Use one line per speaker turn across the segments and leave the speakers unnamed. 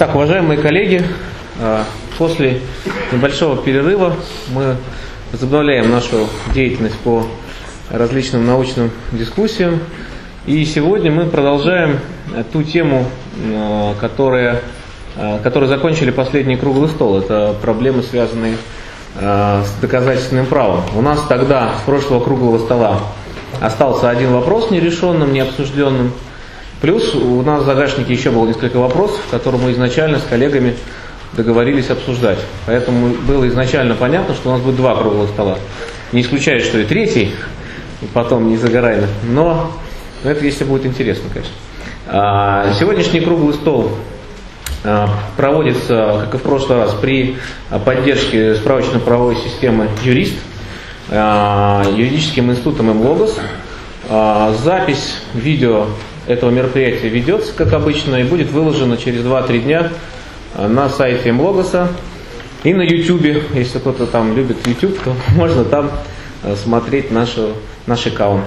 Так, уважаемые коллеги, после небольшого перерыва мы возобновляем нашу деятельность по различным научным дискуссиям. И сегодня мы продолжаем ту тему, которую закончили последний круглый стол. Это проблемы, связанные с доказательственным правом. У нас тогда с прошлого круглого стола остался один вопрос нерешенным, необсужденным. Плюс у нас в загашнике еще было несколько вопросов, которые мы изначально с коллегами договорились обсуждать. Поэтому было изначально понятно, что у нас будет два круглых стола. Не исключаю, что и третий, и потом не загорайно. Но это если будет интересно, конечно. Сегодняшний круглый стол проводится, как и в прошлый раз, при поддержке справочно-правовой системы «Юрист», юридическим институтом МЛогос. Запись видео этого мероприятия ведется, как обычно, и будет выложена через 2-3 дня на сайте МЛогоса и на YouTube. Если кто-то там любит YouTube, то можно там смотреть наш аккаунт.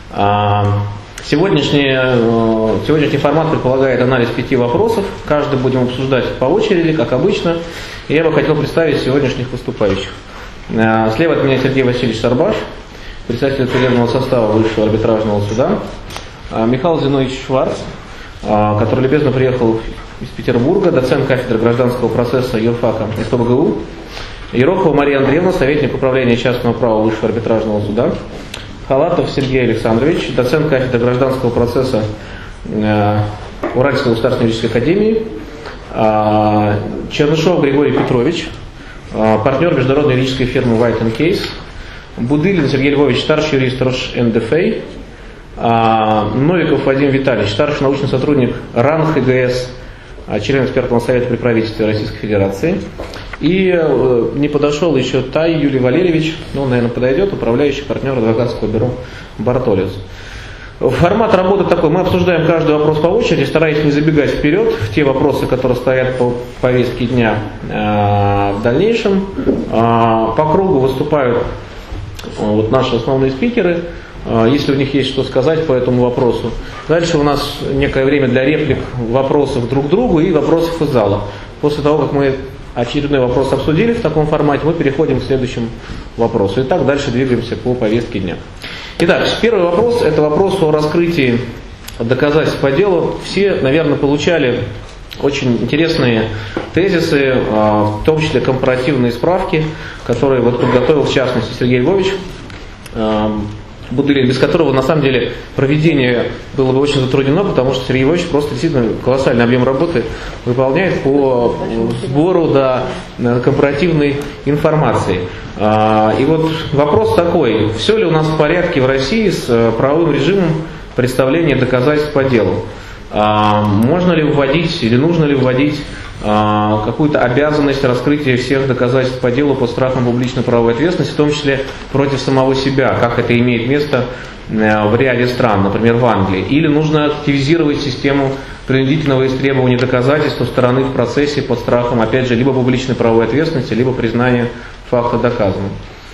Сегодняшний формат предполагает анализ 5 вопросов. Каждый будем обсуждать по очереди, как обычно. И я бы хотел представить сегодняшних выступающих. Слева от меня Сергей Васильевич Сарбаш, председатель судебного состава Высшего арбитражного суда. Михаил Зинович Шварц, который любезно приехал из Петербурга, доцент кафедры гражданского процесса юрфака СПбГУ. Ерохова Мария Андреевна, советник управления частного права Высшего арбитражного суда. Халатов Сергей Александрович, доцент кафедры гражданского процесса Уральской государственной юридической академии. Чернышов Григорий Петрович, партнер международной юридической фирмы White & Case. Будылин Сергей Львович, старший юрист РОШ-НДФ. Новиков Вадим Витальевич, старший научный сотрудник РАН ХГС, член экспертного совета при правительстве Российской Федерации. И не подошел еще Тай Юлий Валерьевич, он, наверное, подойдет, управляющий партнер адвокатского бюро Бартолиус. Формат работы такой: мы обсуждаем каждый вопрос по очереди, стараясь не забегать вперед в те вопросы, которые стоят по повестке дня в дальнейшем. По кругу выступают наши основные спикеры, если у них есть что сказать по этому вопросу. Дальше у нас некое время для реплик, вопросов друг к другу и вопросов из зала. После того, как мы очередной вопрос обсудили в таком формате, мы переходим к следующему вопросу. И так дальше двигаемся по повестке дня. Итак, первый вопрос – это вопрос о раскрытии доказательств по делу. Все, наверное, получали очень интересные тезисы, в том числе компаративные справки, которые подготовил в частности Сергей Львович Будылин, без которого на самом деле проведение было бы очень затруднено, потому что Сергей Львович просто действительно колоссальный объем работы выполняет по сбору компаративной информации. И вот вопрос такой: все ли у нас в порядке в России с правовым режимом представления доказательств по делу? Можно ли вводить или нужно ли вводить какую-то обязанность раскрытия всех доказательств по делу под страхом публичной правовой ответственности, в том числе против самого себя, как это имеет место в ряде стран, например, в Англии? Или нужно активизировать систему принудительного истребования доказательств со стороны в процессе под страхом, опять же, либо публичной правовой ответственности, либо признания факта доказанным?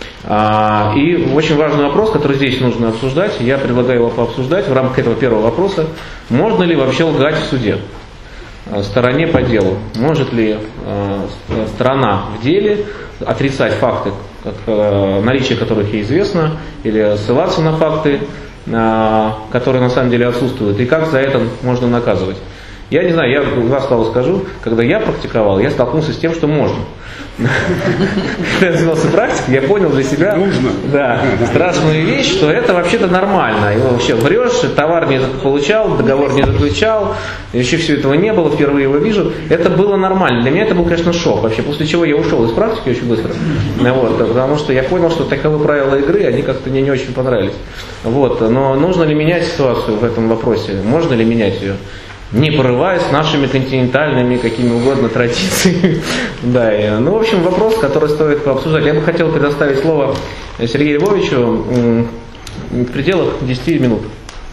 И очень важный вопрос, который здесь нужно обсуждать, я предлагаю его пообсуждать в рамках этого первого вопроса: можно ли вообще лгать в суде стороне по делу? Может ли сторона в деле отрицать факты, наличие которых ей известно, или ссылаться на факты, которые на самом деле отсутствуют, и как за это можно наказывать? Я не знаю, я два слова скажу. Когда я практиковал, я столкнулся с тем, что можно. Когда я занимался практикой, я понял для себя страшную вещь, что это вообще-то нормально. И вообще врешь, товар не получал, договор не заключал, еще всего этого не было, впервые его вижу. Это было нормально. Для меня это был, конечно, шок вообще. После чего я ушел из практики очень быстро. Потому что я понял, что таковы правила игры, они как-то мне не очень понравились. Но нужно ли менять ситуацию в этом вопросе? Можно ли менять ее? Не порываясь нашими континентальными, какими угодно традициями. В общем, вопрос, который стоит пообсуждать. Я бы хотел предоставить слово Сергею Львовичу в пределах 10 минут.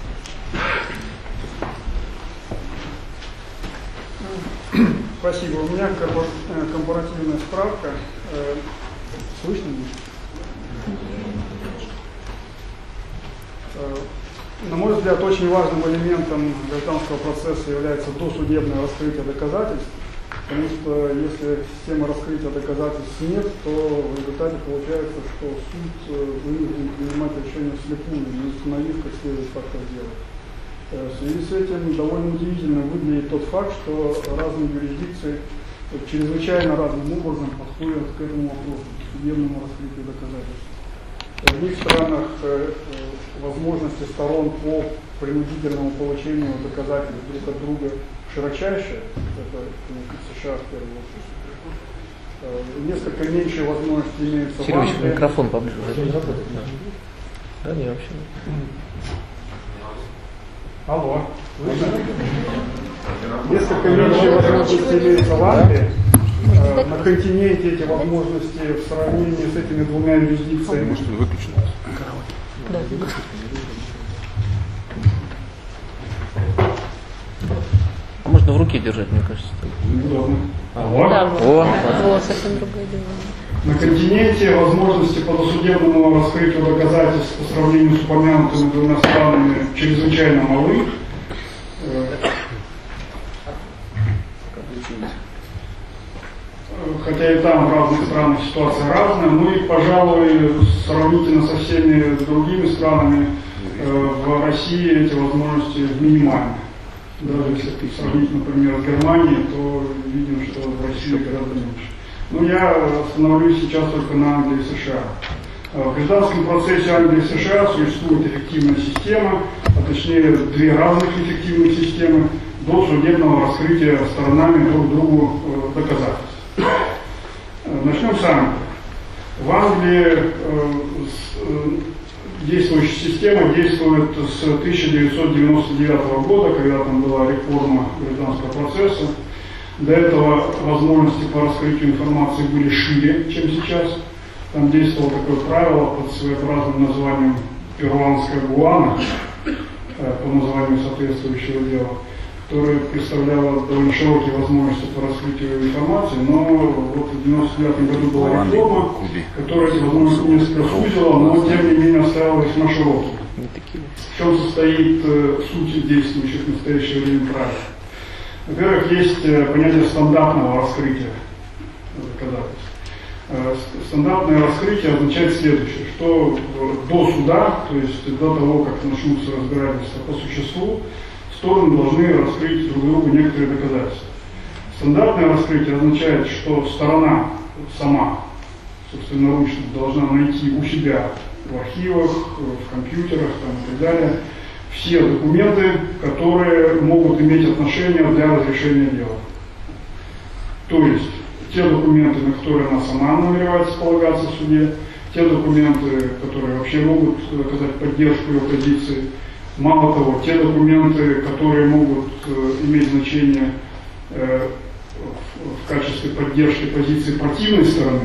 Спасибо. У меня компаративная справка. Слышно? На мой взгляд, очень важным элементом гражданского процесса является досудебное раскрытие доказательств. Потому что если система раскрытия доказательств нет, то в результате получается, что суд вынужден принимать решение вслепую, не установив как следует фактов дела. В связи с этим довольно удивительно выглядит тот факт, что разные юрисдикции чрезвычайно разным образом подходят к этому вопросу, к судебному раскрытию доказательств. В одних странах возможности сторон по принудительному получению доказательств друг от друга широчайшее, это в США в первую очередь. Несколько меньше возможностей имеется в Англии.
Сережа, микрофон поближе. Да, не вообще.
Алло. Несколько меньше возможностей имеется в Англии. На континенте эти возможности в сравнении с этими двумя юрисдикциями.
Может, он выключен?
Да.
Можно в руке держать, мне кажется.
Удобно.
Да,
О,
совсем другое дело.
На континенте возможности по досудебному раскрытию доказательств по сравнению с упомянутыми двумя странами чрезвычайно малы. Хотя и там в разных странах ситуация разная, ну и, пожалуй, сравнительно со всеми другими странами в России эти возможности минимальны. Даже если сравнить, например, с Германией, то видим, что в России гораздо меньше. Но я остановлюсь сейчас только на Англии и США. В гражданском процессе Англии и США существует эффективная система, а точнее две разных эффективных системы досудебного раскрытия сторонами друг другу доказательств. Начнем с Англии. В Англии действующая система действует с 1999 года, когда там была реформа гражданского процесса. До этого возможности по раскрытию информации были шире, чем сейчас. Там действовало такое правило под своеобразным названием «Перуанская Гуана», по названию соответствующего дела, которое представляло довольно широкие возможности по раскрытию информации, но вот в 1999 году была реформа, которая эти возможности несколько сузила, но тем не менее оставила весьма широкие. В чем состоит суть действующих в настоящее время правил? Во-первых, есть понятие стандартного раскрытия доказательств. Стандартное раскрытие означает следующее, что до суда, то есть до того, как начнутся разбирательства по существу, стороны должны раскрыть друг другу некоторые доказательства. Стандартное раскрытие означает, что сторона сама, собственноручно, должна найти у себя в архивах, в компьютерах и так далее все документы, которые могут иметь отношение для разрешения дела. То есть те документы, на которые она сама намеревается полагаться в суде, те документы, которые вообще могут оказать поддержку ее позиции. Мало того, те документы, которые могут иметь значение в качестве поддержки позиции противной стороны,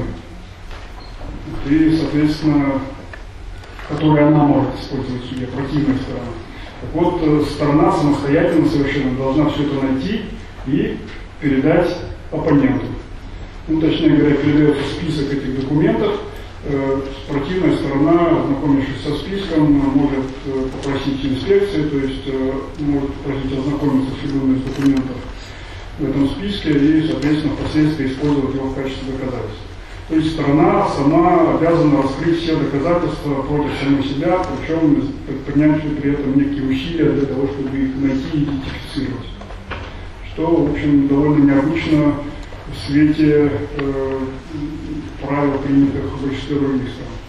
и, соответственно, которые она может использовать в суде, противной стороны. Так вот, сторона самостоятельно совершенно должна все это найти и передать оппоненту. Ну, точнее говоря, передается список этих документов. Противная сторона, ознакомившись со списком, может попросить инспекции, то есть может попросить ознакомиться с фигурой из документов в этом списке и, соответственно, впоследствии использовать его в качестве доказательства. То есть сторона сама обязана раскрыть все доказательства против самой себя, причем предпринять при этом некие усилия для того, чтобы их найти и идентифицировать. Что, в общем, довольно необычно в свете правил, принятых в большинстве других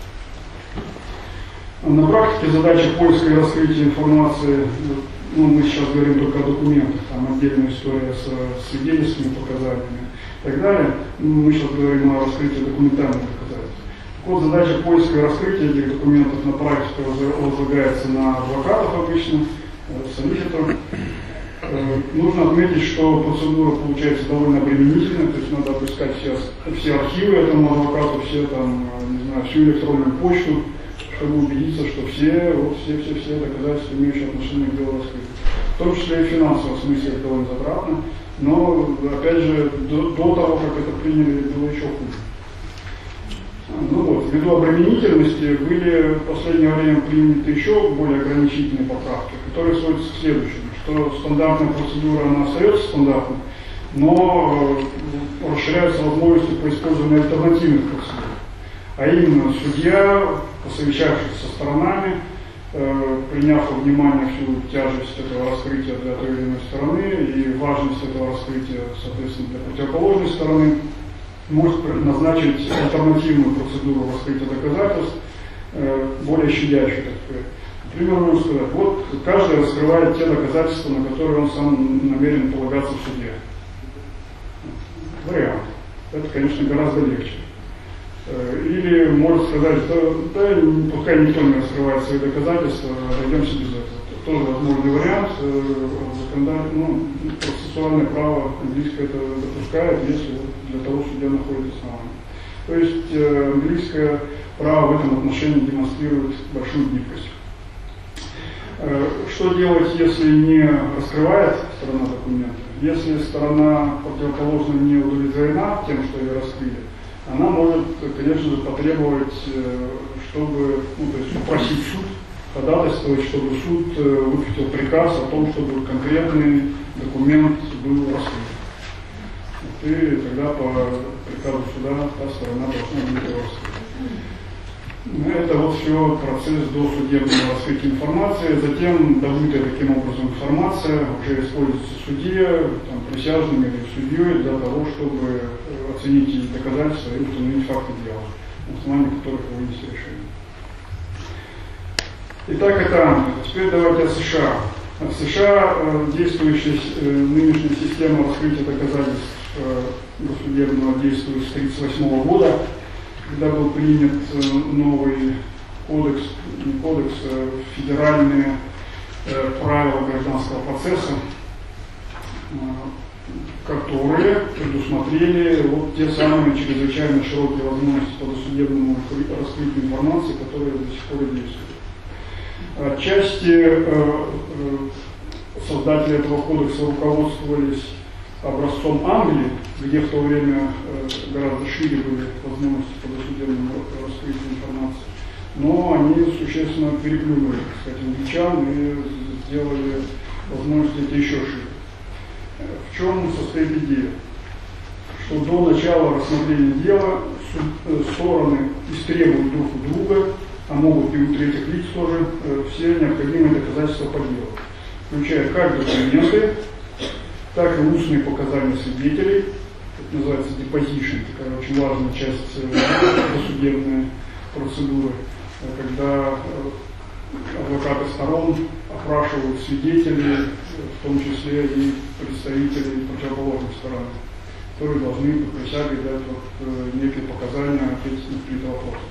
стран. На практике задача поиска и раскрытия информации, ну, мы сейчас говорим только о документах, там отдельная история с свидетельскими показаниями и так далее. Мы сейчас говорим о раскрытии документальных доказательств. Так вот, задача поиска и раскрытия этих документов на практике возлагается на адвокатов обычно, солicitor. Нужно отметить, что процедура получается довольно обременительной, то есть надо обыскать все архивы этому адвокату, все всю электронную почту, чтобы убедиться, что все доказательства, имеющие отношение к делу, раскрыты. В том числе и в финансовом смысле это довольно затратно, но, опять же, до того, как это приняли, было еще хуже. Ну вот, ввиду обременительности были в последнее время приняты еще более ограничительные поправки, которые сводятся к следующему, что стандартная процедура, она остается стандартной, но расширяются возможности по использованию альтернативных процедур. А именно судья, посовещавшись со сторонами, приняв во внимание всю тяжесть этого раскрытия для той или иной стороны и важность этого раскрытия, соответственно, для противоположной стороны, может назначить альтернативную процедуру раскрытия доказательств, более щадящую, так сказать. Например, можно сказать, вот каждый раскрывает те доказательства, на которые он сам намерен полагаться в суде. Вариант. Это, конечно, гораздо легче. Или может сказать, да, пускай никто не раскрывает свои доказательства, обойдемся без этого. Тоже возможный вариант. Процессуальное право английское это допускает, если для того судья находит основание. То есть английское право в этом отношении демонстрирует большую гибкость. Что делать, если не раскрывает сторона документа? Если сторона противоположная не удовлетворена тем, что ее раскрыли, она может, конечно же, потребовать, чтобы, то есть попросить суд, ходатайствовать, чтобы суд выпустил приказ о том, чтобы конкретный документ был раскрыт. И тогда по приказу суда та сторона должна быть его раскрыта. Это вот все процесс досудебного раскрытия информации. Затем добытая таким образом информация уже используется в суде, присяжными или судьей для того, чтобы оценить эти доказательства и установить факты дела, на основании которых вынести решение. Итак, это Англия. Теперь давайте о США. В США действующая нынешняя система раскрытия доказательств досудебного действует с 1938 года, когда был принят новый кодекс, не кодекс, а федеральные правила гражданского процесса, которые предусмотрели вот те самые чрезвычайно широкие возможности по досудебному раскрытию информации, которые до сих пор действуют. Отчасти создатели этого кодекса руководствовались образцом Англии, где в то время гораздо шире были возможности по досудебному раскрытию информации, но они существенно переплюнули, так сказать, англичан и сделали возможности эти еще шире. В чем состоит идея? Что до начала рассмотрения дела стороны истребуют друг у друга, а могут и у третьих лиц тоже, все необходимые доказательства по делу, включая как документы, так и устные показания свидетелей, это называется deposition, такая очень важная часть досудебной процедуры, когда адвокаты сторон опрашивают свидетелей, в том числе и представителей противоположных сторон, которые должны по присяге дать некие показания, ответить на какие-то вопросы.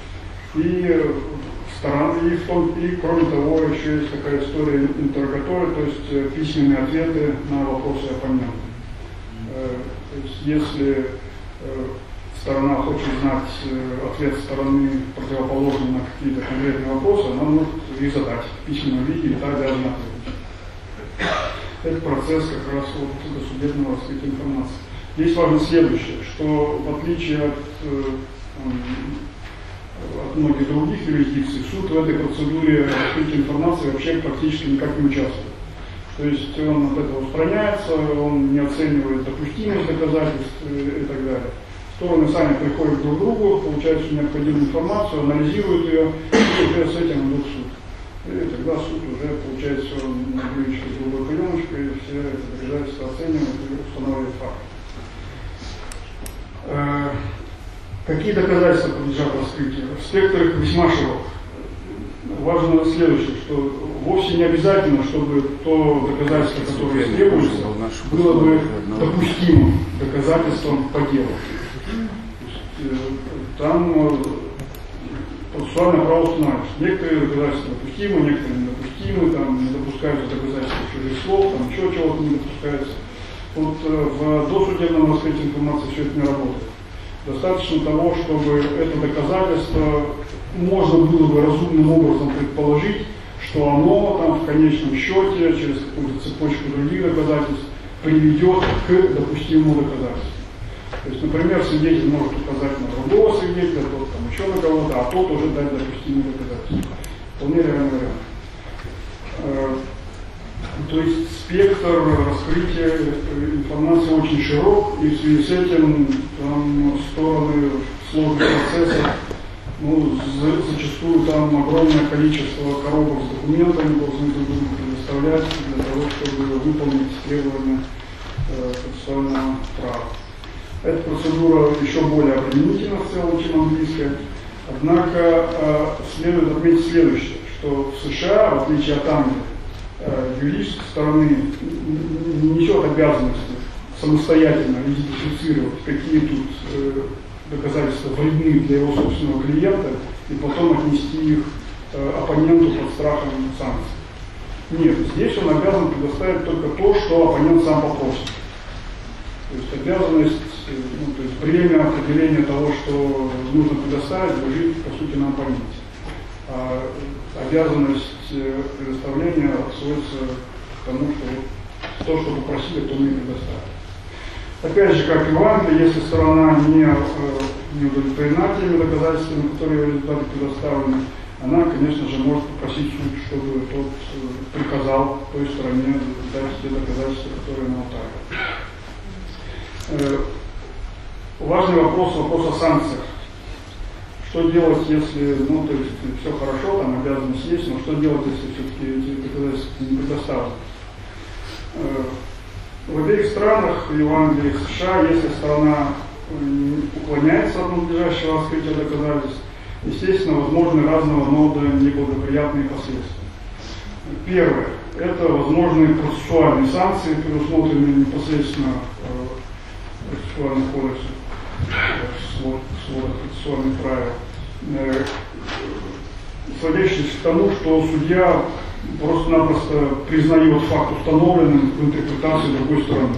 И кроме того, еще есть такая история интеррогатория, то есть письменные ответы на вопросы оппонента. То есть если сторона хочет знать ответ стороны противоположной на какие-то конкретные вопросы, она может их задать в письменном виде, и так далее ответить. Это процесс как раз вот досудебного раскрытия информации. Здесь важно следующее, что в отличие от многих других юрисдикций, суд в этой процедуре раскрытия информации вообще практически никак не участвует. То есть он от этого устраняется, он не оценивает допустимость доказательств и так далее. Стороны сами приходят друг к другу, получают всю необходимую информацию, анализируют ее, и уже с этим идут в суд. И тогда суд уже получает все на блюдечке с другой пленочкой, и все это доказательства оценивают и устанавливают факт. Какие доказательства подлежат раскрытию? Спектр их весьма широк. Важно следующее, что вовсе не обязательно, чтобы то доказательство, которое требуется, было бы допустимым доказательством по делу. Там процессуальное право устанавливается. Некоторые доказательства допустимы, некоторые недопустимы, там не допускаются доказательства чужих слов, там еще чего-то не допускается. Вот в досудебном раскрытии информации все это не работает. Достаточно того, чтобы это доказательство можно было бы разумным образом предположить, что оно там в конечном счете через какую-то цепочку других доказательств приведет к допустимому доказательству. То есть, например, свидетель может указать на другого свидетеля, тот там еще на кого-то, а тот уже дать допустимые доказательства. Вполне реальный вариант. То есть спектр раскрытия информации очень широк, и в связи с этим там стороны сложных процессов, зачастую там огромное количество коробок с документами должны друг другу предоставлять для того, чтобы выполнить требования процессуального права. Эта процедура еще более обременительна в целом, чем английская. Однако следует отметить следующее, что в США, в отличие от Англии, юридической стороны не несет обязанности самостоятельно идентифицировать, какие тут доказательства вредны для его собственного клиента, и потом отнести их оппоненту под страхом санкций. Нет, здесь он обязан предоставить только то, что оппонент сам попросит. То есть обязанность, то есть бремя определения того, что нужно предоставить, лежит, по сути, на оппоненте. А обязанность предоставления сводится к тому, что то, что попросили, то мы и предоставим. Опять же, как и в Англии, если сторона не удовлетворена теми доказательствами, которые в результате предоставлены, она, конечно же, может попросить суд, чтобы тот приказал той стороне дать те доказательства, которые она утаивает. Важный вопрос о санкциях. Что делать, если, то есть все хорошо, там обязанность есть, но что делать, если все-таки эти доказательства не предоставлены? В обеих странах, и в Англии, и в США, если сторона уклоняется от надлежащего раскрытия доказательств, естественно, возможны разного рода неблагоприятные последствия. Первое – это возможные процессуальные санкции, предусмотренные непосредственно процессуальным кодексом, сводах процессуальных правил, сводящиеся к тому, что судья просто-напросто признает факт установленным в интерпретации другой стороны.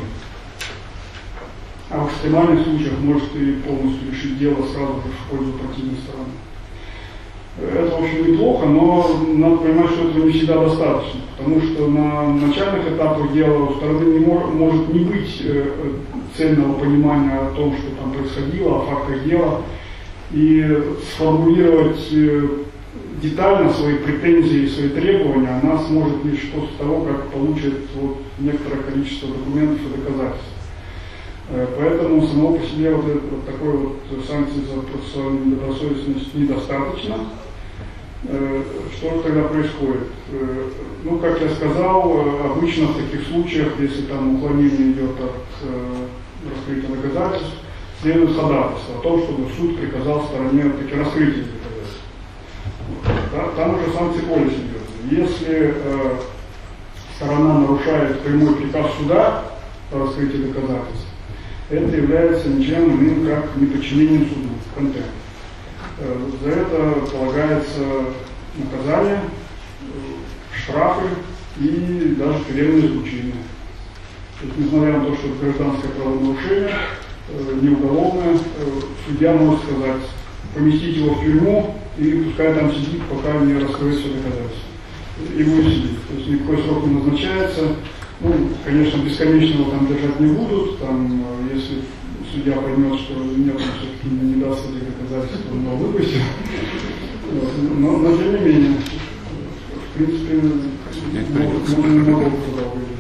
А в экстремальных случаях может и полностью решить дело сразу же в пользу противной стороны. Это, в общем, неплохо, но надо понимать, что этого не всегда достаточно, потому что на начальных этапах дела у стороны может не быть цельного понимания о том, что там происходило, о фактах дела, и сформулировать детально свои претензии и свои требования она сможет лишь после того, как получит некоторое количество документов и доказательств. Поэтому самого по себе такой санкции за процессуальную недобросовестность недостаточно. Что же тогда происходит? Как я сказал, обычно в таких случаях, если там уклонение идет от раскрытия доказательств, следует ходатайство о том, чтобы суд приказал стороне таки раскрыть эти доказательства. Там уже санкции более серьезные. Если сторона нарушает прямой приказ суда о раскрытии доказательств, это является ничем иным, как неподчинением суду, контент. За это полагается наказание, штрафы и даже тюремное заключение. То есть, несмотря на то, что это гражданское правонарушение, не уголовное, судья может сказать, поместить его в тюрьму и пускай там сидит, пока не раскроет все доказательства. И будет сидеть. То есть никакой срок не назначается. Конечно, бесконечно его там держать не будут, там, если судья поймет, что нет, он все-таки не даст этих доказательств, он его выпустит. Но тем не менее, в принципе, много туда выйдет.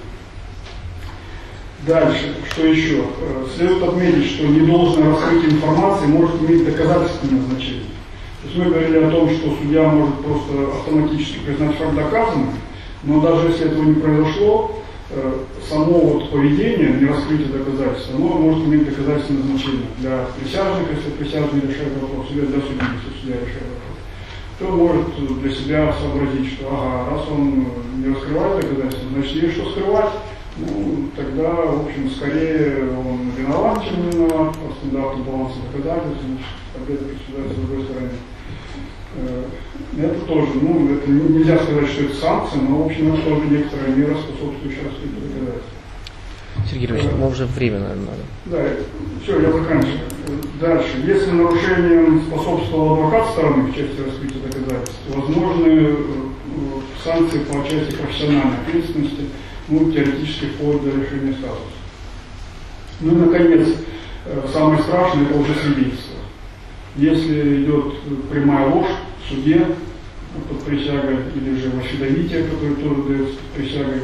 Дальше, что еще? Следует отметить, что недолжное раскрытие информации может иметь доказательственное значение. То есть мы говорили о том, что судья может просто автоматически признать факт доказанным, но даже если этого не произошло, само поведение, не раскрытие доказательств, оно может иметь доказательственное значение для присяжных, если присяжные решают вопрос, или для судьи, если судья решает вопрос. То может для себя сообразить, что раз он не раскрывает доказательства, значит есть что скрывать, тогда, в общем, скорее он виноват, чем не виноват, по стандарту баланса доказательств, значит, победа присуждается с другой стороны. Это тоже, это нельзя сказать, что это санкция, но, в общем, это тоже некоторая мера, способствующая раскрытию доказательств.
Сергей Георгиевич, мы уже время, наверное, надо.
Да, все, я заканчиваю. Дальше. Если нарушением способствовал адвокат стороны в части раскрытия доказательств, возможны санкции по части профессиональной ответственности, теоретически вплоть до лишения статуса. И, наконец, самое страшное – это уже свидетельство. Если идет прямая ложь в суде под присягой или же в аффидавите, который тоже дается под присягой,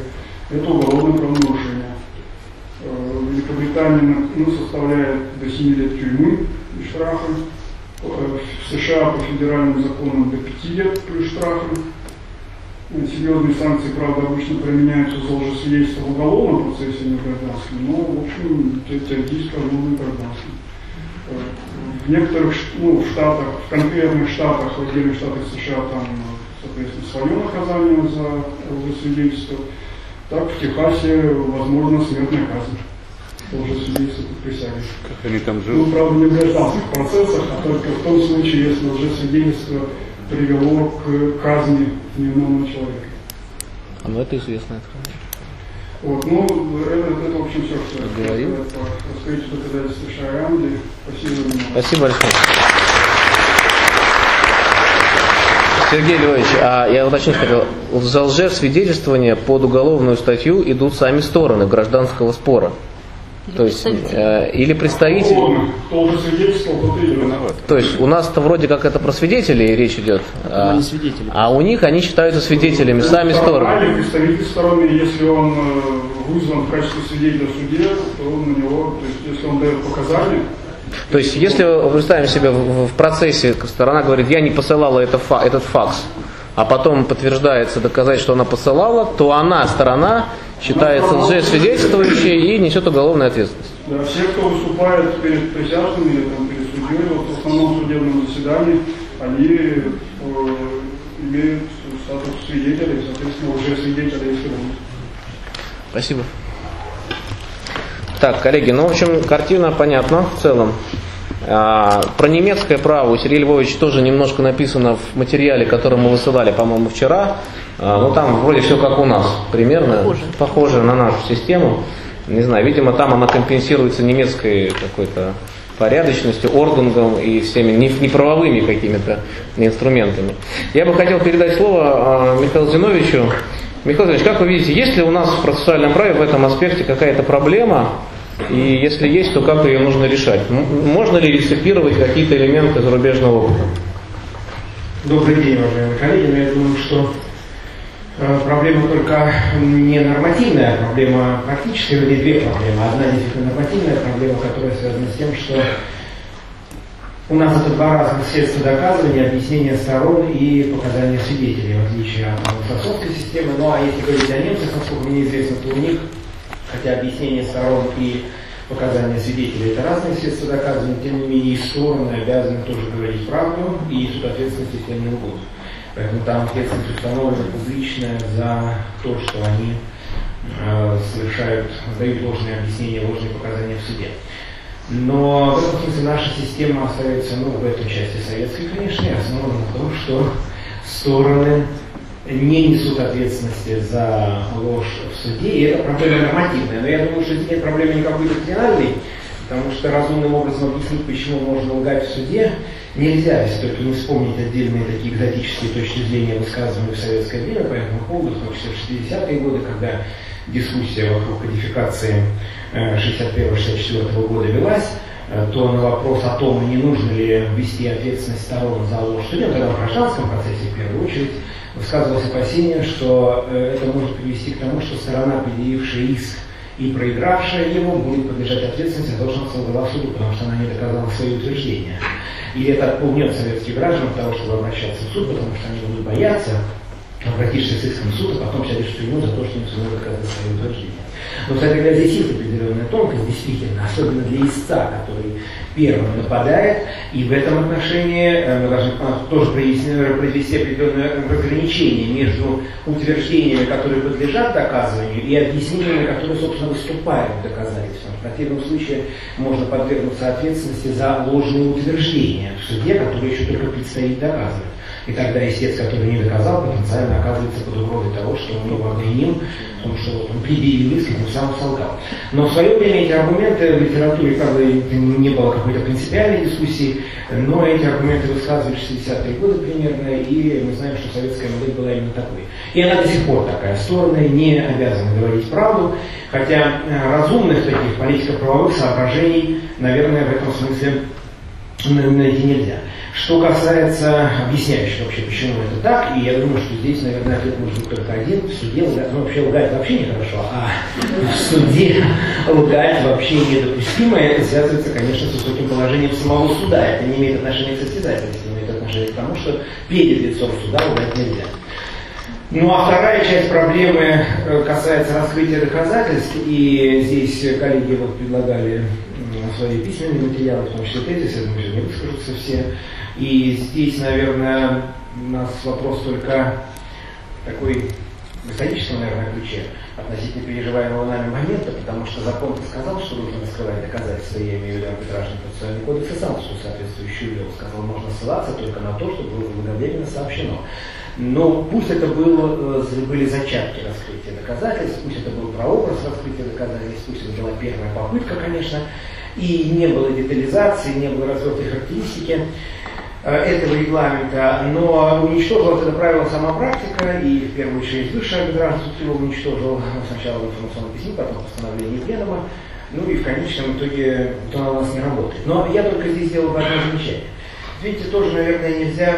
это уголовное правонарушение. В Великобритании составляет до 7 лет тюрьмы и штрафы. В США по федеральным законам до 5 лет плюс штрафы. Серьезные санкции, правда, обычно применяются за лжесвидетельство в уголовном процессе, не в гражданском, но, в общем, теоретически возможно гражданским. В некоторых штатах, в конкретных штатах, в отдельных штатах США, там, соответственно, свое наказание за лжесвидетельство. Так, в Техасе возможно смертная казнь. Лжесвидетельство под присягой.
Как они там живут?
Ну, правда, не в гражданских процессах, а только в том случае, если лжесвидетельство привело к казни невиновного человека.
Ну, это известно.
Вот, ну, это в общем, все, что я
говорил.
Расскажите, что доказательства США и Англии. Спасибо за внимание.
Спасибо большое. Сергей Львович, я уточнить хотел, за лжесвидетельствование под уголовную статью идут сами стороны гражданского спора. То есть, или представитель.
Кто уже свидетельствовал, тот и виноват.
То есть у нас-то вроде как это про свидетелей речь идет, а у них они считаются свидетелями, сами стороны.
Представитель стороны, если он вызван в качестве свидетеля в суде, то на него, то есть если он дает показания.
То есть если представим себе в процессе, сторона говорит, я не посылала этот факс, а потом подтверждается доказать, что она посылала, то она, сторона, считается лжесвидетельствующей и несет уголовную ответственность.
Да, все, кто выступает перед присяжными или там, перед судьей, вот в основном судебном заседании, они имеют статус свидетелей, соответственно, лжесвидетелей, если будут.
Спасибо. Так, коллеги, в общем, картина понятна в целом. Про немецкое право у Сергея Львовича тоже немножко написано в материале, который мы высылали, по-моему, вчера. Там вроде все как у нас, примерно похоже на нашу систему. Не знаю, видимо, там она компенсируется немецкой какой-то порядочностью, ордунгом и всеми неправовыми какими-то инструментами. Я бы хотел передать слово Михаилу Зиновьевичу. Михаил Зиновьевич, как вы видите, есть ли у нас в процессуальном праве в этом аспекте какая-то проблема? И если есть, то как ее нужно решать? Можно ли реципировать какие-то элементы зарубежного опыта?
Добрый день, уважаемые коллеги. Но я думаю, что проблема только не нормативная, а проблема практическая, или две проблемы. Одна действительно нормативная проблема, которая связана с тем, что у нас это два разных средства доказывания, объяснения сторон и показания свидетелей, в отличие от англосаксонской системы. Ну а если говорить о немцах, насколько мне известно, то у них, хотя объяснение сторон и показания свидетелей это разные средства доказывания, тем не менее стороны обязаны тоже говорить правду и несут ответственность, если они лгут. Поэтому там ответственность установлена публичная за то, что они дают ложные объяснения, ложные показания в суде. Но в этом смысле наша система остается, в этой части советской, конечно, и основана на том, что стороны не несут ответственности за ложь в суде, и это проблема нормативная. Но я думаю, что здесь нет проблемы никакой доктринальной, потому что разумным образом объяснить, почему можно лгать в суде, нельзя, если только не вспомнить отдельные такие экзотические точки зрения, высказываемые в советское время по этому поводу, в том числе в 60-е годы, когда дискуссия вокруг кодификации 61-64 года велась, то на вопрос о том, не нужно ли ввести ответственность сторон за ложь в суде, тогда в гражданском процессе в первую очередь, высказывалось опасение, что это может привести к тому, что сторона, предъявившая иск и проигравшая его, будет подлежать ответственности за то, что она солгала в суду, потому что она не доказала свои утверждения. И это отпугнет советских граждан от того, чтобы обращаться в суд, потому что они будут бояться, обратившись с иском в суд, а потом сядешь в тюрьму за то, что не сумел доказать свои утверждения. Но, кстати говоря, здесь есть определенная тонкость, действительно, особенно для истца, который первым нападает, и в этом отношении мы должны тоже провести определенное разграничение между утверждениями, которые подлежат доказыванию, и объяснениями, которые, собственно, выступают в доказательствах. В противном случае можно подвергнуться ответственности за ложные утверждения в суде, которые еще только предстоит доказывать. И тогда истец, который не доказал, потенциально оказывается под угрозой того, что он его обвинил, в том, что он предъявил иск, и сам солгал. Но в свое время эти аргументы в литературе, правда, не было какой-то принципиальной дискуссии, но эти аргументы высказывались в 60-е годы примерно, и мы знаем, что советская модель была именно такой. И она до сих пор такая. Стороны не обязаны говорить правду, хотя разумных таких политико-правовых соображений, наверное, в этом смысле найти нельзя. Что касается объясняющих вообще, почему это так, и я думаю, что здесь, наверное, ответ может быть только один. В суде лгать, ну вообще лгать вообще нехорошо, а в суде лгать вообще недопустимо. Это связывается, конечно, с высоким положением самого суда. Это не имеет отношения к состязательности, имеет отношение к тому, что перед лицом суда лгать нельзя. Ну а вторая часть проблемы касается раскрытия доказательств, и здесь коллеги вот предлагали свои письменные материалы, в том числе тезисы, мы же не выскажутся все. И здесь, наверное, у нас вопрос только такой в историческом, наверное, ключе относительно переживаемого нами момента, потому что закон сказал, что нужно раскрывать доказательства, я имею в виду арбитражный процессуальный кодекс, и сам суд соответствующую ввел, сказал, можно ссылаться только на то, что было заблаговременно сообщено. Но пусть это были зачатки раскрытия доказательств, пусть это был прообраз раскрытия доказательств, пусть это была первая попытка, конечно, и не было детализации, не было развернутой характеристики этого регламента, но уничтожила это правило сама практика, и в первую очередь высший арбитражный суд его уничтожил сначала в информационном письме, потом в постановлении пленума, ну и в конечном итоге то у нас не работает. Но я только здесь сделал одно замечание. Видите, тоже, наверное, нельзя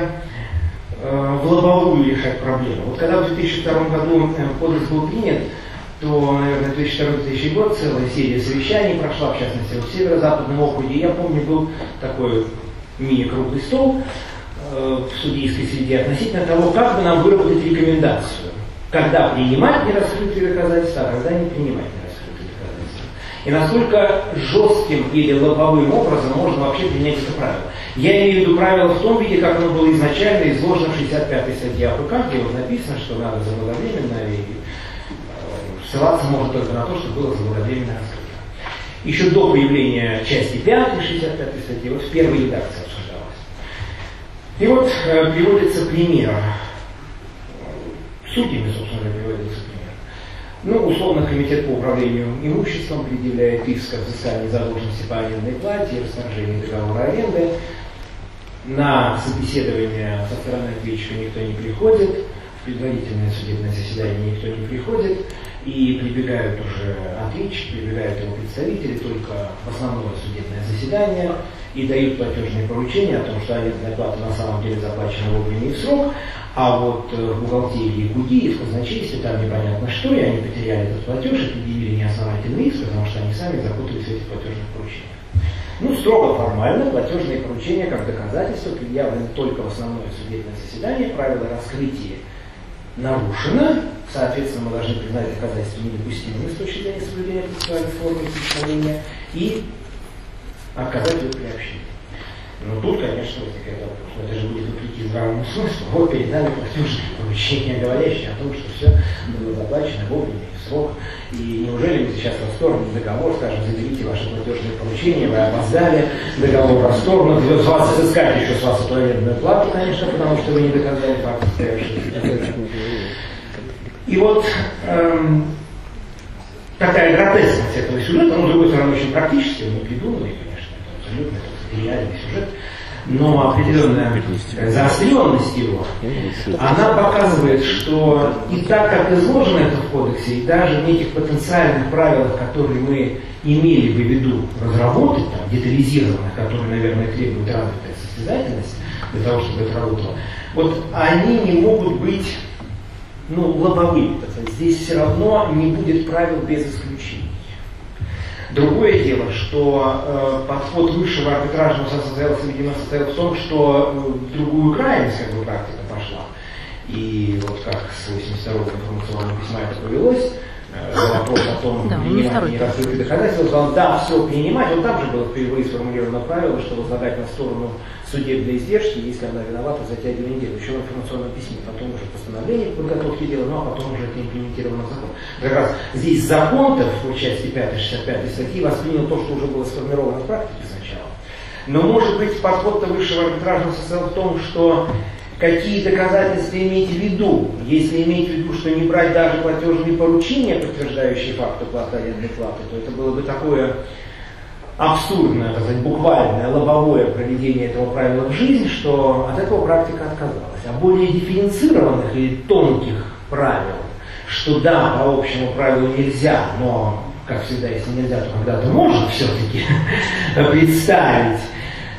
в лобовую решать проблему. Вот когда в 2002 году кодекс был принят, то, наверное, 2002-2003 год целая серия совещаний прошла, в частности, в Северо-Западном округе. Я помню, был такой мини-круглый стол в судейской среде относительно того, как бы нам выработать рекомендацию, когда принимать нераскрытые доказательства, а когда не принимать нераскрытые доказательства. И насколько жестким или лобовым образом можно вообще принять это правило. Я имею в виду правило в том виде, как оно было изначально изложено в 65-й статье АПК, где вот написано, что надо заблаговременно и ссылаться может только на то, что было заблаговременно раскрыто. Еще до появления части 5 65-й статьи, вот в первой редакции обсуждалось. И вот приводится пример. Судьями, собственно, приводится пример. Ну, условно, комитет по управлению имуществом предъявляет иск о взыскании задолженности по арендной плате и расторжении договора аренды. На собеседование со стороны ответчика никто не приходит, в предварительное судебное заседание никто не приходит, и прибегают уже ответчики, прибегают его представители только в основное судебное заседание и дают платежные поручения о том, что арендная плата на самом деле заплачена вовремя и в срок, а вот в бухгалтерии ГУДИ и в казначействе там непонятно что, и они потеряли этот платеж и предъявили неосновательный иск, потому что они сами запутались в этих платежных поручениях. Ну, строго формально, платежные поручения как доказательство предъявлены только в основное судебное заседание, правило раскрытия нарушено, соответственно, мы должны признать доказательства недопустимыми с точки зрения соблюдения процессуальной формы представления и отказать в их приобщении. Но тут, конечно, возникает вопрос, но это же будет вопреки здравому смыслу. Вот перед нами платежные поручения, говорящие о том, что все было заплачено вовремя и в срок. И неужели мы сейчас расторгнем договор, скажем, заберите ваши платежные поручения, вы опоздали, договор расторгнут, с вас изыскать еще с вас эту арендную плату, конечно, потому что вы не доказали факт состоявшийся. И вот такая гротескность этого сюжета, он, с другой стороны, очень практически, он не придуманный, конечно, это абсолютно реальный сюжет, но определенная заостренность его, она показывает, что и так, как изложено это в кодексе, и даже в неких потенциальных правилах, которые мы имели бы в виду разработать, там, детализированных, которые, наверное, требуют развитой состязательности для того, чтобы это работало, вот они не могут быть лобовыми. Здесь все равно не будет правил без исключений. Другое дело, что подход высшего арбитражного состоялся, видимо, состоял в том, что в другую крайность как бы практика пошла. И вот как с 82-го информационного письма это повелось, вопрос о том, принимать нераскрытые доказательства, сказал, да, все принимать. Вот там же было впервые сформулировано правило, что возлагать на сторону судебные издержки, если она виновата, за те 1 неделю. Еще в информационном письме, потом уже постановление подготовки дела, ну а потом уже это имплементировано в закон. Как раз здесь закон-то в части 5 65 статьи воспринял то, что уже было сформировано в практике сначала. Но может быть подход-то высшего арбитражного состоял в том, что какие доказательства иметь в виду? Если иметь в виду, что не брать даже платежные поручения, подтверждающие факт уплаты арендной платы, то это было бы такое абсурдное, так сказать, буквальное, лобовое проведение этого правила в жизнь, что от этого практика отказалась. А более дифференцированных и тонких правил, что да, по общему правилу нельзя, но, как всегда, если нельзя, то когда-то можно все-таки представить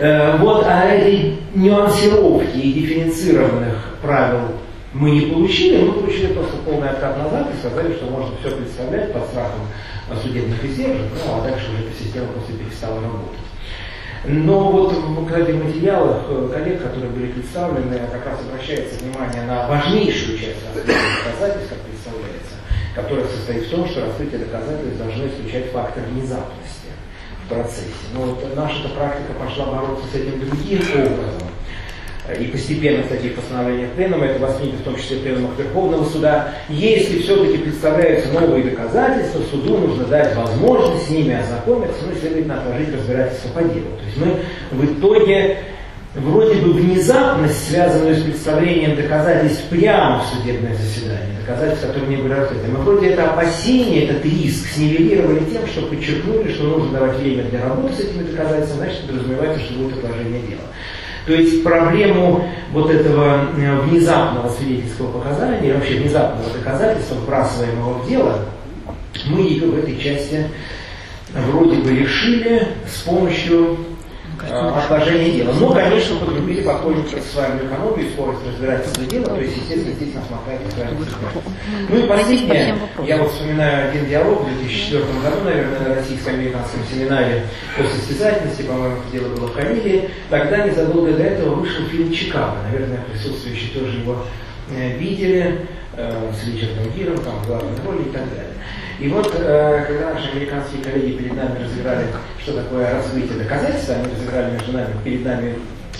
Вот этой нюансировки и дифференцированных правил мы не получили, мы получили просто полный откат назад и сказали, что можно все представлять под страхом судебных издержек, ну а дальше уже эта система просто перестала работать. Но вот в этих материалах коллег, которые были представлены, как раз обращается внимание на важнейшую часть раскрытия доказательств, как представляется, которая состоит в том, что раскрытие доказательств должно исключать фактор внезапности в процессе. Но вот наша практика пошла бороться с этим другим образом. И постепенно, кстати, в постановлениях Пленума, это воспринято в том числе в Пленумах Верховного Суда, если все-таки представляются новые доказательства, суду нужно дать возможность с ними ознакомиться, ну и, следовательно, отложить разбирательство по делу. То есть мы в итоге вроде бы внезапность, связанную с представлением доказательств прямо в судебное заседание, доказательств, которые не были раскрыты, мы вроде это опасение, этот риск снивелировали тем, что подчеркнули, что нужно давать время для работы с этими доказательствами, значит, подразумевается, что будет отложение дела. То есть проблему вот этого внезапного свидетельского показания, вообще внезапного доказательства, вбрасываемого в дело, мы ее в этой части вроде бы решили с помощью отложения дела. Но, конечно, подрубили подходим к процессуальную экономию, скорость разбирательства дела, то есть, естественно, здесь нас мотает разбирательство. Ну и последнее, я вот вспоминаю один диалог в 2004 году, наверное, на российско-американском семинаре по состязательности, по-моему, дело было в Камиле. Тогда, незадолго до этого, вышел фильм «Чикаго». Наверное, присутствующие тоже его видели, с Ричардом Гиром, там, в главной роли и так далее. И вот, когда наши американские коллеги перед нами разыграли, что такое раскрытие доказательства, они разыграли между нами, перед нами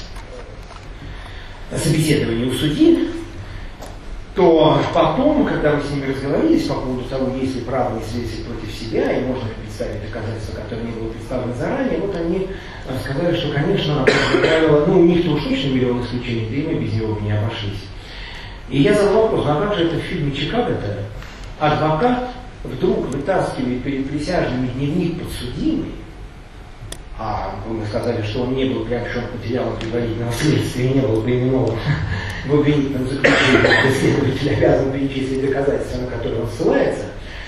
собеседование у судьи, то потом, когда мы с ними разговорились по поводу того, есть ли правные свидетельства против себя, и можно ли представить доказательства, которые не были представлены заранее, вот они сказали, что, конечно, правило, ну, у них-то уж точно миллион исключений, да и мы без него бы не обошлись. И я задал вопрос, а как же это в фильме «Чикаго»-то адвокат вдруг вытаскивает перед присяжными дневник подсудимый, а мы сказали, что он не был приобщен к материалам предварительного следствия, не был поименован в обвинительном заключении, следователь обязан перечислить доказательства, на которые он ссылается,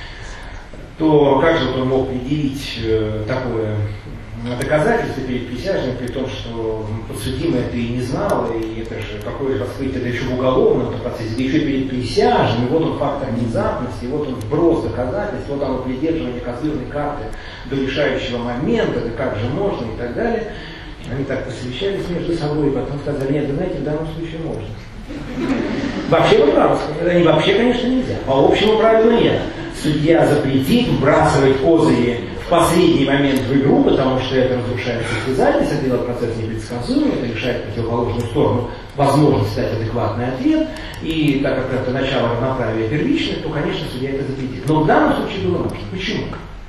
то как же он мог предъявить такое доказательство перед присяжными, при том, что подсудимый это и не знал, и это же какое раскрытие, это еще в уголовном процессе, да еще перед присяжными, вот он фактор внезапности, вот он вброс доказательств, вот оно придерживание козырной карты до решающего момента, да как же можно и так далее. Они так посвящались между собой, и потом сказали, нет, да знаете, в данном случае можно. Вообще вы правы, сказали, вообще, конечно, нельзя. По общему правилу нет. Судья запретит вбрасывать козыри в последний момент в игру, потому что это разрушает состязательность, это делает процесс непредсказуемым, это лишает противоположную сторону возможности дать адекватный ответ, и так как это начало равноправия первичное, то, конечно, судья это запретит. Но в данном случае было нужно. Почему?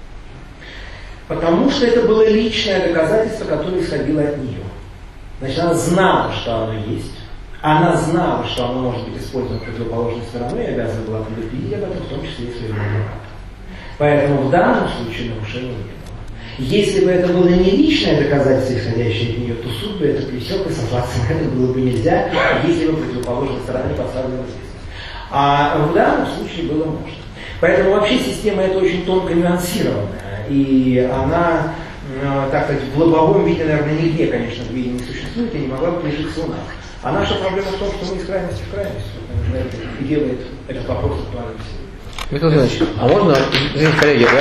Потому что это было личное доказательство, которое исходило от нее. Значит, она знала, что оно есть, она знала, что оно может быть использовано противоположной стороной, и обязана была предупредить об этом, в том числе и своего адвоката. Поэтому в данном случае нарушения не было. Если бы это было не личное доказательство, исходящее от нее, то суд бы это пресек, и сослаться на это было бы нельзя, если бы противоположной стороне поставлена известность. А в данном случае было можно. Поэтому вообще система эта очень тонко нюансированная, и она, так сказать, в лобовом виде, наверное, нигде, конечно, в мире не существует и не могла бы прижиться у нас. А наша проблема в том, что мы из крайности в крайность, и делает этот вопрос актуальным сегодня.
Михаил Иванович, а можно, извините, коллеги, да?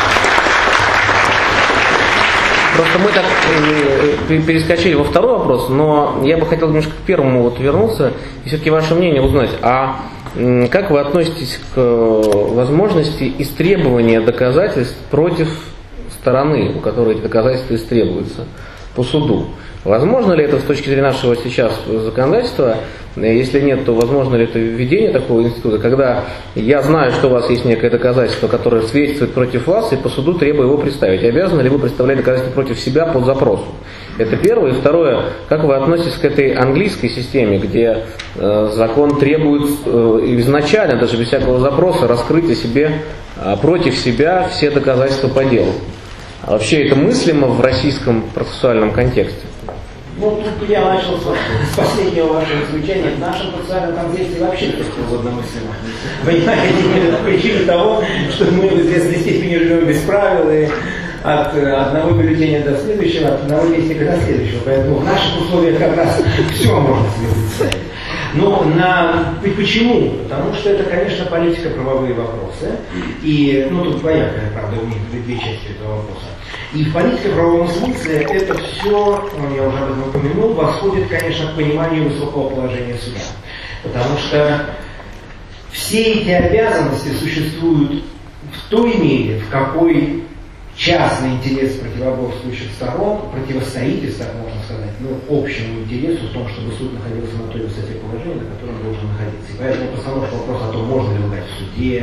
Просто мы так перескочили во второй вопрос, но я бы хотел немножко к первому вот вернуться и все-таки ваше мнение узнать. А как вы относитесь к возможности истребования доказательств против стороны, у которой эти доказательства истребуются по суду? Возможно ли это с точки зрения нашего сейчас законодательства? Если нет, то возможно ли это введение такого института, когда я знаю, что у вас есть некое доказательство, которое свидетельствует против вас, и по суду требую его представить. Обязаны ли вы представлять доказательства против себя по запросу? Это первое. И второе, как вы относитесь к этой английской системе, где закон требует изначально, даже без всякого запроса, раскрыть о себе, против себя все доказательства по делу? А вообще это мыслимо в российском процессуальном контексте?
Ну, тут я начал с последнего вашего замечания. В нашем процессуальном контексте вообще свободно мыслимо. Понимаете, это причина того, что мы в известной степени живем без правил, и от одного бюллетеня до следующего, от одного вестника до следующего. Поэтому в наших условиях как раз все можно ставить. Но почему? Потому что это, конечно, политико-правовые вопросы. И, тут двоякая, правда, у них две части этого вопроса. И в политико-правовом смысле это все, я уже об этом упомянул, восходит, конечно, к пониманию высокого положения суда. Потому что все эти обязанности существуют в той мере, в какой частный интерес противоборствующих сторон противостоит, если так можно сказать, общему интересу в том, чтобы суд находился на той высоте положения, на котором должен находиться. И поэтому постановка вопроса о том, можно ли лгать в суде,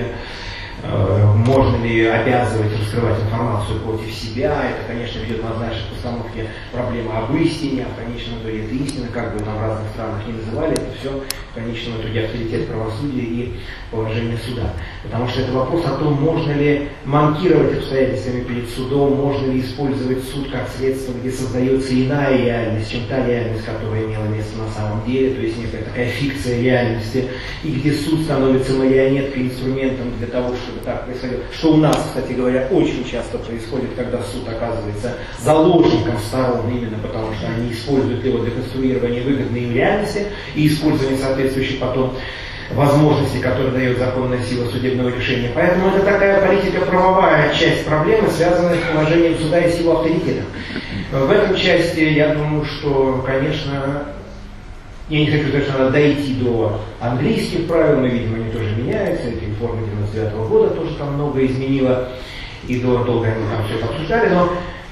можно ли обязывать раскрывать информацию против себя, это, конечно, ведет однозначно к постановке проблемы об истине, а в конечном итоге это истина, как бы там в разных странах не называли, это все в конечном итоге авторитет правосудия и положение суда. Потому что это вопрос о том, можно ли манкировать обстоятельствами перед судом, можно ли использовать суд как средство, где создается иная реальность, чем та реальность, которая имела место на самом деле, то есть некая такая фикция реальности, и где суд становится марионеткой, инструментом для того, чтобы так происходило. Что у нас, кстати говоря, очень часто происходит, когда суд оказывается заложником сторон, именно потому что они используют его для конструирования выгодной им реальности и использования соответствующих потом возможностей, которые дает законная сила судебного решения. Поэтому это такая политико-правовая часть проблемы, связанная с положением суда и с его авторитетом. В этом части, я думаю, что, конечно, я не хочу сказать, что надо дойти до английских правил, но, видимо, они тоже меняются. Эти реформы 99 года тоже там много изменило, и долго они там все это обсуждали, но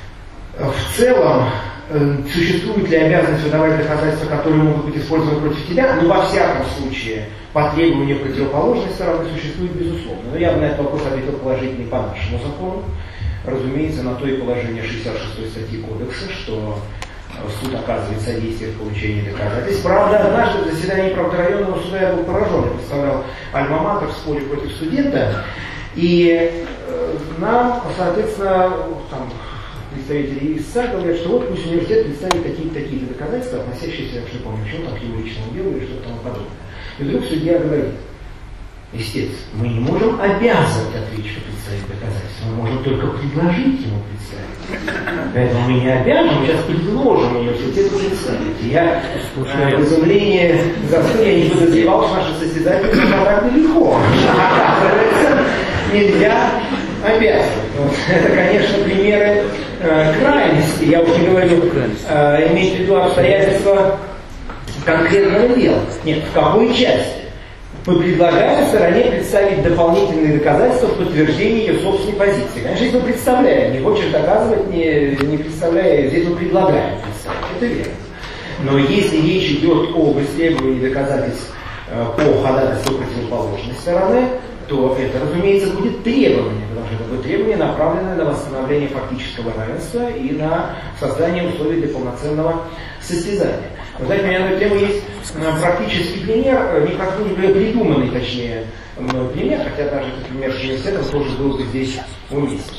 в целом существует ли обязанность выдавать доказательства, которые могут быть использованы против тебя, но во всяком случае по требованию противоположной стороны существует безусловно. Но я бы на этот вопрос ответил положительно по нашему закону. Разумеется, на то и положение 66 статьи Кодекса, что суд оказывает содействие в получении доказательств. Правда, однажды в заседании правоохранительного суда я был поражен. Я представлял альма-матер в споре против студента. И нам, соответственно, там, представители ИСА говорят, что вот пусть университет представит такие-то доказательства, относящиеся, я не помню, к чему там, к его личному делу или что-то тому подобное. И вдруг судья говорит: истец, мы не можем обязывать ответчика представить доказательства, мы можем только предложить ему представить. Поэтому мы не обязаны, мы сейчас предложим университету представить. И я в изумлении застыл, я не подозревал, что наши состязатели так далеко. Нельзя обязывать. Вот. Это, конечно, примеры крайности. Я уже не говорю, иметь в виду обстоятельства конкретного дела. Нет, в какой части? Мы предлагаем стороне представить дополнительные доказательства в подтверждении ее собственной позиции. Конечно, здесь мы представляем, не хочешь доказывать, не представляя, здесь мы предлагаем представить. Это верно. Но если речь идет об исследовании доказательств по ходатайству противоположной стороны, то это, разумеется, будет требование, потому что это будет требование, направленное на восстановление фактического равенства и на создание условий для полноценного состязания. Вы знаете, у меня на эту тему есть практический пример, не придуманный, точнее, мной пример, хотя даже этот пример с университетом тоже был бы здесь уместен.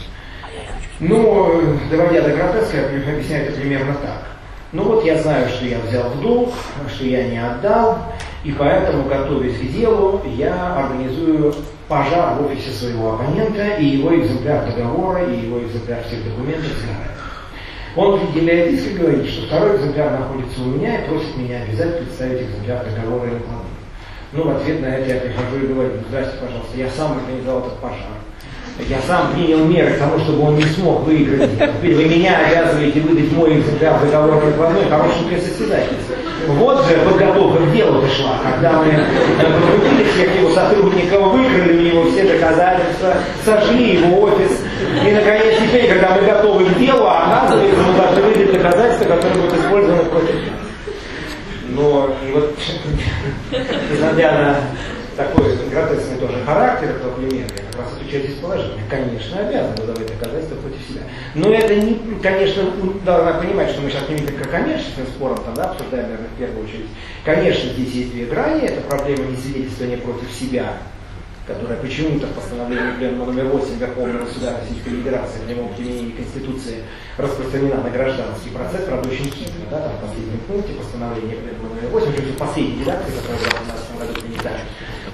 Но, доводя до гротеска, я объясняю это примерно так. Ну вот я знаю, что я взял в долг, что я не отдал, и поэтому, готовясь к делу, я организую пожар в офисе своего оппонента, и его экземпляр договора, и его экземпляр всех документов сгорает. Он предъявляет иск и говорит, что второй экземпляр находится у меня и просит меня обязательно представить экземпляр договора и накладных. Ну, в ответ на это я прихожу и говорю: здрасте, пожалуйста, я сам организовал этот пожар. Я сам принял меры к тому, чтобы он не смог выиграть. Теперь вы меня обязываете выдать мой экземпляр договора прикладной, хорошенькое состязательство. Вот же подготовка к делу-то шла, когда мы покрутили всех его сотрудников, выиграли у него все доказательства, сожгли его офис. И, наконец, теперь, когда мы готовы к делу, оказывается, мы должны выдать доказательства, которые будут использованы против нас. Но, и вот, несмотря на такой гротескный тоже характер этого примера, я как раз отвечаю здесь положительно. Конечно, обязан выдавать доказательства против себя. Но это не, конечно, должна понимать, что мы сейчас не видим как коммерческим спором, тогда обсуждаем, наверное, в первую очередь. Конечно, здесь есть две грани. Это проблема несвидетельствования против себя, которая почему-то в постановлении Пленума номер 8 Верховного Суда Российской Федерации в прямом применении Конституции распространена на гражданский процесс, правда, очень хитро, да, там в последнем пункте постановления Пленума номер 8, уже в последней редакции, которая была в 2017 году принята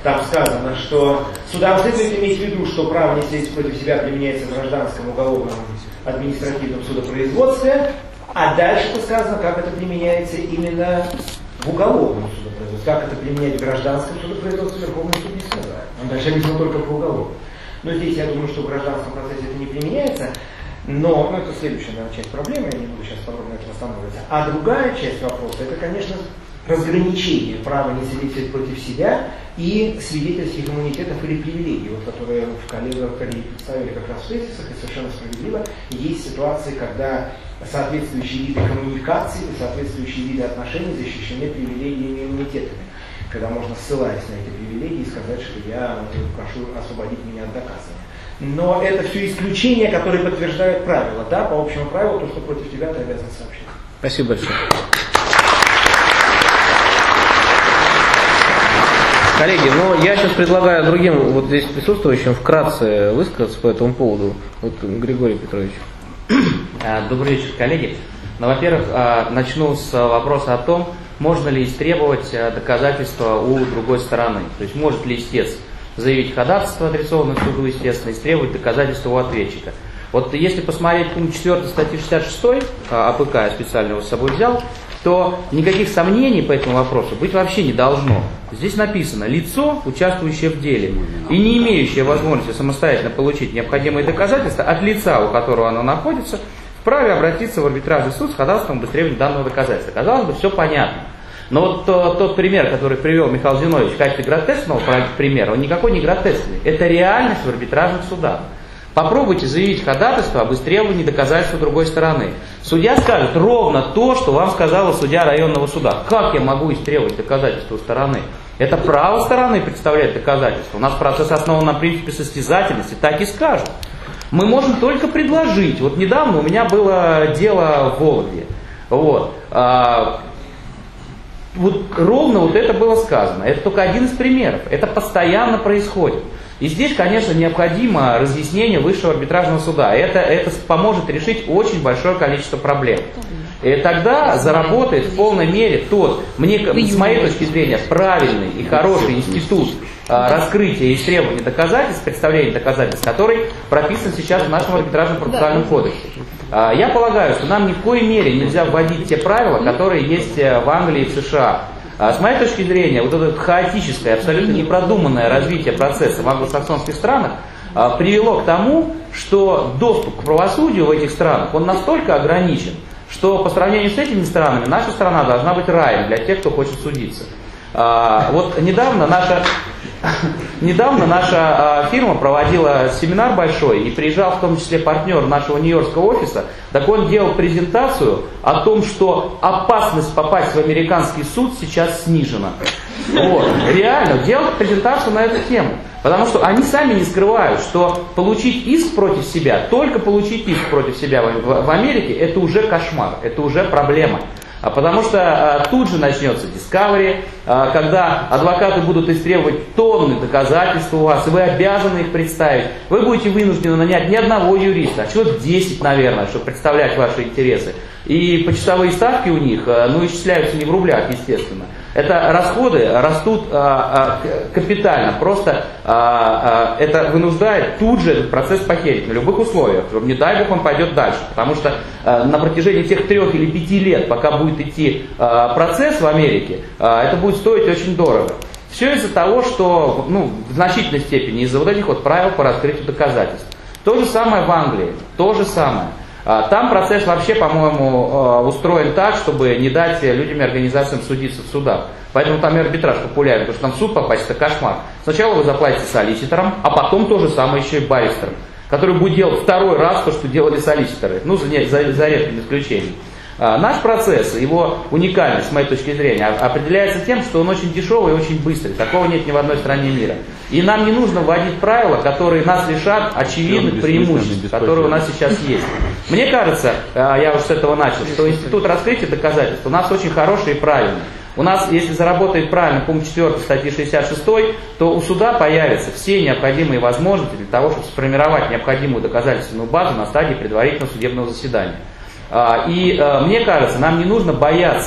там сказано, что судам следует иметь в виду, что право не свидетельств против себя применяется в гражданском, уголовном, административном судопроизводстве, а дальше сказано, как это применяется именно в уголовном судопроизводстве, как это применять в гражданском судопроизводстве, Верховный суд не сказал. Он дальше объяснил только по уголовному. Но здесь я думаю, что в гражданском процессе это не применяется, но это следующая, наверное, часть проблемы, я не буду сейчас подробно этим останавливаться. А другая часть вопроса, это, конечно, разграничение права не свидетельствовать против себя и свидетельских иммунитетов или привилегий, вот, которые в коллегах представили как раз в тезисах, и совершенно справедливо. Есть ситуации, когда соответствующие виды коммуникации, соответствующие виды отношений защищены привилегиями и иммунитетами, когда можно, ссылаясь на эти привилегии, сказать, что я прошу освободить меня от доказывания. Но это все исключения, которые подтверждают правила. Да, по общему правилу, то, что против тебя, ты обязан сообщить.
Спасибо большое. Коллеги, я сейчас предлагаю другим вот здесь присутствующим вкратце высказаться по этому поводу. Вот Григорий Петрович.
Добрый вечер, коллеги. Во-первых, начну с вопроса о том, можно ли истребовать доказательства у другой стороны. То есть может ли истец заявить ходатайство, адресованное суду, естественно, истребовать доказательства у ответчика. Вот если посмотреть пункт 4 статьи 66 АПК, я специально его с собой взял, то никаких сомнений по этому вопросу быть вообще не должно. Здесь написано: лицо, участвующее в деле и не имеющее возможности самостоятельно получить необходимые доказательства от лица, у которого оно находится, вправе обратиться в арбитражный суд с ходатайством об истребовании данного доказательства. Казалось бы, все понятно. Но вот тот пример, который привел Михаил Зиновьевич в качестве гротескного примера, он никакой не гротескный. Это реальность в арбитражных судах. Попробуйте заявить ходатайство об истребовании доказательства другой стороны. Судья скажет ровно то, что вам сказала судья районного суда. Как я могу истребовать доказательства у стороны? Это право стороны представлять доказательства. У нас процесс основан на принципе состязательности, так и скажут. Мы можем только предложить. Вот недавно у меня было дело в Вологде. Вот ровно вот это было сказано. Это только один из примеров. Это постоянно происходит. И здесь, конечно, необходимо разъяснение высшего арбитражного суда. Это поможет решить очень большое количество проблем. И тогда заработает в полной мере тот, с моей точки зрения, правильный и хороший институт раскрытия и истребования доказательств, представления доказательств, который прописан сейчас в нашем арбитражном процессуальном кодексе. Я полагаю, что нам ни в коей мере нельзя вводить те правила, которые есть в Англии и в США. С моей точки зрения, вот это хаотическое, абсолютно непродуманное развитие процесса в англосаксонских странах привело к тому, что доступ к правосудию в этих странах, он настолько ограничен, что по сравнению с этими странами наша страна должна быть раем для тех, кто хочет судиться. Вот недавно наша фирма проводила семинар большой, и приезжал в том числе партнер нашего нью-йоркского офиса. Так он делал презентацию о том, что опасность попасть в американский суд сейчас снижена. Вот. Реально, делал презентацию на эту тему. Потому что они сами не скрывают, что получить иск против себя, только получить иск против себя в Америке, это уже кошмар, это уже проблема. Потому что тут же начнется discovery, когда адвокаты будут истребовать тонны доказательств у вас, и вы обязаны их представить. Вы будете вынуждены нанять не одного юриста, а человек 10, наверное, чтобы представлять ваши интересы. И почасовые ставки у них, исчисляются не в рублях, естественно. Это расходы растут капитально. Просто это вынуждает тут же этот процесс похерить на любых условиях. Не дай бог он пойдет дальше. Потому что на протяжении тех 3 или 5 лет, пока будет идти процесс в Америке, это будет стоить очень дорого. Все из-за того, что в значительной степени из-за вот этих вот правил по раскрытию доказательств. То же самое в Англии. То же самое. Там процесс вообще, по-моему, устроен так, чтобы не дать людям и организациям судиться в судах. Поэтому там и арбитраж популярен, потому что там в суд попасть — это кошмар. Сначала вы заплатите солиситорам, а потом то же самое еще и баристерам, который будет делать второй раз то, что делали солиситоры, за редким исключением. Наш процесс, его уникальность, с моей точки зрения, определяется тем, что он очень дешевый и очень быстрый. Такого нет ни в одной стране мира. И нам не нужно вводить правила, которые нас лишат очевидных преимуществ, которые у нас сейчас есть. Мне кажется, я уже с этого начал, что институт раскрытия доказательств у нас очень хороший и правильный. У нас, если заработает правильно пункт 4 статьи 66, то у суда появятся все необходимые возможности для того, чтобы сформировать необходимую доказательственную базу на стадии предварительного судебного заседания. И мне кажется, нам не нужно бояться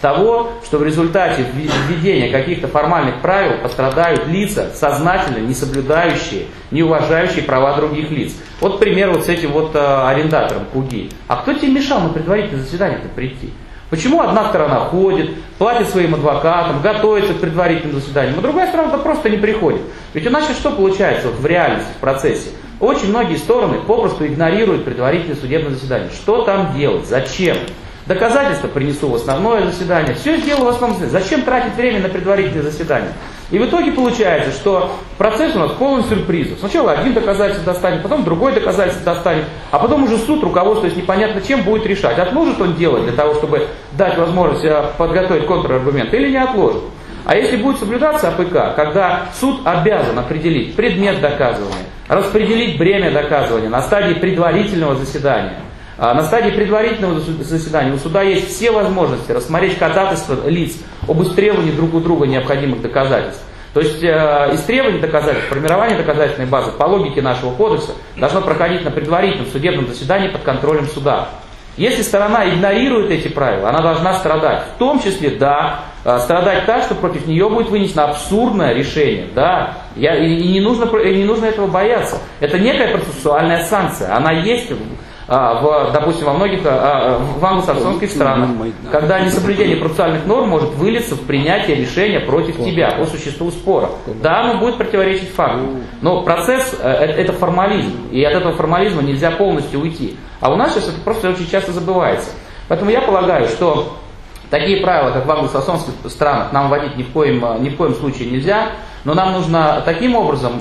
того, что в результате введения каких-то формальных правил пострадают лица, сознательно не соблюдающие, не уважающие права других лиц. Вот пример вот с этим вот арендатором Куги. А кто тебе мешал на предварительное заседание-то прийти? Почему одна сторона ходит, платит своим адвокатам, готовится к предварительным заседаниям, а другая сторона просто не приходит? Ведь у нас сейчас что получается вот в реальности, в процессе? Очень многие стороны попросту игнорируют предварительное судебное заседание. Что там делать? Зачем? Доказательства принесу в основное заседание. Все сделаю в основном заседании. Зачем тратить время на предварительное заседание? И в итоге получается, что процесс у нас полон сюрпризов. Сначала один доказательство достанет, потом другой доказательство достанет, а потом уже суд, руководствуясь непонятно чем, будет решать, отложит он дело для того, чтобы дать возможность подготовить контраргумент, или не отложит. А если будет соблюдаться АПК, когда суд обязан определить предмет доказывания, распределить бремя доказывания на стадии предварительного заседания, на стадии предварительного заседания у суда есть все возможности рассмотреть ходатайство лиц об истребовании друг у друга необходимых доказательств. То есть истребование доказательств, формирование доказательной базы по логике нашего кодекса должно проходить на предварительном судебном заседании под контролем суда. Если сторона игнорирует эти правила, она должна страдать. В том числе, да, страдать так, что против нее будет вынесено абсурдное решение. Да. И не нужно этого бояться. Это некая процессуальная санкция. Она есть, допустим, во многих в англосаксонских странах, когда несоблюдение процессуальных норм может вылиться в принятие решения против тебя по существу спора. Да, оно будет противоречить факту. Но процесс это формализм. И от этого формализма нельзя полностью уйти. А у нас сейчас это просто очень часто забывается. Поэтому я полагаю, что такие правила, как в англосаксонских странах, нам вводить ни в коем случае нельзя. Но нам нужно таким образом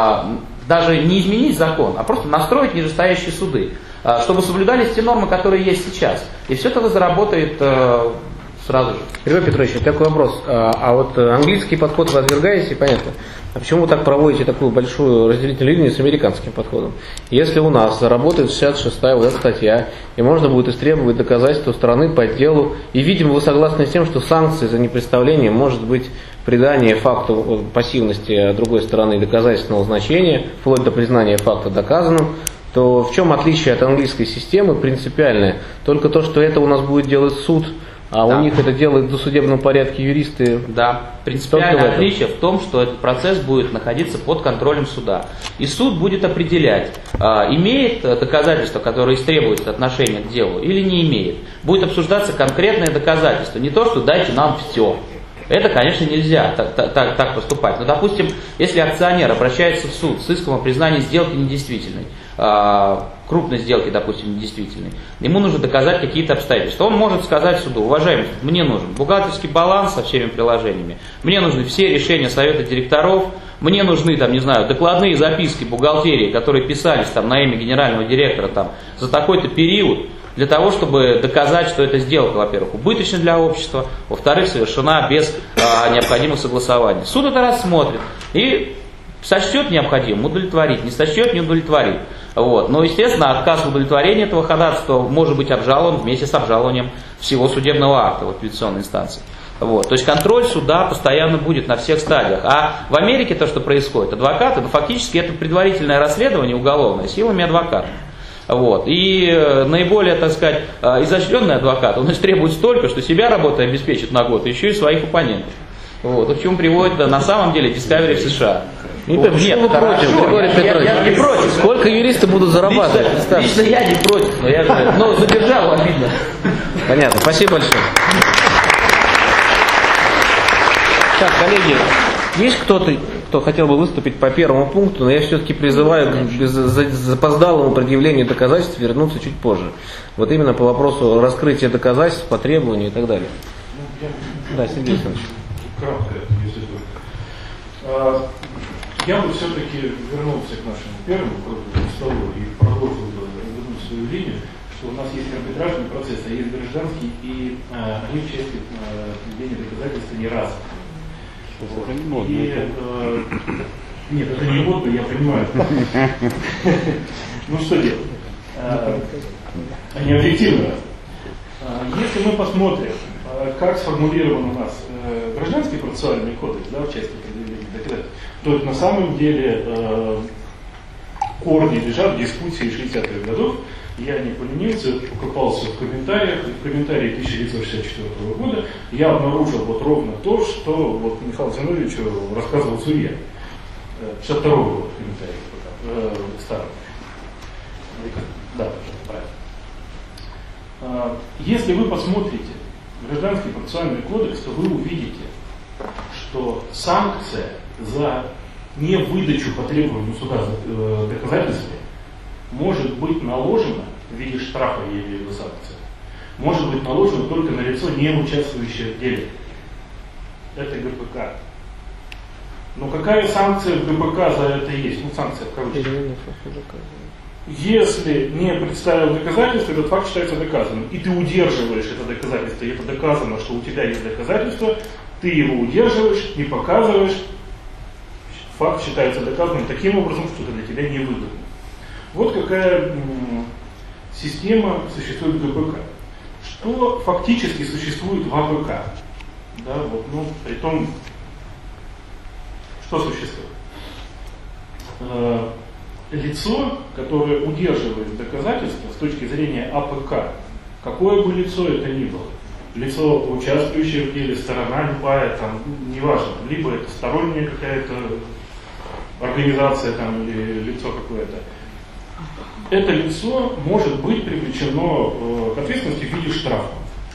даже не изменить закон, а просто настроить нижестоящие суды, чтобы соблюдались те нормы, которые есть сейчас. И все это заработает сразу же.
Григорий Петрович, такой вопрос. А вот английский подход вы отвергаете, понятно. А почему вы так проводите такую большую разделительную линию с американским подходом? Если у нас работает 66-я вот эта статья, и можно будет истребовать доказательства стороны по делу, и, видимо, вы согласны с тем, что санкции за непредставление может быть придание факту пассивности другой стороны доказательственного значения, вплоть до признания факта доказанным, то в чем отличие от английской системы принципиальное? Только то, что это у нас будет делать суд, а да. У них это делают в досудебном порядке юристы.
Да, принципиальное отличие в том, что этот процесс будет находиться под контролем суда. И суд будет определять, имеет доказательство, которое истребуется отношения к делу, или не имеет. Будет обсуждаться конкретное доказательство, не то, что дайте нам все. Это, конечно, нельзя так поступать. Но, допустим, если акционер обращается в суд с иском о признании сделки недействительной, крупной сделки, допустим, недействительной, ему нужно доказать какие-то обстоятельства. Он может сказать суду: уважаемый, мне нужен бухгалтерский баланс со всеми приложениями, мне нужны все решения совета директоров, мне нужны, там, не знаю, докладные записки бухгалтерии, которые писались там на имя генерального директора там за такой-то период, для того, чтобы доказать, что эта сделка, во-первых, убыточна для общества, во-вторых, совершена без необходимых согласований. Суд это рассмотрит и сочтет необходимым, удовлетворит, не сочтет, не удовлетворит. Вот. Но, естественно, отказ в удовлетворении этого ходатайства может быть обжалован вместе с обжалованием всего судебного акта в апелляционной инстанции. Вот. То есть контроль суда постоянно будет на всех стадиях. А в Америке то, что происходит, адвокаты, фактически это предварительное расследование уголовное силами адвокатов. Вот. И наиболее, так сказать, изощренный адвокат, он требует столько, что себя работой обеспечит на год, еще и своих оппонентов. Вот. В чем приводит, на самом деле, Discovery в США.
Нет, вы против, Григорий Петрович.
Я не против.
Сколько юристы будут зарабатывать?
Лично я не против, но за державу обидно.
Понятно, спасибо большое. Так, коллеги, есть кто-то, кто хотел бы выступить по первому пункту, но я все-таки призываю к запоздалому предъявлению доказательств вернуться чуть позже. Вот именно по вопросу раскрытия доказательств, по требованию и так далее. Да, Сергей Александрович.
Кратко, если только. Я бы все-таки вернулся к нашему первому столу и продолжил бы вернуть свою линию, что у нас есть арбитражный процесс, а есть гражданский, и они в части предъявления доказательства не раз. Нет, это не модно, я понимаю. Ну что делать? Они объективны. Если мы посмотрим, как сформулирован у нас гражданский процессуальный кодекс, да, в части предъявления доказательств, то на самом деле корни лежат в дискуссии 60-х годов, Я не поленился, покопался в комментариях, и в комментарии 1964 года я обнаружил вот ровно то, что вот Михаилу Зиновьевичу рассказывал Сурья. 62 года комментарий старый. Да, правильно. Если вы посмотрите Гражданский процессуальный кодекс, то вы увидите, что санкция за невыдачу по требованию суда доказательств может быть наложена в виде штрафа или санкции, может быть наложена только на лицо, не участвующее в деле. Это ГПК. Но какая санкция в ГПК за это есть? Ну, санкция в кавычках. Если не представил доказательства, этот факт считается доказанным. И ты удерживаешь это доказательство, и это доказано, что у тебя есть доказательство, ты его удерживаешь, не показываешь, факт считается доказанным таким образом, что это для тебя невыгодно. Вот какая система существует в ГПК. Что фактически существует в АПК? Да, вот, ну, при том, что существует? Лицо, которое удерживает доказательства с точки зрения АПК, какое бы лицо это ни было, лицо, участвующее в деле, сторона любая, там, неважно, либо это сторонняя какая-то организация там, или лицо какое-то, это лицо может быть привлечено к ответственности в виде штрафа.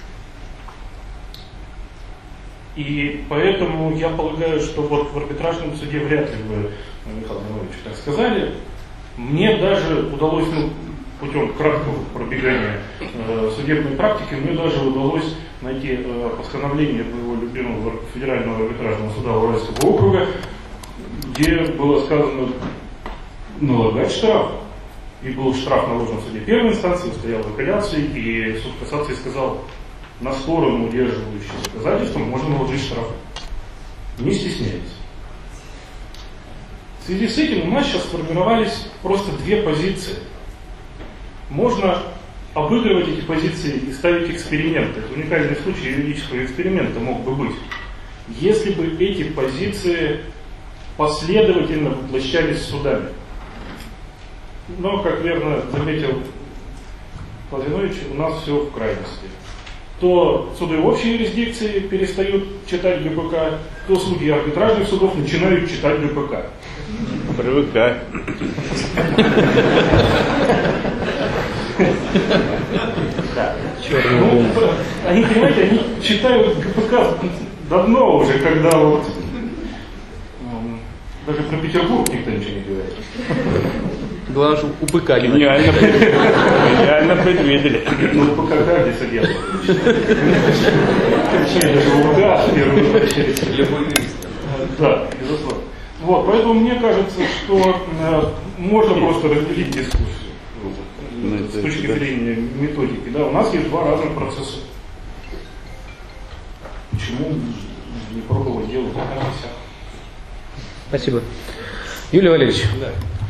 И поэтому я полагаю, что вот в арбитражном суде вряд ли вы, Михаил Иванович, так сказали. Мне даже удалось, ну, путем краткого пробегания судебной практики, мне даже удалось найти постановление моего любимого федерального арбитражного суда Уральского округа, где было сказано налагать штраф. И был штраф наложен в суде первой инстанции, стоял в апелляции, и суд кассации сказал, на сторону удерживающую доказательства можно наложить штраф. Не стесняйтесь. В связи с этим у нас сейчас сформировались просто две позиции. Можно обыгрывать эти позиции и ставить эксперименты. Это уникальный случай юридического эксперимента мог бы быть. Если бы эти позиции последовательно воплощались судами. Но, как верно заметил Владимир Ильич, у нас все в крайности. То суды общей юрисдикции перестают читать ГПК, то судьи арбитражных судов начинают читать ГПК.
Привыкай.
Они, понимаете, они читают ГПК давно уже, когда вот даже про Петербург никто ничего не говорит.
Главное, что УПК
Реально предвидели. Ну, УПК каждый судья. Точнее, даже УПК в первую очередь. Да, безусловно. Вот, поэтому мне кажется, что можно просто разделить дискуссию с точки зрения методики. Да, у нас есть два разных процесса. Почему не пробовать делать так?
Спасибо. Юлий Валерьевич.
Да.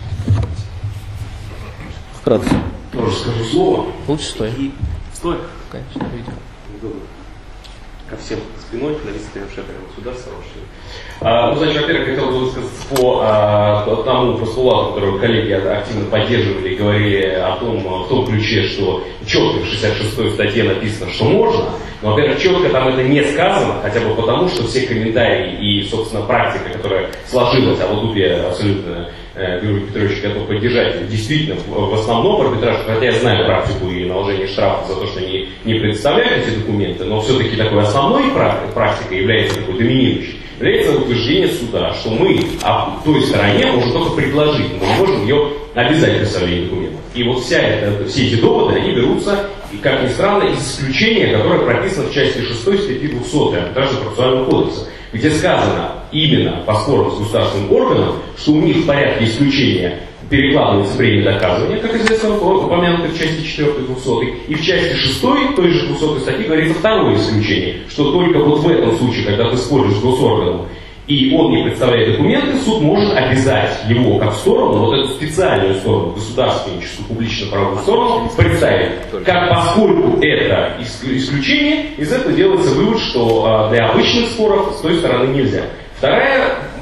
Вкратце.
Тоже скажу слово.
Лучше стой.
Стой?
Конечно, видео.
Удобно. Ко всем спиной, на вице-президентом государства Роши. Значит, во-первых, хотел бы высказаться по тому постулату, который коллеги активно поддерживали и говорили о том, в том ключе, что четко в 66-й статье написано, что можно. Но, во-первых, четко там это не сказано, хотя бы потому, что все комментарии и, собственно, практика, которая сложилась, а вот тут я абсолютно Георгий Петрович готов поддержать, действительно, в основном арбитраж, хотя я знаю практику и наложение штрафа за то, что они не предоставляют эти документы, но все-таки такой основной практикой является такой доминирующей, является утверждение суда, что мы той стороне можем только предложить, мы не можем ее обязать представление документов. И вот все эти доводы, они берутся, и, как ни странно, из исключения, которое прописано в части 6 статьи 200 Арбитражного процессуального кодекса, где сказано именно по спорам с государственным органом, что у них в порядке исключения перекладывается время доказывания, как известно, упомянуто в части 4 200, и в части 6 той же 200 статьи говорится второе исключение, что только вот в этом случае, когда ты споришь с госорганом, и он не представляет документы, суд может обязать его как сторону, вот эту специальную сторону, государственную, публично-правовую сторону, представить. Как поскольку это исключение, из этого делается вывод, что для обычных споров с той стороны нельзя. Вторая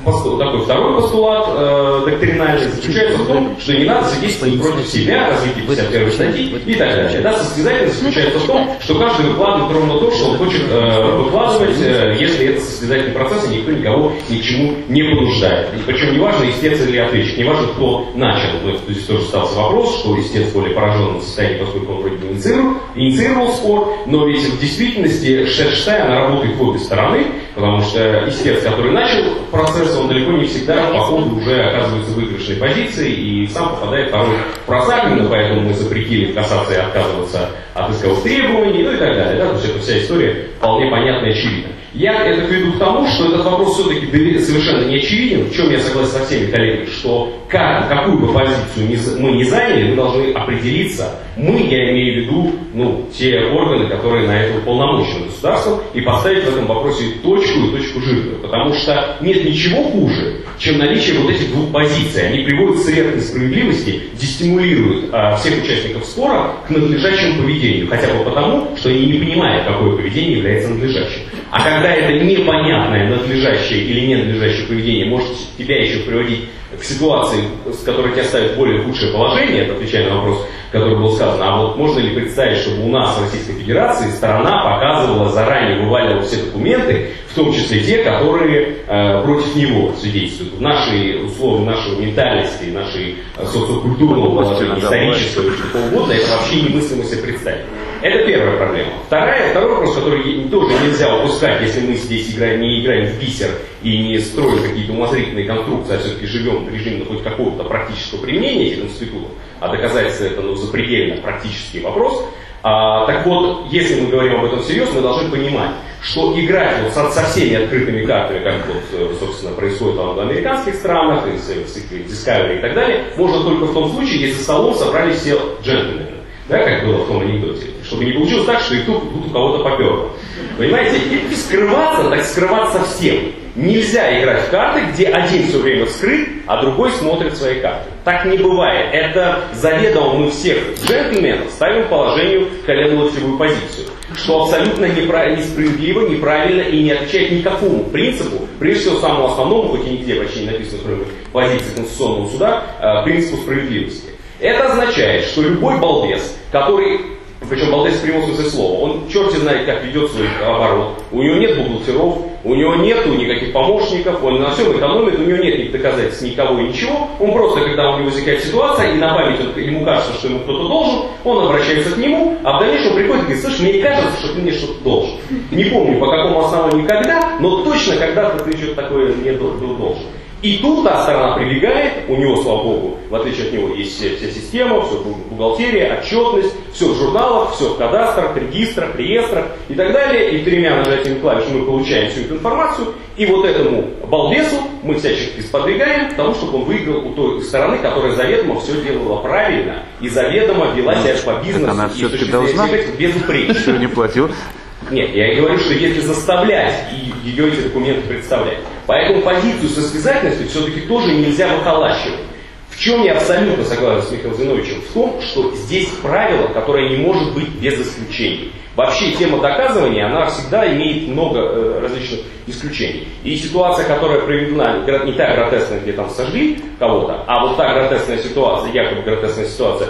такой второй постулат доктринальный заключается в том, что не надо свидетельствовать против себя, развитие 51 статьи и так далее. Да, состязательность заключается в том, что каждый выкладывает ровно то, что он хочет выкладывать, если это состязательный процесс, и никто никого ни к чему не понуждает. И причем неважно, истец или ответчик, неважно, кто начал. Здесь тоже остался вопрос, что истец более пораженном состоянии, поскольку он вроде бы инициировал спор, но ведь в действительности шестая, она работает в обе стороны, потому что истец, который начал процесс, он далеко не всегда по ходу уже оказывается в выигрышной позиции и сам попадает порой в просак, именно поэтому мы запретили в кассации отказываться от исковых требований, ну и так далее. Да? То есть эта вся история вполне понятна и очевидна. Я это веду к тому, что этот вопрос все-таки совершенно не очевиден, в чем я согласен со всеми коллегами, что какую бы позицию мы не заняли, мы должны определиться, я имею в виду те органы, которые на это уполномочены государством, и поставить в этом вопросе точку и точку жирную, потому что нет ничего хуже, чем наличие вот этих двух позиций. Они приводят к средней справедливости, дестимулируют всех участников спора к надлежащему поведению, хотя бы потому, что они не понимают, какое поведение является надлежащим. А когда это непонятное, надлежащее или ненадлежащее поведение может тебя еще приводить к ситуации, с которой тебя ставит в более худшее положение, это отвечая на вопрос, который был сказан, а вот можно ли представить, чтобы у нас в Российской Федерации сторона показывала, заранее вываливала все документы, в том числе те, которые против него свидетельствуют. В нашей условии, нашей ментальности, нашей социокультурного положения, исторического и что угодно, это вообще немыслимо себе представить. Это первая проблема. Второй вопрос, который тоже нельзя упускать, если мы здесь не играем в бисер и не строим какие-то умозрительные конструкции, а все-таки живем в режиме хоть какого-то практического применения этих институтов, а доказательство это запредельно практический вопрос. Так вот, если мы говорим об этом всерьез, мы должны понимать, что играть со всеми открытыми картами, как собственно, происходит в американских странах, и с Discovery и так далее, можно только в том случае, если за столом собрались все джентльмены. Да, как было в том анекдоте. Чтобы не получилось так, что и тут у кого-то поперло. Понимаете, и скрываться, так скрываться совсем. Нельзя играть в карты, где один все время вскрыт, а другой смотрит свои карты. Так не бывает. Это заведомо мы всех джентльменов ставим в положению коленолоктевую позицию. Что абсолютно несправедливо, неправильно и не отвечает никакому принципу, прежде всего самому основному, хоть и нигде почти не написано, кроме позиции Конституционного суда, принципу справедливости. Это означает, что любой балбес, который, причем балбес в прямом смысле слова, он черти знает, как ведет свой оборот, у него нет бухгалтеров, у него нет никаких помощников, он на всем экономит, у него нет никаких доказательств никого и ничего, он просто, когда у него возникает ситуация, и на память ему кажется, что ему кто-то должен, он обращается к нему, а в дальнейшем приходит и говорит, слышь, мне кажется, что ты мне что-то должен. Не помню, по какому основанию когда, но точно когда-то ты что-то такое мне был должен. И тут та сторона прибегает, у него, слава богу, в отличие от него, есть вся система, все бухгалтерия, отчетность, все в журналах, все в кадастрах, регистрах, реестрах и так далее. И 3 нажатиями клавиш мы получаем всю эту информацию. И вот этому балбесу мы всячески сподвигаем к тому, чтобы он выиграл у той стороны, которая заведомо все делала правильно и заведомо вела себя по бизнесу.
Она все-таки должна
безупречно.
Не платил.
Нет, я говорю, что если заставлять и ее эти документы представлять. Поэтому позицию состязательности все-таки тоже нельзя выхолащивать. В чем я абсолютно согласен с Михаилом Зиновьевичем? В том, что здесь правило, которое не может быть без исключений. Вообще тема доказывания, она всегда имеет много различных исключений. И ситуация, которая приведена, не та гротескная, где там сожгли кого-то, а вот та гротескная ситуация, якобы гротескная ситуация,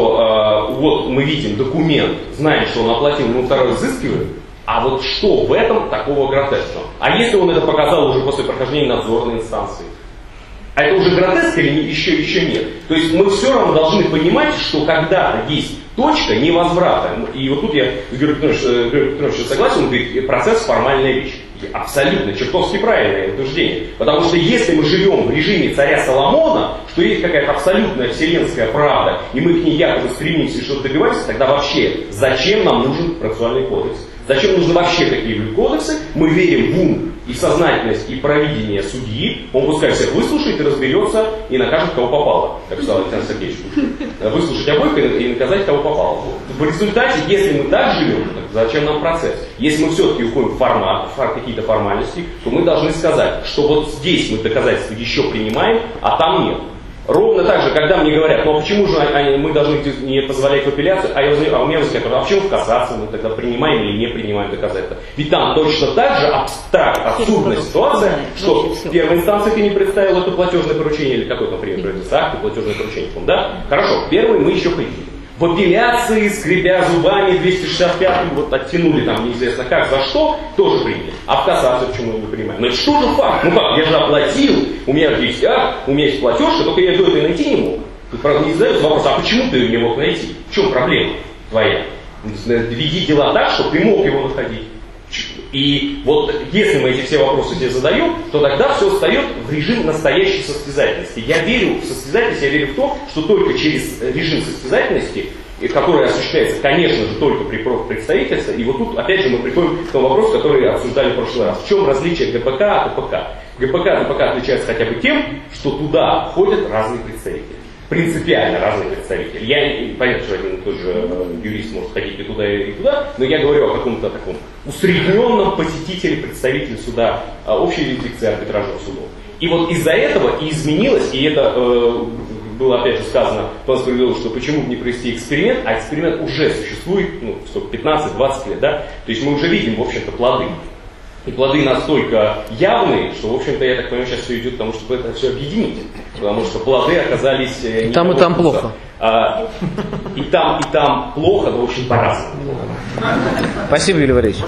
что вот мы видим документ, знаем, что он оплатил, мы второй взыскиваем, а вот что в этом такого гротескного? А если он это показал уже после прохождения надзорной инстанции? А это уже гротеск или еще нет? То есть мы все равно должны понимать, что когда есть точка невозврата, и вот тут я с Георгием Петровичем согласен, он говорит, процесс формальная вещь. Абсолютно, чертовски правильное утверждение. Потому что если мы живем в режиме царя Соломона, что есть какая-то абсолютная вселенская правда, и мы к ней якобы стремимся и что-то добиваемся, тогда вообще зачем нам нужен процессуальный кодекс? Зачем нужны вообще какие-либо кодексы? Мы верим в ум и сознательность, и провидение судьи. Он пускай всех выслушает и разберется, и накажет, кого попало. Как сказал Александр Сергеевич. Выслушать обоих и наказать, кого попало. В результате, если мы так живем, так зачем нам процесс? Если мы все-таки уходим в какие-то формальности, то мы должны сказать, что вот здесь мы доказательства еще принимаем, а там нет. Ровно так же, когда мне говорят, ну а почему же мы должны не позволять в апелляцию, а у меня возникает вопрос, а почему в кассацию мы тогда принимаем или не принимаем доказательства? Ведь там точно так же абсурдная ситуация, что в первой инстанции ты не представил это платежное поручение, или какой, например, производится акт и платежное поручение, да? Хорошо, в первой мы еще приняли. В апелляции, скребя зубами, 265 вот оттянули там неизвестно как, за что, тоже приняли. А в кассацию почему мы не принимаем? Ну это что же факт? Ну как, я же оплатил, у меня есть акт, у меня есть платежка, только я до этого найти не мог. Тут, правда, не задают вопрос, а почему ты его не мог найти? В чем проблема твоя? Веди дела так, чтобы ты мог его находить. И вот если мы эти все вопросы себе задаем, то тогда все встает в режим настоящей состязательности. Я верю в состязательность, я верю в то, что только через режим состязательности, который осуществляется, конечно же, только при представительстве, и вот тут опять же мы приходим к тому вопросу, который обсуждали в прошлый раз. В чем различие ГПК от АПК? ГПК от АПК отличаются хотя бы тем, что туда входят разные представители. Принципиально разные представители. Я, понятно, что один и тот же юрист может ходить и туда, но я говорю о каком-то таком усредненном посетителе, представителе суда, общей юрисдикции арбитражных судов. И вот из-за этого и изменилось, и это было опять же сказано, что почему бы не провести эксперимент, а эксперимент уже существует, 15-20 лет, да, то есть мы уже видим, в общем-то, плоды. И плоды настолько явные, что, в общем-то, я так понимаю, сейчас все идет к тому, чтобы это все объединить. Потому что плоды оказались...
И там плохо.
И там плохо, но очень по-разному.
Спасибо, Юрий Валерьевич.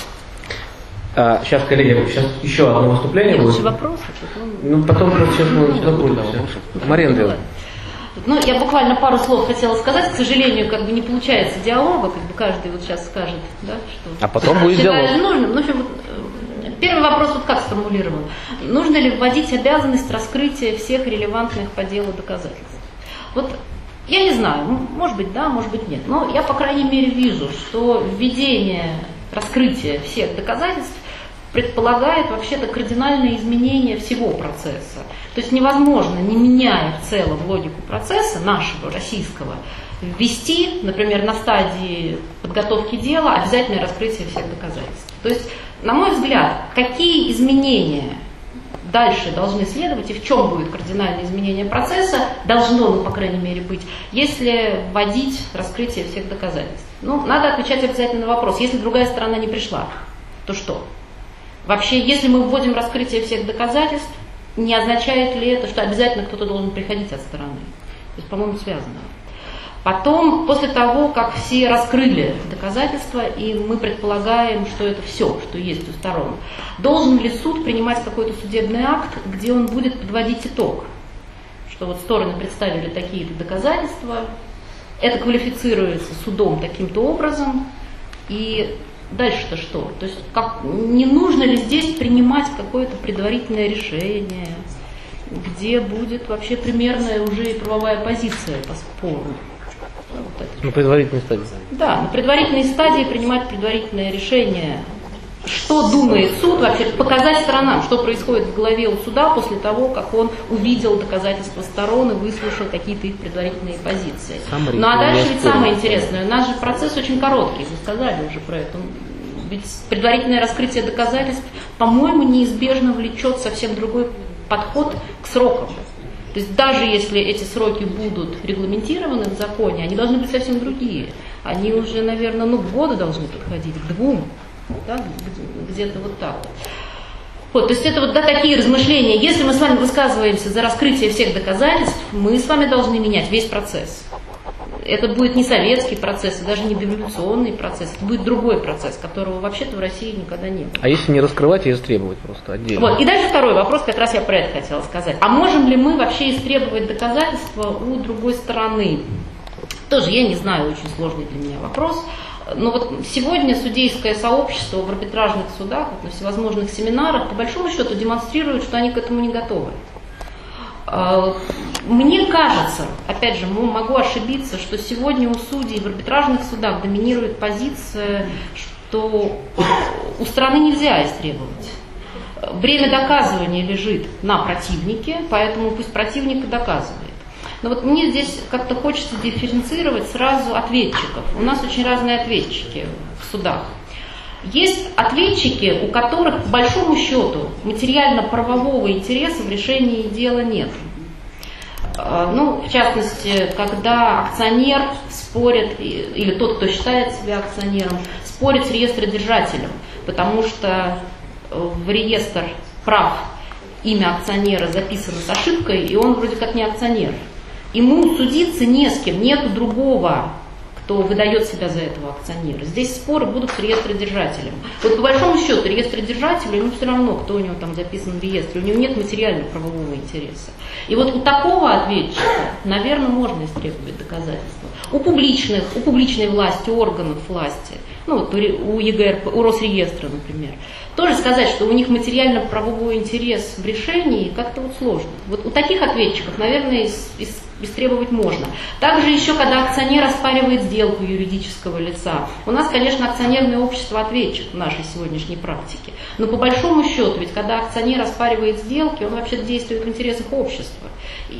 Сейчас, коллеги, сейчас еще одно выступление будет.
Вопрос?
Потом сейчас мы закончим. Мария Андреевна.
Ну, я буквально пару слов хотела сказать. К сожалению, как бы не получается диалога, как бы каждый вот сейчас скажет, да, что...
А потом будет диалог.
Нужно. Ну, в общем, первый вопрос вот как сформулирован. Нужно ли вводить обязанность раскрытия всех релевантных по делу доказательств? Вот я не знаю, может быть да, может быть нет. Но я, по крайней мере, вижу, что введение раскрытия всех доказательств предполагает вообще-то кардинальное изменение всего процесса. То есть невозможно, не меняя в целом логику процесса нашего, российского, ввести, например, на стадии подготовки дела обязательное раскрытие всех доказательств. То есть, на мой взгляд, какие изменения дальше должны следовать и в чем будет кардинальное изменение процесса, должно, по крайней мере, быть, если вводить раскрытие всех доказательств. Надо отвечать обязательно на вопрос. Если другая сторона не пришла, то что? Вообще, если мы вводим раскрытие всех доказательств, не означает ли это, что обязательно кто-то должен приходить от стороны? То есть, по-моему, связано. Потом, после того, как все раскрыли доказательства, и мы предполагаем, что это все, что есть у сторон, должен ли суд принимать какой-то судебный акт, где он будет подводить итог? Что вот стороны представили такие-то доказательства, это квалифицируется судом таким-то образом, и дальше-то что? То есть не нужно ли здесь принимать какое-то предварительное решение, где будет вообще примерная уже и правовая позиция по спору?
На предварительной стадии.
Да, на предварительной стадии принимать предварительное решение. Что думает суд, вообще показать сторонам, что происходит в голове у суда после того, как он увидел доказательства сторон и выслушал какие-то их предварительные позиции. А дальше ведь самое интересное, у нас же процесс очень короткий, вы сказали уже про это. Ведь предварительное раскрытие доказательств, по-моему, неизбежно влечет совсем другой подход к срокам. То есть даже если эти сроки будут регламентированы в законе, они должны быть совсем другие. Они уже, наверное, к году должны подходить, к 2, да, где-то вот так. Вот, то есть это вот такие размышления. Если мы с вами высказываемся за раскрытие всех доказательств, мы с вами должны менять весь процесс. Это будет не советский процесс, даже не дореволюционный процесс, это будет другой процесс, которого вообще-то в России никогда не было.
А если не раскрывать и истребовать просто отдельно?
Вот, и дальше второй вопрос, как раз я про это хотела сказать. А можем ли мы вообще истребовать доказательства у другой стороны? Тоже, я не знаю, очень сложный для меня вопрос. Но вот сегодня судейское сообщество в арбитражных судах, на всевозможных семинарах, по большому счету демонстрирует, что они к этому не готовы. Мне кажется, опять же, могу ошибиться, что сегодня у судей в арбитражных судах доминирует позиция, что у стороны нельзя истребовать. Бремя доказывания лежит на противнике, поэтому пусть противник доказывает. Но вот мне здесь как-то хочется дифференцировать сразу ответчиков. У нас очень разные ответчики в судах. Есть ответчики, у которых, по большому счету, материально-правового интереса в решении дела нет. Ну, в частности, когда акционер спорит, или тот, кто считает себя акционером, спорит с реестродержателем, потому что в реестр прав имя акционера записано с ошибкой, и он вроде как не акционер. Ему судиться не с кем, нету другого, кто выдает себя за этого акционера. Здесь споры будут с реестродержателем. Вот по большому счету реестродержателю, ему все равно, кто у него там записан в реестре, у него нет материально-правового интереса. И вот у такого ответчика, наверное, можно истребовать доказательства. У публичной власти, органов власти, ну вот у ЕГР, у Росреестра, например, тоже сказать, что у них материально-правовой интерес в решении, как-то вот сложно. Вот у таких ответчиков, наверное, истребовать можно. Также еще, когда акционер оспаривает сделку юридического лица. У нас, конечно, акционерное общество ответчик в нашей сегодняшней практике. Но по большому счету, ведь когда акционер оспаривает сделки, он вообще действует в интересах общества.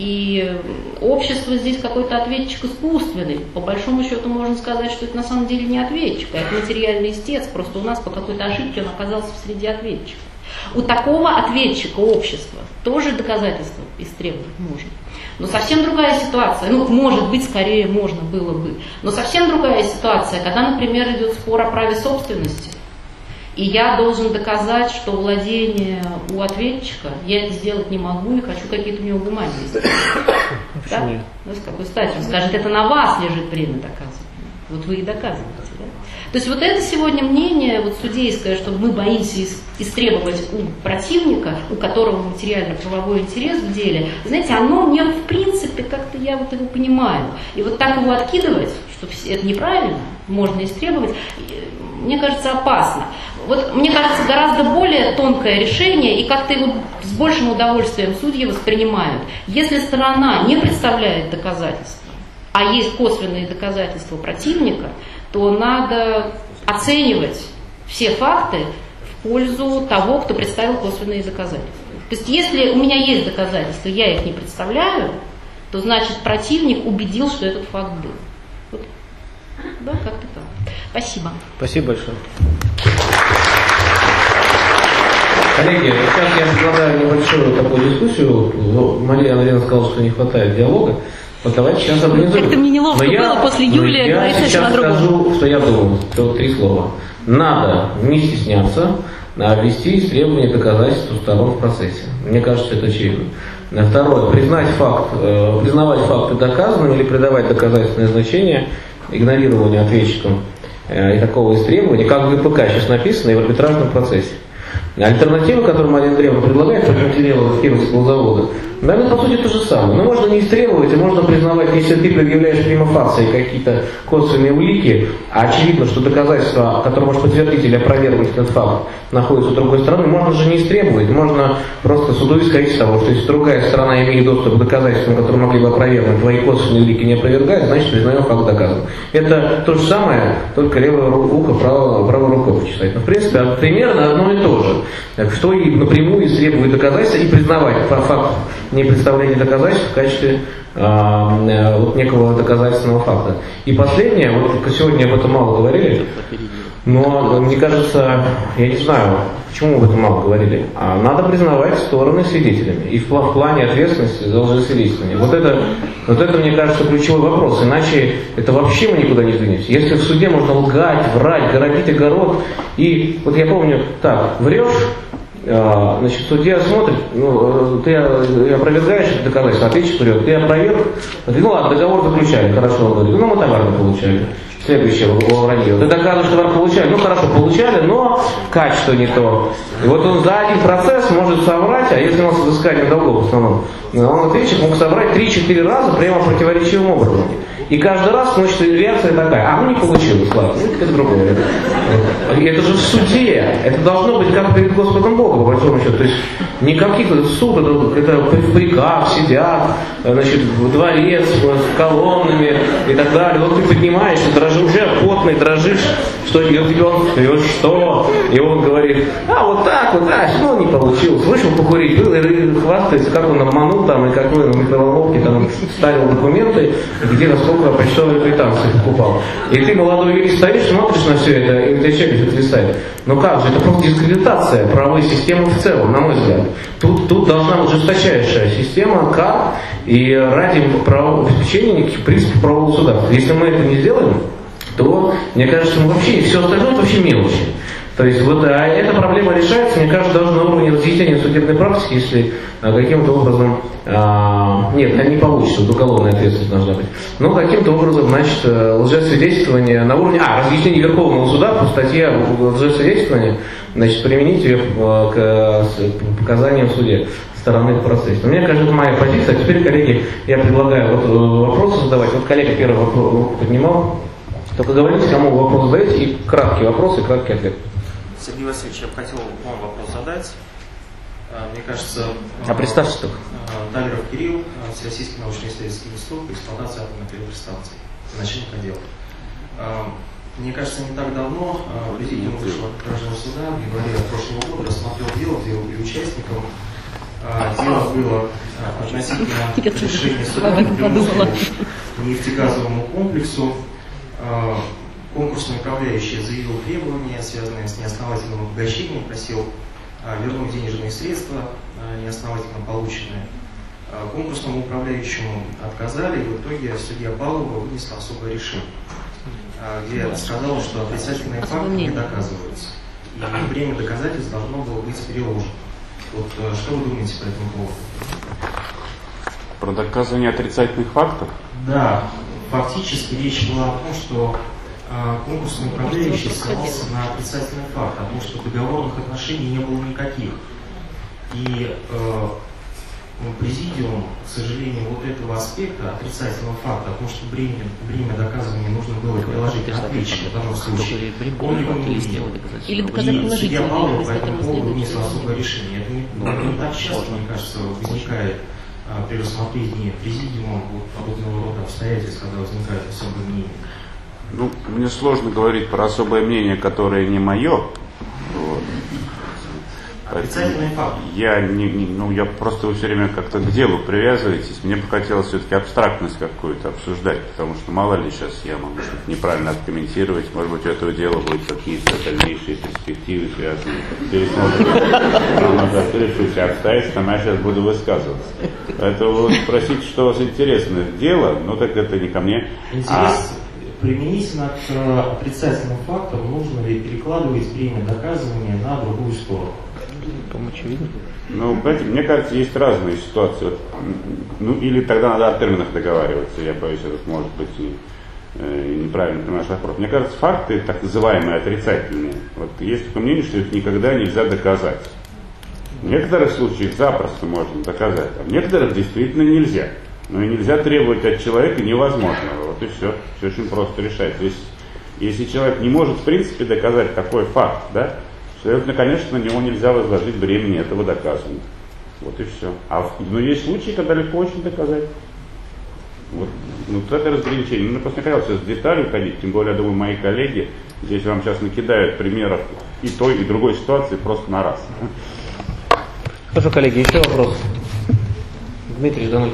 И общество здесь какой-то ответчик искусственный. По большому счету можно сказать, что это на самом деле не ответчик, а это материальный истец. Просто у нас по какой-то ошибке он оказался среди ответчиков. У такого ответчика общества тоже доказательства истребовать можно. Но совсем другая ситуация, ну, может быть, скорее можно было бы, но совсем другая ситуация, когда, например, идет спор о праве собственности, и я должен доказать, что владение у ответчика, я это сделать не могу и хочу какие-то у него бумаги сделать. Да? Ну, с какой стати? Он скажет, это на вас лежит время доказывания. Вот вы и доказываете. Да? То есть вот это сегодня мнение вот судейское, что мы боимся истребовать у противника, у которого материально-правовой интерес в деле, знаете, оно мне в принципе как-то я вот его понимаю. И вот так его откидывать, что это неправильно, можно истребовать, мне кажется, опасно. Вот мне кажется, гораздо более тонкое решение, и как-то его с большим удовольствием судьи воспринимают. Если сторона не представляет доказательства, а есть косвенные доказательства противника, то надо оценивать все факты в пользу того, кто представил косвенные доказательства. То есть если у меня есть доказательства, я их не представляю, то значит противник убедил, что этот факт был. Вот. Да, как-то так. Спасибо.
Спасибо большое. Коллеги, сейчас я предлагаю небольшую такую дискуссию. Мария Андреевна сказала, что не хватает диалога. Вот давайте сейчас организуем.
Как-то мне неловко было после Юлии говорить
сейчас
на другом.
скажу, что я думаю. Вот 3 слова. Надо не стесняться, а ввести исследование доказательств сторон в процессе. Мне кажется, это очевидно. Второе. Признавать факты доказанными или придавать доказательственное значение игнорированию ответчиком и такого истребования, как в ГПК сейчас написано, и в арбитражном процессе. Альтернатива, которую Мария Андреевна предлагает, как материалы Кировского завода, наверное, по сути то же самое. Но можно не истребовать, и можно признавать, если ты предъявляешь prima facie какие-то косвенные улики, а очевидно, что доказательства, которые может подтвердить или опровергнуть этот факт, находятся с другой стороны, можно же не истребовать, можно просто суду исходить из того, что если другая сторона имеет доступ к доказательствам, которые могли бы опровергнуть, твои косвенные улики не опровергают, значит признаем факт доказан. Это то же самое, только левое ухо правой рукой почесать. Но в принципе примерно одно и то же. Что и напрямую истребовать доказательства и признавать факт непредставления доказательств в качестве вот некого доказательственного факта. И последнее, вот сегодня об этом мало говорили, но мне кажется, я не знаю, почему об этом мало говорили, надо признавать стороны свидетелями и в плане ответственности за лжесвидетельствование. Вот это, мне кажется, ключевой вопрос, иначе это вообще мы никуда не сдвинемся. Если в суде можно лгать, врать, городить огород, и вот я помню, так, врешь, значит, судья смотрит, ты опровергаешь доказательства, ответчик врет, ты опроверг, ну ладно, договор заключали, хорошо, он говорит, мы товар не получали. Следующее вранье. Ты доказываешь, что товар получали, ну хорошо, получали, но качество не то. И вот он за один процесс может соврать, а если у нас взыскание долгов в основном, он ответчик мог соврать 3-4 раза прямо противоречивым образом. И каждый раз, значит, реакция такая, ну не получилось, ладно, это другое. Это же в суде, это должно быть как перед Господом Богом, по большому счету. То есть не каких-то суд, это в приказ сидят, значит, в дворец с колоннами и так далее. Вот ты поднимаешься, дрожишь, уже потный, дрожишь, что и он что? И он говорит, вот так, ну не получилось. Вышел покурить, был и хвастается, как он обманул там, и как вы на микроволновке там ставил документы, где-то сколько сколько почтовых квитанций покупал. И ты, молодой юрист, стоишь, смотришь на все это, и у тебя чек отвисает. Ну как же, это просто дискредитация правовой системы в целом, на мой взгляд. Тут должна быть жесточайшая система кар и ради обеспечения неких принципов правового государства. Если мы это не сделаем, то, мне кажется, мы вообще все остальное это вообще мелочи. То есть вот эта проблема решается, мне кажется, даже на уровне разъяснения судебной практики, если каким-то образом, нет, не получится, вот уголовная ответственность должна быть, но каким-то образом, значит, лжесвидетельствование на уровне, разъяснение Верховного суда по статье лжесвидетельствования, значит, применить ее к показаниям в суде стороны в процессе. Но мне кажется, это моя позиция. А теперь, коллеги, я предлагаю вопросы задавать. Вот коллега первый руку поднимал. Только говорите, кому вопрос задаете, и краткий вопрос, и краткий ответ.
Сергей Васильевич, я бы хотел вам вопрос задать. Мне кажется...
представьте только.
Талеров Кирилл, Всероссийский научно-исследовательский институт по эксплуатации атомных электростанций, начальник отдела. Мне кажется, не так давно президиум вышел от Арбитражного суда, в январе прошлого года рассмотрел дело, где были участником. Дело было относительно решения суда по нефтегазовому комплексу. Конкурсный управляющий заявил требования, связанные с неосновательным обогащением, просил вернуть денежные средства, неосновательно полученные. Конкурсному управляющему отказали, и в итоге судья Павлова вынесла особое решение, где сказала, что отрицательные факты не доказываются, и время доказательств должно было быть переложено. Вот что вы думаете по этому поводу?
Про доказывание отрицательных фактов?
Да, фактически речь была о том, что конкурсный управляющий ссылался на отрицательный факт, о том, что договорных отношений не было никаких. И президиум, к сожалению, вот этого аспекта, отрицательного факта, о том, что бремя доказывания нужно было приложить ответчику в данном случае, он его не видел. И судья Павлова по этому поводу вынесла особое решение. Это не так часто, мне кажется, возникает при рассмотрении президиума подобного рода обстоятельств, когда возникает особое мнение.
Ну, мне сложно говорить про особое мнение, которое не мое. Вот.
Отрицательный факт.
Я просто вы все время как-то к делу привязываетесь. Мне бы хотелось все-таки абстрактность какую-то обсуждать, потому что мало ли сейчас я могу что-то неправильно откомментировать. Может быть, у этого дела будут какие-то дальнейшие перспективы, связанные с пересмотром решившихся обстоятельств, а я сейчас буду высказываться. Поэтому вот спросите, что у вас интересно дело, но так это не ко мне.
Применительно к отрицательным фактам, нужно ли перекладывать время доказывания на другую сторону?
Ну, понимаете, мне кажется, есть разные ситуации. Вот, ну, или тогда надо о терминах договариваться. Я боюсь, это может быть неправильно понимаешь вопрос. Мне кажется, факты, так называемые отрицательные, вот есть такое мнение, что их никогда нельзя доказать. В некоторых случаях запросто можно доказать, а в некоторых действительно нельзя. Но и нельзя требовать от человека невозможного. Вот и все. Все очень просто решается. Если человек не может в принципе доказать такой факт, да, следовательно, конечно, на него нельзя возложить бремя этого доказывания. Вот и все. Но есть случаи, когда легко очень доказать. Вот это разграничение. Мне просто не хотелось сейчас в детали уходить, тем более, я думаю, мои коллеги здесь вам сейчас накидают примеров и той, и другой ситуации просто на раз.
Хорошо, коллеги, еще вопрос. Дмитрий Жданухин.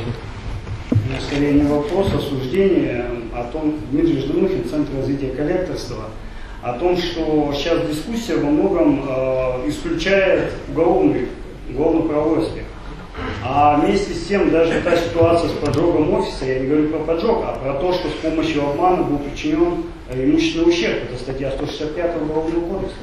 Скорее не вопрос, а суждение о том, Дмитрий Жданухин, Центр развития коллекторства, о том, что сейчас дискуссия во многом исключает уголовно-правовой аспект. А вместе с тем даже та ситуация с поджогом офиса, я не говорю про поджог, а про то, что с помощью обмана был причинен имущественный ущерб. Это статья 165 Уголовного кодекса.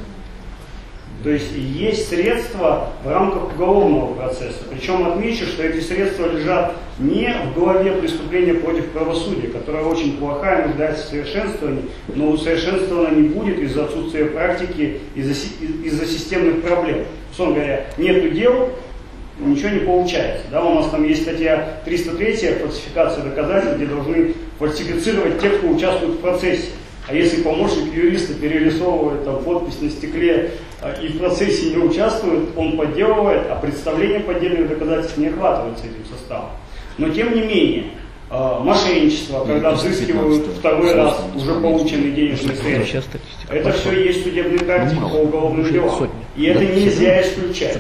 То есть есть средства в рамках уголовного процесса. Причем отмечу, что эти средства лежат не в голове преступления против правосудия, которое очень плохая, нуждается в совершенствовании, но усовершенствовано не будет из-за отсутствия практики, из-за системных проблем. Условно говоря, нету дел, ничего не получается. Да, у нас там есть статья 303, фальсификация доказательств, где должны фальсифицировать те, кто участвует в процессе. А если помощник юриста перерисовывает там подпись на стекле и в процессе не участвует, он подделывает, а представление поддельных доказательств не охватывается этим составом. Но тем не менее, мошенничество, когда взыскивают второй раз уже полученные денежные средства, это все есть судебная практика по уголовным делам. И это нельзя исключать.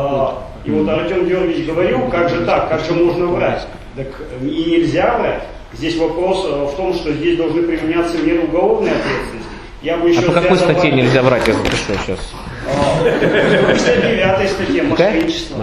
И вот Артем Георгиевич говорил, как же так, как же можно врать? Так и нельзя врать.
Здесь вопрос в том, что здесь должны применяться меры уголовной ответственности. Я бы еще
по какой статье нельзя врать, я запишу сейчас?
159 статья, мошенничество.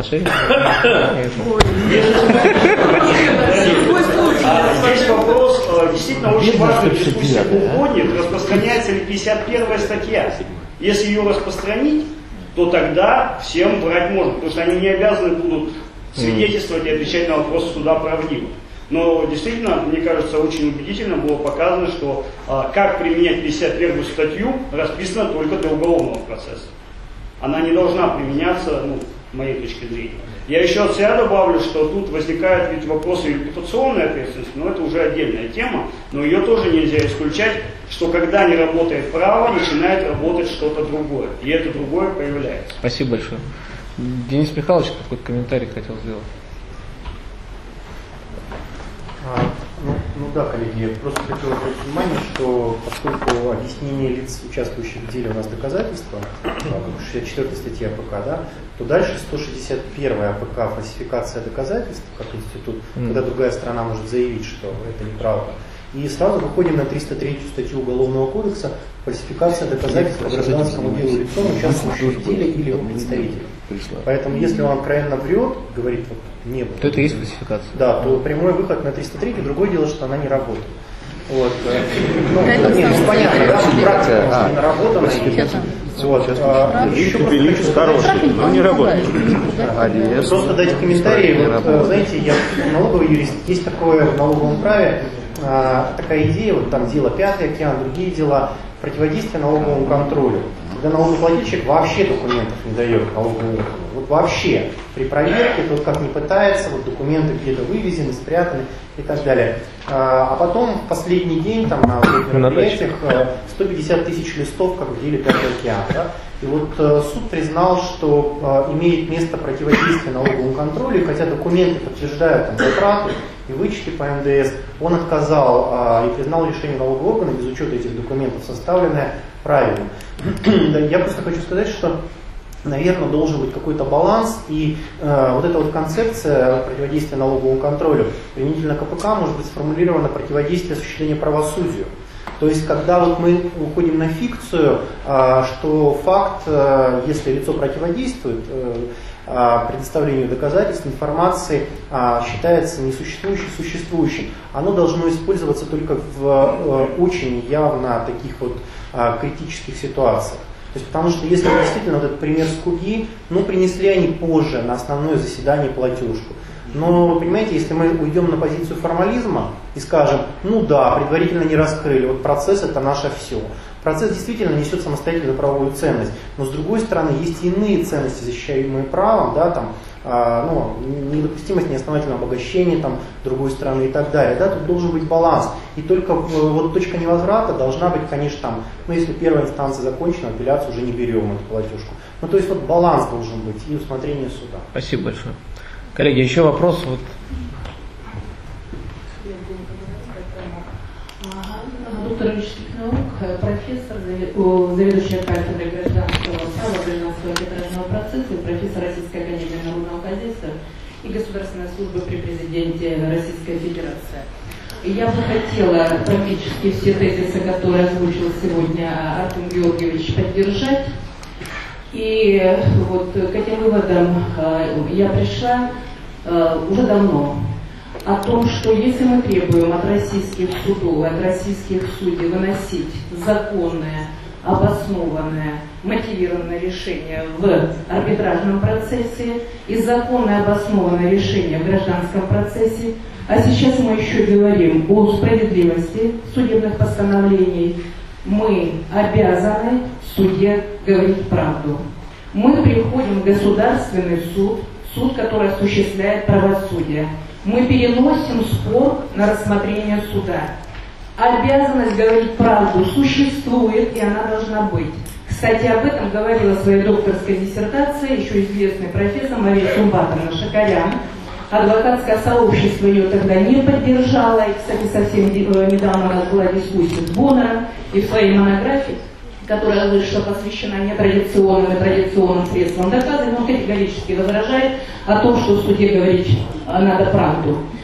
Здесь вопрос действительно очень важный, дискуссия уходит, распространяется ли 51 статья. Если ее распространить, то тогда всем врать можно, потому что они не обязаны будут свидетельствовать и отвечать на вопросы суда правдиво. Но действительно, мне кажется, очень убедительно было показано, что как применять 51 статью расписано только для уголовного процесса. Она не должна применяться, с моей точки зрения. Я еще от себя добавлю, что тут возникают ведь вопросы репутационной ответственности, но это уже отдельная тема, но ее тоже нельзя исключать, что когда не работает право, начинает работать что-то другое, и это другое появляется.
Спасибо большое. Денис Михайлович какой-то комментарий хотел сделать.
Да, коллеги, я просто хотел обратить внимание, что поскольку объяснение лиц, участвующих в деле, у нас доказательства, 64 статья АПК, да, то дальше 161 АПК фальсификация доказательств, как институт, когда другая сторона может заявить, что это неправда. И сразу выходим на 303 статью Уголовного кодекса фальсификация доказательств по гражданскому делу лицом, участвующим в деле или его представителем. Поэтому если он откровенно врет, говорит, вот не было,
то это и есть фальсификация.
Да, то прямой выход на 303, другое дело, что она не работает. Вот. Понятно, да, практика не наработана.
Но не работает.
Просто дайте комментарии. Вот, знаете, я налоговый юрист, есть такое в налоговом праве, такая идея, вот там дело «Пятый океан», другие дела, противодействие налоговому контролю. Когда налогоплательщик вообще документов не дает налоговому органу. Вот вообще. При проверке тот как не пытается, вот документы где-то вывезены, спрятаны и так далее. А потом в последний день там на мероприятиях 150 тысяч листов, как в деле «Пятый океан». Да? И вот суд признал, что имеет место противодействие налоговому контролю, хотя документы подтверждают там затраты и вычеты по НДС, он отказал и признал решение налогового органа без учета этих документов составленное правильным. Я просто хочу сказать, что, наверное, должен быть какой-то баланс, и вот эта вот концепция противодействия налоговому контролю применительно к КПК может быть сформулирована противодействие осуществлению правосудию. То есть, когда вот мы уходим на фикцию, что факт, если лицо противодействует предоставлению доказательств, информации, считается несуществующим, оно должно использоваться только в очень явно таких вот критических ситуациях. То есть, потому что если действительно вот этот пример с Куги, принесли они позже на основное заседание платежку. Но, понимаете, если мы уйдем на позицию формализма и скажем, предварительно не раскрыли, вот процесс это наше все. Процесс действительно несет самостоятельную правовую ценность, но с другой стороны есть и иные ценности, защищаемые правом, да, там, недопустимость неосновательного обогащения, там, с другой стороны и так далее. Да, тут должен быть баланс. И только вот точка невозврата должна быть, конечно, там, если первая инстанция закончена, апелляцию уже не берем эту платежку. То есть вот баланс должен быть и усмотрение суда.
Спасибо большое. Коллеги, еще вопрос.
Доктор юридических наук, профессор, заведующая кафедрой гражданского права, гражданского арбитражного процесса, профессор Российской академии народного хозяйства и государственной службы при президенте Российской Федерации. Я бы хотела практически все тезисы, которые озвучил сегодня Артем Георгиевич, поддержать. И вот к этим выводам я пришла уже давно. О том, что если мы требуем от российских судов, от российских судей выносить законное, обоснованное, мотивированное решение в арбитражном процессе и законное, обоснованное решение в гражданском процессе, а сейчас мы еще говорим о справедливости судебных постановлений, мы обязаны в суде говорить правду. Мы приходим в государственный суд, суд, который осуществляет правосудие. Мы переносим спор на рассмотрение суда. Обязанность говорить правду существует, и она должна быть. Кстати, об этом говорила в своей докторской диссертации еще известный профессор Мария Сумбатовна Шакарян. Адвокатское сообщество ее тогда не поддержало, и, кстати, совсем недавно у нас была дискуссия с Боннером, и в своей монографии, которая вышла, посвящена нетрадиционным и традиционным средствам доказывания, он категорически возражает о том, что в суде говорить надо правду.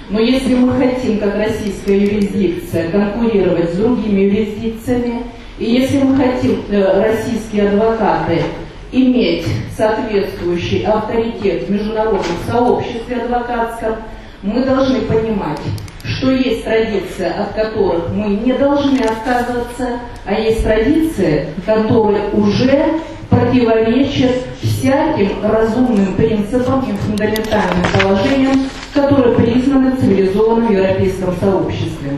Но если мы хотим, как российская юрисдикция, конкурировать с другими юрисдикциями, и если мы хотим, российские адвокаты, иметь соответствующий авторитет в международном сообществе адвокатском, мы должны понимать, что есть традиции, от которых мы не должны отказываться, а есть традиции, которые уже противоречат всяким разумным принципам и фундаментальным положениям, которые признаны в цивилизованном европейском сообществе.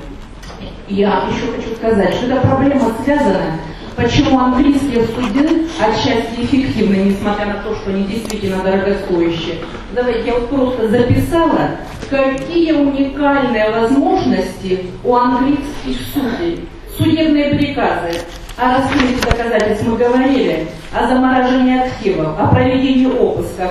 Я еще хочу сказать, что эта проблема связана, почему английские суды отчасти эффективны, несмотря на то, что они действительно дорогостоящие. Давайте я вот просто записала, какие уникальные возможности у английских судей. Судебные приказы. О раскрытии доказательств мы говорили, о замораживании активов, о проведении обыска,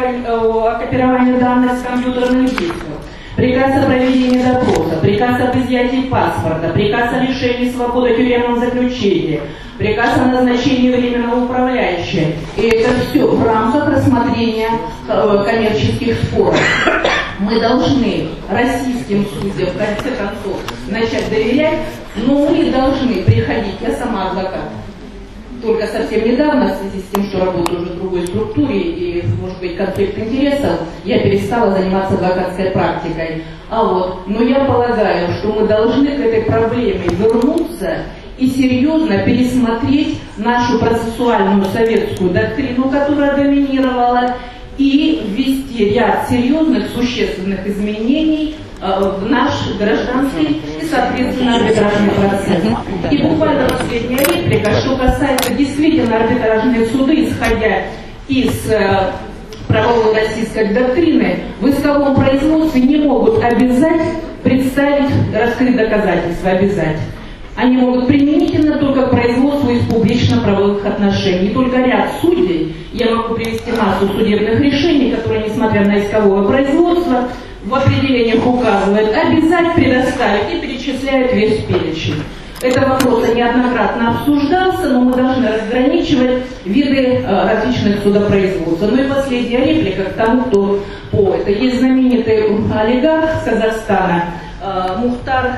о копировании данных с компьютерных дисков, приказ о проведении допроса, приказ об изъятии паспорта, приказ о лишении свободы в тюремном заключении, приказ о назначении временного управляющего. И это все в рамках рассмотрения коммерческих споров. Мы должны российским судьям, в конце концов, начать доверять, но мы должны приходить, я сама адвокат, только совсем недавно, в связи с тем, что работаю уже в другой структуре и, может быть, конфликт интересов, я перестала заниматься адвокатской практикой. Но я полагаю, что мы должны к этой проблеме вернуться и серьезно пересмотреть нашу процессуальную советскую доктрину, которая доминировала, и ввести ряд серьезных, существенных изменений в наш гражданский и, соответственно, арбитражный процесс. И буквально последняя реплика, что касается действительно арбитражные суды, исходя из правовой российской доктрины, в исковом производстве не могут обязать представить, раскрыть доказательства, обязать. Они могут применительно только к производству из публично-правовых отношений. И только ряд судей, я могу привести массу судебных решений, которые, несмотря на исковое производство, в определениях указывают обязать предоставить и перечисляют весь перечень. Это вопрос неоднократно обсуждался, но мы должны разграничивать виды различных судопроизводств. Ну и последняя реплика к тому, кто по это. Есть знаменитый олигарх Казахстана Мухтар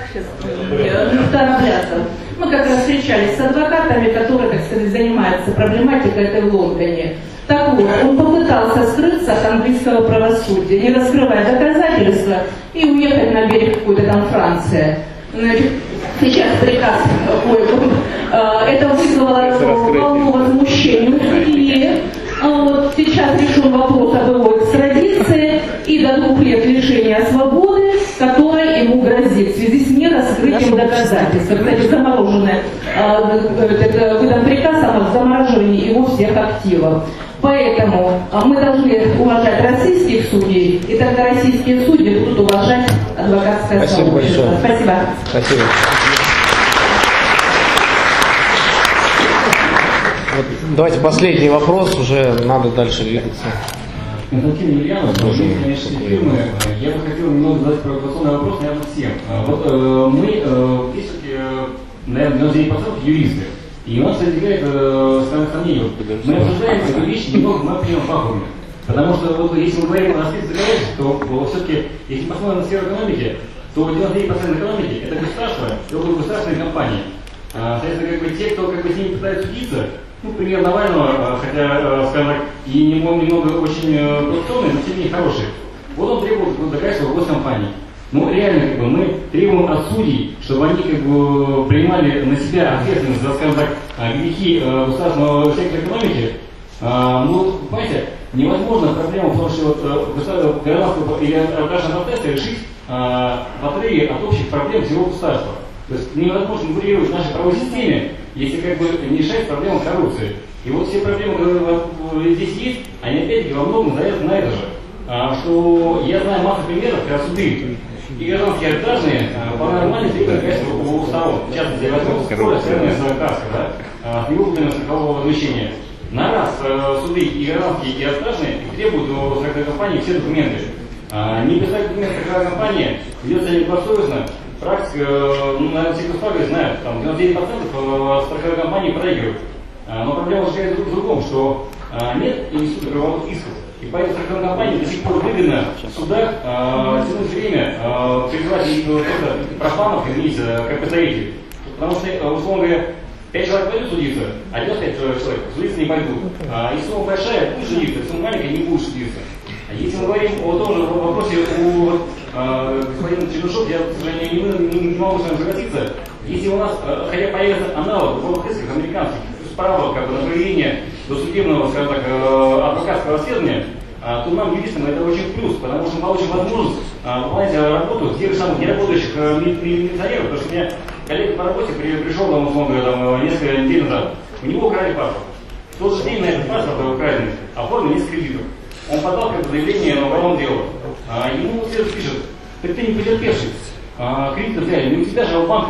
Аблязов. Мы как раз встречались с адвокатами, которые, так сказать, занимаются проблематикой этой в Лондоне. Так вот, он попытался скрыться от английского правосудия, не раскрывая доказательства, и уехать на берег какой-то там Франции. Сейчас приказ, это вызвало волну возмущения у судьи. Сейчас решен вопрос об его экстрадиции и до 2 лет лишения свободы, которое ему грозит в связи с нераскрытием доказательств. Кстати, замороженное, выдан приказ о замораживании его всех активов. Поэтому мы должны уважать российских судей, и тогда российские судьи будут уважать адвокатское сообщество. Спасибо.
Спасибо. Давайте последний вопрос, уже надо дальше двигаться.
Константин Ильянов, конечно, системы. Я бы хотел немного задать провокационный вопрос, наверное, всем. Мы, все-таки, наверное, 99% юристы. И у нас возникает сомнение. Мы обсуждаем эту вещь немного на определенном вакууме. Потому что если мы говорим о раскрытии доказательств, то все-таки, если посмотрим на сферу экономики, то 99% экономики это государство и около государственной компании. Соответственно, те, кто с ними пытается судиться, пример Навального, хотя, скажем так, и немного очень коррупционный, но тем не менее хороший. Вот он требует доказательства госкомпании. Но реально, мы требуем от судей, чтобы они принимали на себя ответственность за, скажем так, грехи государственного сектора экономики. Понимаете, невозможно проблему в том, что гражданского или арбитражного процесса решить в отрыве от общих проблем всего государства. То есть невозможно регулировать в нашей правовой системе, если не решать проблему коррупции. И вот все проблемы, которые здесь есть, они опять-таки во многом завязаны на это же. Что я знаю массу примеров, когда суды и гражданские арбитражные по-нормально требуют у сторон. В частности, я возьму скорость, связанная с каской, с невыполненным страхового возмещения. На раз суды и гражданские, и арбитражные требуют у страховой компании все документы. Не писать документы страховой компании ведется недобросовестно. Практика, наверное, все государства знают, там 99% страховой компании проигрывают. Но проблема заключается в другом, что нет института правовых исков. И поэтому страховым компаниям до сих пор выгодно в судах тянуть время, прикрывать профанов, извините, как представителей. Потому что, условно говоря, 5 человек пойдут судиться, а 95 человек судиться не пойдут. Если сумма большая, будет судиться, если сумма маленькая, не будет судиться. Если мы говорим о том же вопросе у господина Чернышов, я, к сожалению, не могу с вами согласиться. Если у нас хотя появится аналог европейских, американских, справа как бы, на проведение досудебного, скажем так, адвокатского расследования, то нам, юристам, это очень плюс, потому что мы получим возможность выполнять работу тех же самых неработающих милиционеров, потому что у меня коллега по работе пришел, условно, несколько недель назад, у него украли паспорт. В тот же день на этот паспорт украденный оформили несколько кредитов. Он подал как заявление на уголовное дело. Ему следователь пишет: так ты не потерпевший, кредит взяли, не у тебя же, а у банка.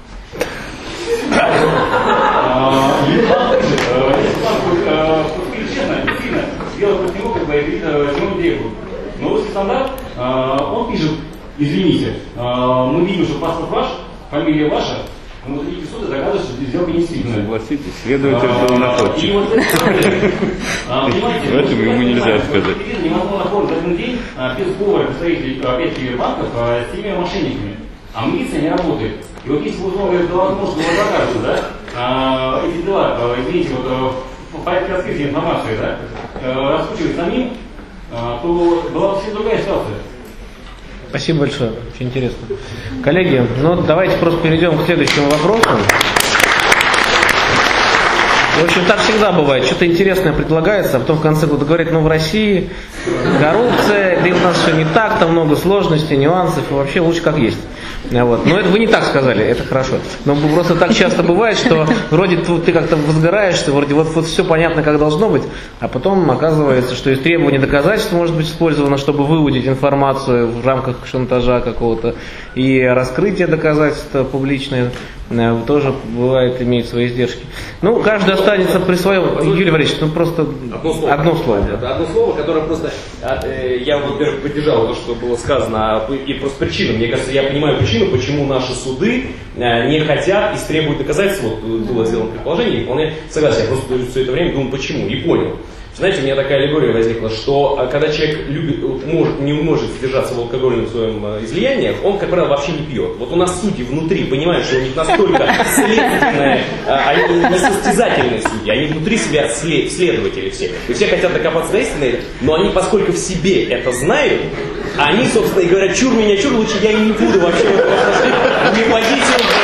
Ему банк пишет, если банк поступили честно, действительно, сделал против него, как бы, кредит тянуть деньги. Но русский стандарт, он пишет: извините, мы видим, что паспорт ваш, фамилия ваша, но вот эти суды доказывают, что сделка не действительно.
Согласитесь, следователь был находчив. В этом ему нельзя сказать.
Невозможно оформить за один день без сговора представителей опять-таки банков с теми мошенниками. А милиция не работает. И вот если вы условия возможно, что вы докажете, да, эти дела, извините, вот в порядке раскрытия информации, да, раскручивать самим, то была бы совсем другая ситуация.
Спасибо большое, очень интересно. Коллеги, ну давайте просто перейдем к следующему вопросу. В общем, так всегда бывает, что-то интересное предлагается, а потом в конце года говорят, ну в России коррупция, да и у нас все не так, там много сложностей, нюансов, и вообще лучше как есть. Вот. Но это вы не так сказали, это хорошо. Но просто так часто бывает, что вроде ты как-то возгораешься, вроде вот все понятно, как должно быть, а потом оказывается, что из требований доказательств может быть использовано, чтобы выудить информацию в рамках шантажа какого-то, и раскрытие доказательств публичное тоже бывает, имеет свои издержки. Ну, каждый останется при своем. Юрий Валерьевич, ну просто одно слово.
Это одно слово, которое просто, я, во-первых, поддержал то, что было сказано, и просто причина. Мне кажется, я понимаю причину, почему наши суды не хотят и требуют доказательств. Вот было сделано предположение, и вполне согласен. Я просто все это время думал, почему, и понял. Знаете, у меня такая аллегория возникла, что когда человек не может сдержаться в алкогольном своем излиянии, он, как правило, вообще не пьет. Вот у нас судьи внутри понимают, что у них настолько следственные, они не состязательные судьи, они внутри себя следователи все. И все хотят докопаться до истины, но они, поскольку в себе это знают, они, собственно, и говорят, чур меня, чур, лучше я и не буду вообще не водить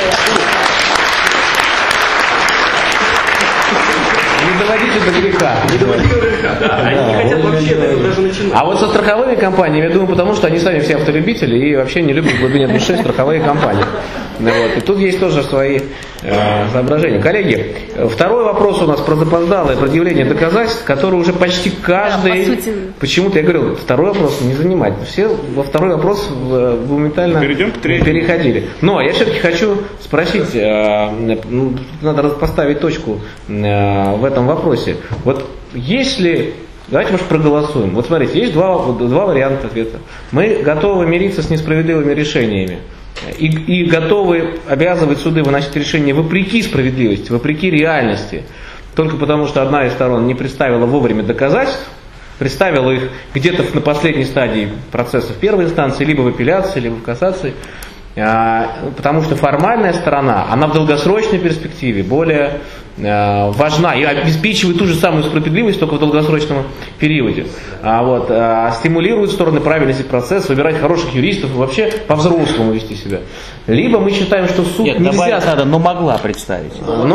Не доводите до греха.
Не доводите до греха, да. Они не хотят вообще даже начинать.
А вот со страховыми компаниями, я думаю, потому что они сами все автолюбители и вообще не любят в глубине души страховые компании. Вот. И тут есть тоже свои соображения. Коллеги, второй вопрос у нас про запоздалое предъявление доказательств, который уже почти каждый... Да, почему-то я говорил, второй вопрос не занимать. Все во второй вопрос моментально переходили. Но я все-таки хочу спросить, надо поставить точку в этом вопросе. Вот если... Давайте, может, проголосуем. Вот смотрите, есть два варианта ответа. Мы готовы мириться с несправедливыми решениями и готовы обязывать суды выносить решения вопреки справедливости, вопреки реальности, только потому, что одна из сторон не представила вовремя доказательств, представила их где-то на последней стадии процесса в первой инстанции, либо в апелляции, либо в кассации, потому что формальная сторона, она в долгосрочной перспективе более важна и обеспечивает ту же самую справедливость, только в долгосрочном периоде. Стимулирует стороны правильности процесса, выбирать хороших юристов и вообще по-взрослому вести себя. Либо мы считаем, что суд нельзя...
надо, но могла представить.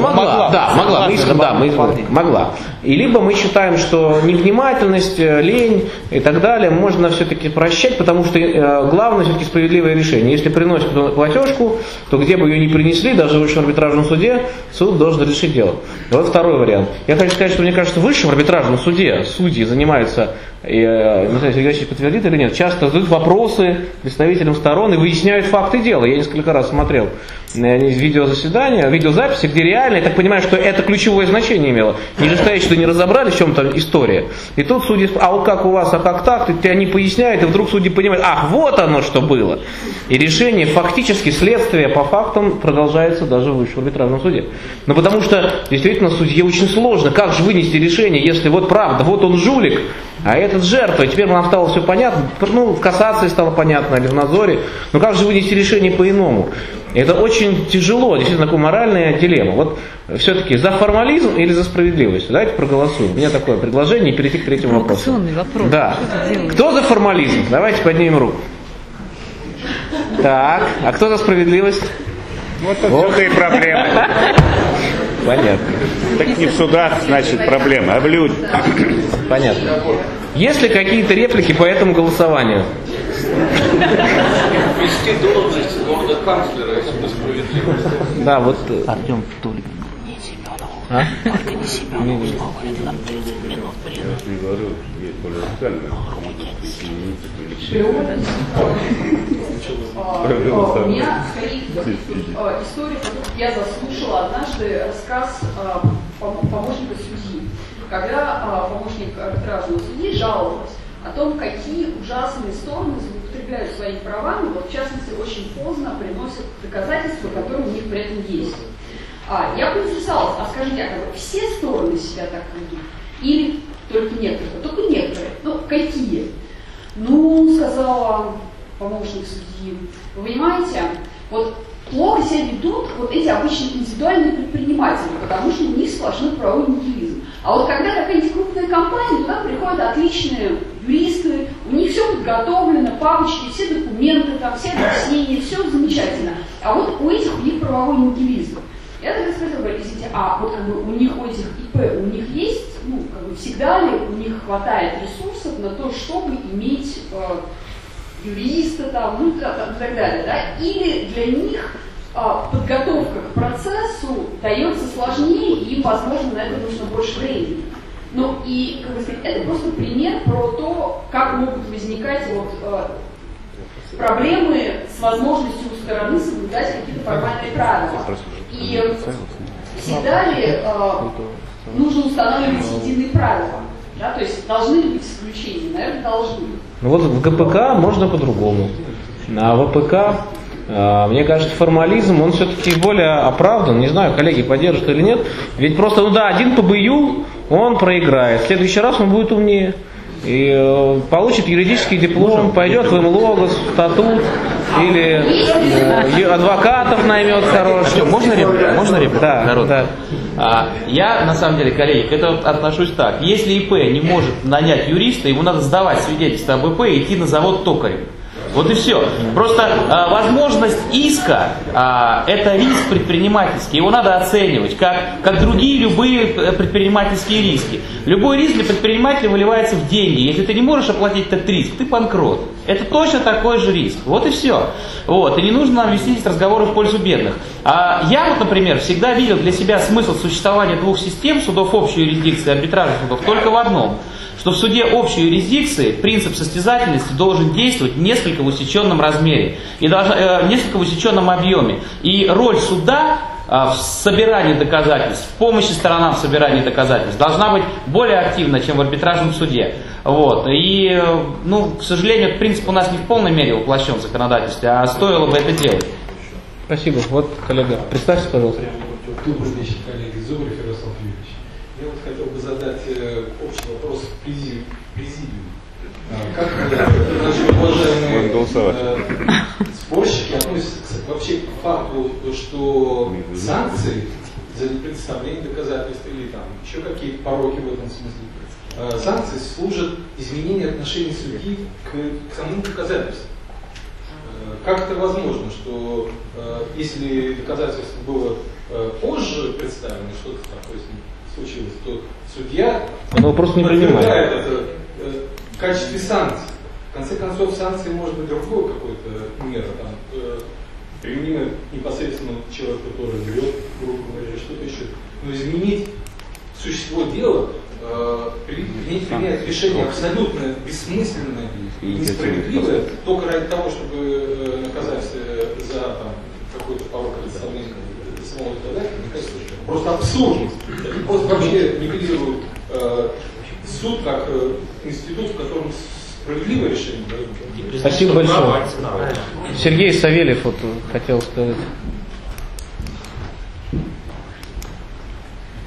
Могла. И либо мы считаем, что невнимательность, лень и так далее можно все-таки прощать, потому что главное все-таки справедливое решение. Если приносят платежку, то где бы ее ни принесли, даже в высшем арбитражном суде, суд должен решить дело. И вот второй вариант. Я хочу сказать, что мне кажется, в высшем арбитражном суде судьи занимаются, не знаю, Сергей Васильевич подтвердит или нет, часто задают вопросы представителям сторон и выясняют факты дела. Я несколько раз смотрел видеозаседания, видеозаписи, где реально, я так понимаю, что это ключевое значение имело. Нижестоящие не разобрали, в чем там история. И тут судьи, а вот как у вас, а как так, и они поясняют, и вдруг судьи понимают, ах, вот оно что было. И решение, фактически следствие по фактам продолжается даже в высшем арбитражном суде. Но потому что действительно судье очень сложно. Как же вынести решение, если вот правда, вот он жулик, а этот жертва, и теперь нам стало все понятно, ну, в кассации стало понятно, или в надзоре, но как же вынести решение по-иному? Это очень тяжело, действительно, такая моральная дилемма. Вот все-таки за формализм или за справедливость? Давайте проголосуем. У меня такое предложение, и перейти к третьему вопросу.
Вопрос.
Да. Кто за формализм? Давайте поднимем руку. Так, а кто за справедливость?
Вот и проблема.
Понятно.
Так не в судах, значит, проблема, а в людях.
Понятно. Есть ли какие-то реплики по этому голосованию?
Вести должность лорда-канцлера, если бы справедливость.
Да, вот...
Артем Толик.
А?
Только не Семенов, слово, это нам 30 минут.
Я не говорю, есть более официальные.
У меня скорее история, которую я заслушала однажды рассказ помощника судьи. Когда помощник арбитражного судьи жаловалась о том, какие ужасные стороны злоупотребляют своими правами, вот в частности очень поздно приносят доказательства, которые у них при этом есть. Я поинтересовалась, а скажите, а все стороны себя так ведут? Или только некоторые? Только некоторые. Ну, какие? Ну, сказала помощник судьи, вы понимаете, вот плохо себя ведут вот эти обычные индивидуальные предприниматели, потому что у них сплошной правовой нигилизм. А вот когда какая-нибудь крупная компания, туда приходят отличные юристы, у них все подготовлено, папочки, все документы, там, все объяснения, все замечательно. А вот у этих у них правовой нигилизм. Я тогда спросила, говорю, извините, а вот как бы у них у этих ИП, у них есть, ну, как бы всегда ли у них хватает ресурсов на то, чтобы иметь юриста там, ну, и так далее, да? Или для них подготовка к процессу дается сложнее, и им, возможно, на это нужно больше времени. Ну, и, как бы сказать, это просто пример про то, как могут возникать вот проблемы с возможностью у стороны соблюдать какие-то формальные правила. И всегда ли нужно устанавливать единые правила? Да? То есть должны ли быть исключения? Наверное, должны.
Ну вот в ГПК можно по-другому. А в ВПК, мне кажется, формализм, он все-таки более оправдан. Не знаю, коллеги поддержат или нет. Ведь просто, ну да, один по БЮ, он проиграет. В следующий раз он будет умнее. И получит юридический диплом, пойдет в МЛОГ, в статут, или адвокатов наймет хороших.
Можно реплику? Можно реплику?
Да.
Я, на самом деле, коллеги, к этому отношусь так. Если ИП не может нанять юриста, ему надо сдавать свидетельство об ИП и идти на завод токарем. Вот и все. Просто возможность иска это риск предпринимательский. Его надо оценивать, как другие любые предпринимательские риски. Любой риск для предпринимателя выливается в деньги. Если ты не можешь оплатить этот риск, ты банкрот. Это точно такой же риск. Вот и все. Вот. И не нужно нам вести разговоры в пользу бедных. Я вот, например, всегда видел для себя смысл существования двух систем, судов общей юрисдикции и арбитражных судов, только в одном. Что в суде общей юрисдикции принцип состязательности должен действовать несколько в усеченном размере, и несколько в усеченном объеме. И роль суда в собирании доказательств, в помощи сторонам в собирании доказательств должна быть более активна, чем в арбитражном суде. Вот. И, к сожалению, этот принцип у нас не в полной мере воплощен в законодательстве, а стоило бы это делать.
Спасибо. Вот, коллега, представьте, пожалуйста.
Добрый вечер, коллеги. Зубрев Ярослав Юрьевич. Я вот хотел бы задать общий вопрос президиуму. Как наши уважаемые спорщики относятся вообще к факту, что санкции за непредставление доказательств или там еще какие-то пороки в этом смысле, санкции служат изменению отношений судьи к самому доказательству. Как это возможно, что если доказательство было позже представлено, что-то такое с ним случилось, то судья подвергает это в качестве санкций. В конце концов, санкции может быть другой какой-то мера, применимая непосредственно человек, который врет, грубо говоря, что-то еще. Но изменить существо дела, принять решение абсолютно бессмысленное и несправедливое, только ради того, чтобы наказать за какой-то порог представления самого доказательства, мне кажется, просто абсурдно. Это просто вообще нивелирует суд как институт, в котором справедливое решение дают.
Спасибо большое. Сергей Савельев хотел сказать.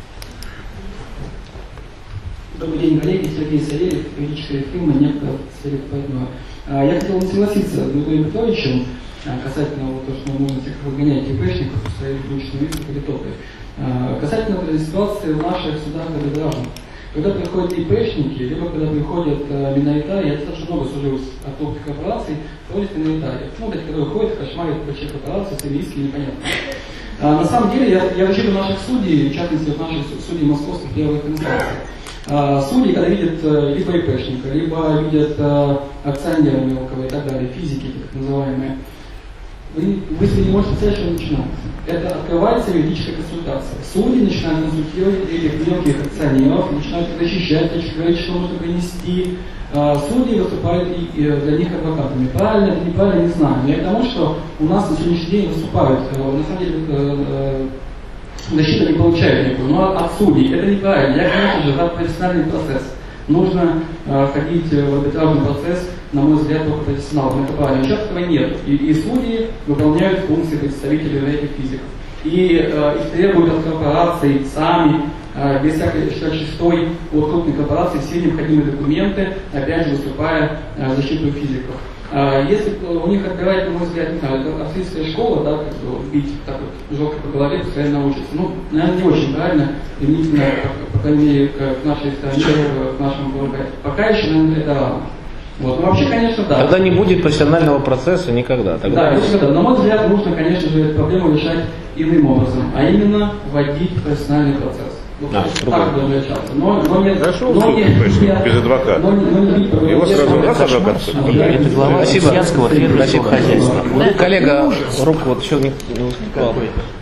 Добрый день, коллеги. Сергей Савельев, юридическая фирма «Некто Савельев Поэтного». Я хотел бы согласиться с Дмитрием Петровичем касательно того, что нужно всех выгонять ИПшников в своих личных рисках или топы. Касательно ситуации в наших судах для граждан. Когда приходят ИПшники, либо когда приходят миноритарии, я достаточно много служил от крупных корпораций, приходят миноритарии. Ну, эти, которые ходят, кошмарят большие корпорации, свои риски непонятно. На самом деле, я рассчитываю наших судей, в частности, наших судей московских первых инстанций. Судьи, когда видят либо ИПшника, либо видят акционера мелкого и так далее, физики, так называемые, вы себе не можете представить, что начинается. Это открывается юридическая консультация. Судьи начинают консультировать этих мелких акционеров, начинают защищать, говорить, что нужно принести. Судьи выступают и для них адвокатами. Правильно это неправильно, не знаю. Но я к тому, что у нас на сегодняшний день выступают, на самом деле, защита не получает никакую, но от судей. Это неправильно. Я, конечно же, за профессиональный процесс. Нужно входить в арбитражный процесс, на мой взгляд, только профессионалом. Это правильно. Сейчас этого нет. И судьи выполняют функции представителей этих физиков. И их требуют от корпораций сами, без всякой шестой от крупной корпорации, все необходимые документы, опять же, выступая в защиту физиков. Если у них отбирать, на мой взгляд, не знаю, это австрийская школа, да, как бы бить так вот жестко по голове, пускай научатся. Ну, наверное, не очень правильно, применительно, по крайней мере, к нашей стране, к нашему ПВК. Пока еще, наверное, это рано. Вот. Ну, вообще, конечно, да.
Тогда не будет профессионального процесса никогда. Тогда...
Да, никогда. На мой взгляд, нужно, конечно же, эту проблему решать иным образом, а именно вводить профессиональный процесс. Так должно решаться. Но нет,
без адвоката. Его сразу раз адвокат.
Это глава крестьянского фермерского хозяйства. Коллега, руку вот еще не выступал.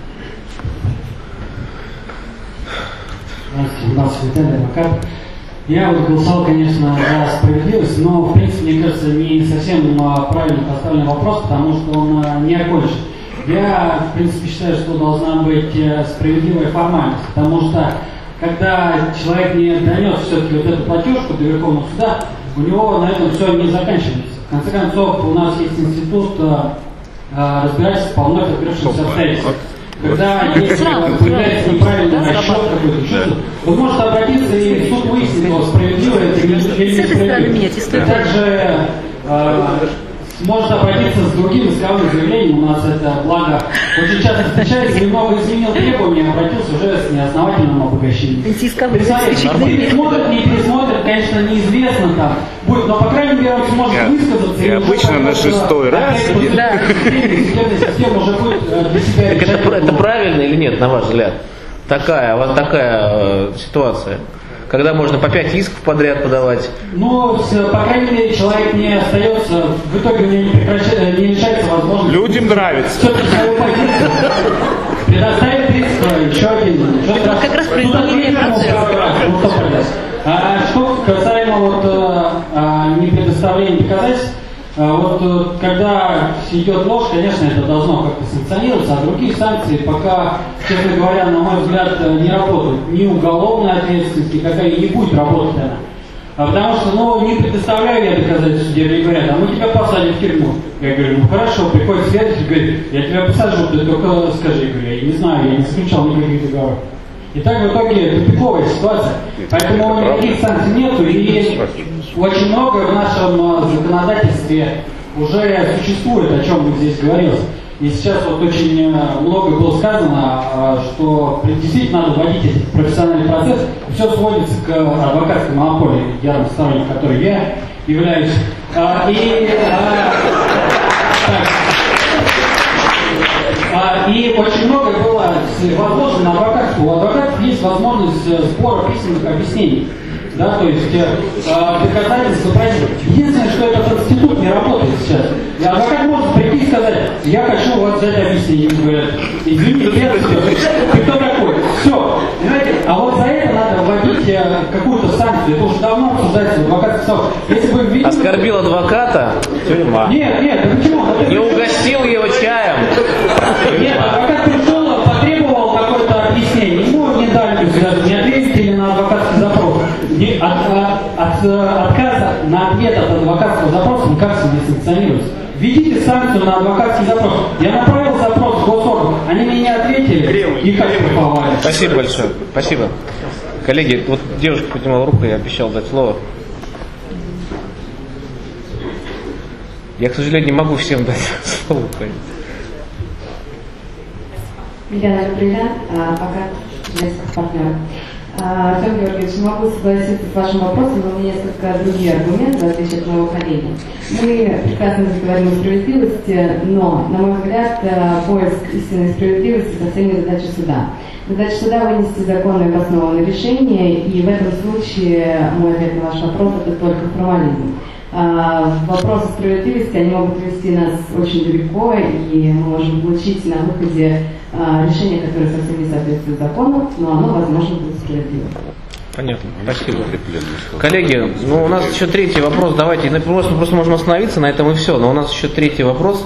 Здравствуйте, я вот голосовал, конечно, за справедливость, но, в принципе, мне кажется, не совсем правильно поставлен вопрос, потому что он не окончен. Я, в принципе, считаю, что должна быть справедливая формальность, потому что, когда человек не донес все-таки вот эту платежку до Верховного суда, у него на этом все не заканчивается. В конце концов, у нас есть институт разбирательства по вновь открывшимся обстоятельствам. Когда появляется неправильный расчет какой-то, он может обратиться и суд выяснит, что справедливо это или несправедливо. Также может обратиться с другим исковым заявлением, у нас это благо очень часто встречается, немного изменил требования, обратился уже с неосновательным обогащением. Пересмотрят, не пересмотрят, конечно, неизвестно там будет, но по крайней мере он сможет высказаться.
И обычно на шестой раз.
Это правильно или нет, на ваш взгляд? У вас такая ситуация? Когда можно по 5 исков подряд подавать?
Ну, по крайней мере, человек не остается, в итоге у него не лишается возможности.
Людям нравится.
Предоставить иск, еще один.
Как раз проведение процесса.
Что касаемо не предоставления доказательств, вот когда идет ложь, конечно, это должно как-то санкционироваться, а другие санкции пока, честно говоря, на мой взгляд, не работают. Ни уголовная ответственность, никакая и не будет работать она. Потому что, не предоставляю я доказательства судье, мне говорят, а мы тебя посадим в тюрьму. Я говорю, приходит следователь, говорит, я тебя посажу, ты только скажи, я говорю, я не знаю, я не заключал никаких договоров. И так в итоге тупиковая ситуация. Поэтому никаких санкций нету, и очень много в нашем законодательстве уже существует, о чем мы здесь говорилось. И сейчас вот очень много было сказано, что действительно надо вводить этот профессиональный процесс. Все сводится к адвокатской монополии, ярым сторонником которой я являюсь. И очень много было возможно на адвокатству. У адвокатов есть возможность сбора письменных объяснений. Да, то есть доказательства просить. Единственное, что этот институт не работает сейчас. И адвокат может прийти и сказать, я хочу у вас взять объяснение. Ему говорят, извините, ты кто такой? Все. Понимаете? А вот за это надо вводить какую-то санкцию. Это уже давно обсуждается в адвокатском сообществе.
Оскорбил адвоката, тюрьма.
Нет, почему?
Не угостил его чаем.
Нет, адвокат пришел, потребовал какое-то объяснение. Ему не дали, не ответили на адвокатский запрос. Отказа на ответ от адвокатского запроса никак не санкционируется. Введите санкцию на адвокатский запрос. Я направил запрос в госорган, Они мне не ответили и как штрафовали.
Спасибо большое. Спасибо. Коллеги, вот девушка поднимала руку, я обещал дать слово. Я, к сожалению, не могу всем дать слово.
Елена Габриэля, пока журналистских партнеров. Артем Георгиевич, не могу согласиться с вашим вопросом, но у меня несколько другие аргументы, в отличие от моего коллеги. Мы прекрасно говорим о справедливости, но, на мой взгляд, поиск истинной справедливости совсем не задача суда. Задача суда вынести законное и обоснованное решение, и в этом случае мой ответ на ваш вопрос – это только формализм. Вопросы справедливости, они могут вести нас очень далеко, и мы можем получить на выходе решение, которое совсем не соответствует закону, но оно, возможно, будет справедливым.
Понятно, спасибо. Коллеги, ну у нас еще третий вопрос, давайте, просто можем остановиться на этом и все, но у нас еще третий вопрос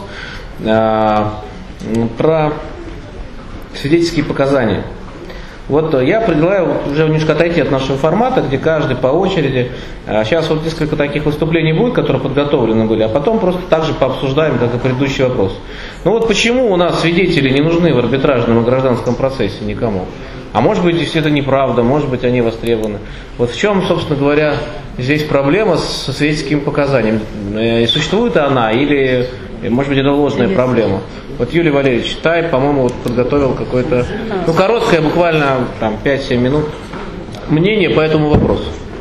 про свидетельские показания. Вот я предлагаю уже немножко отойти от нашего формата, где каждый по очереди. Сейчас вот несколько таких выступлений будет, которые подготовлены были, а потом просто так же пообсуждаем, как и предыдущий вопрос. Ну вот почему у нас свидетели не нужны в арбитражном и гражданском процессе никому? А может быть, если это неправда, может быть, они востребованы. Вот в чем, собственно говоря, здесь проблема со свидетельскими показаниями? Существует она или, может быть, это ложная проблема? Вот Юрий Валерьевич Тай, по-моему, вот подготовил какое-то, короткое, буквально там 5-7 минут, мнение по этому вопросу.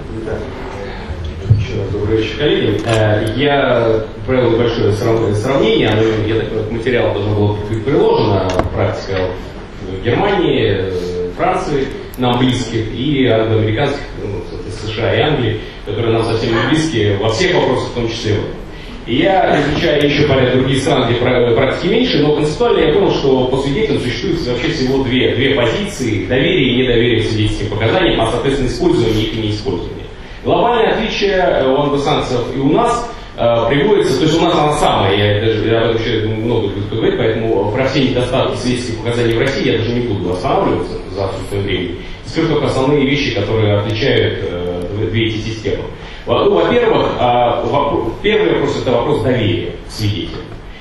Добрый вечер, коллеги. Я провел небольшое сравнение, я так понимаю, материал должен был быть приложено, практика в Германии, Франции, нам близких, и англоамериканских, США и Англии, которые нам совсем не близкие во всех вопросах, в том числе в этом. И я изучаю еще порядок других стран, где практики меньше, но концептуально я понял, что по свидетелям существует вообще всего две позиции: доверие и недоверие к свидетельским показаниям, а соответственно использование их и неиспользование. Глобальное отличие у англосаксов и у нас приводится, то есть у нас она самая, я об этом еще много буду говорить, поэтому про все недостатки свидетельских показаний в России я даже не буду останавливаться за отсутствием времени. Скажу только основные вещи, которые отличают две эти системы. Ну, во-первых, первый вопрос – это вопрос доверия к свидетелям.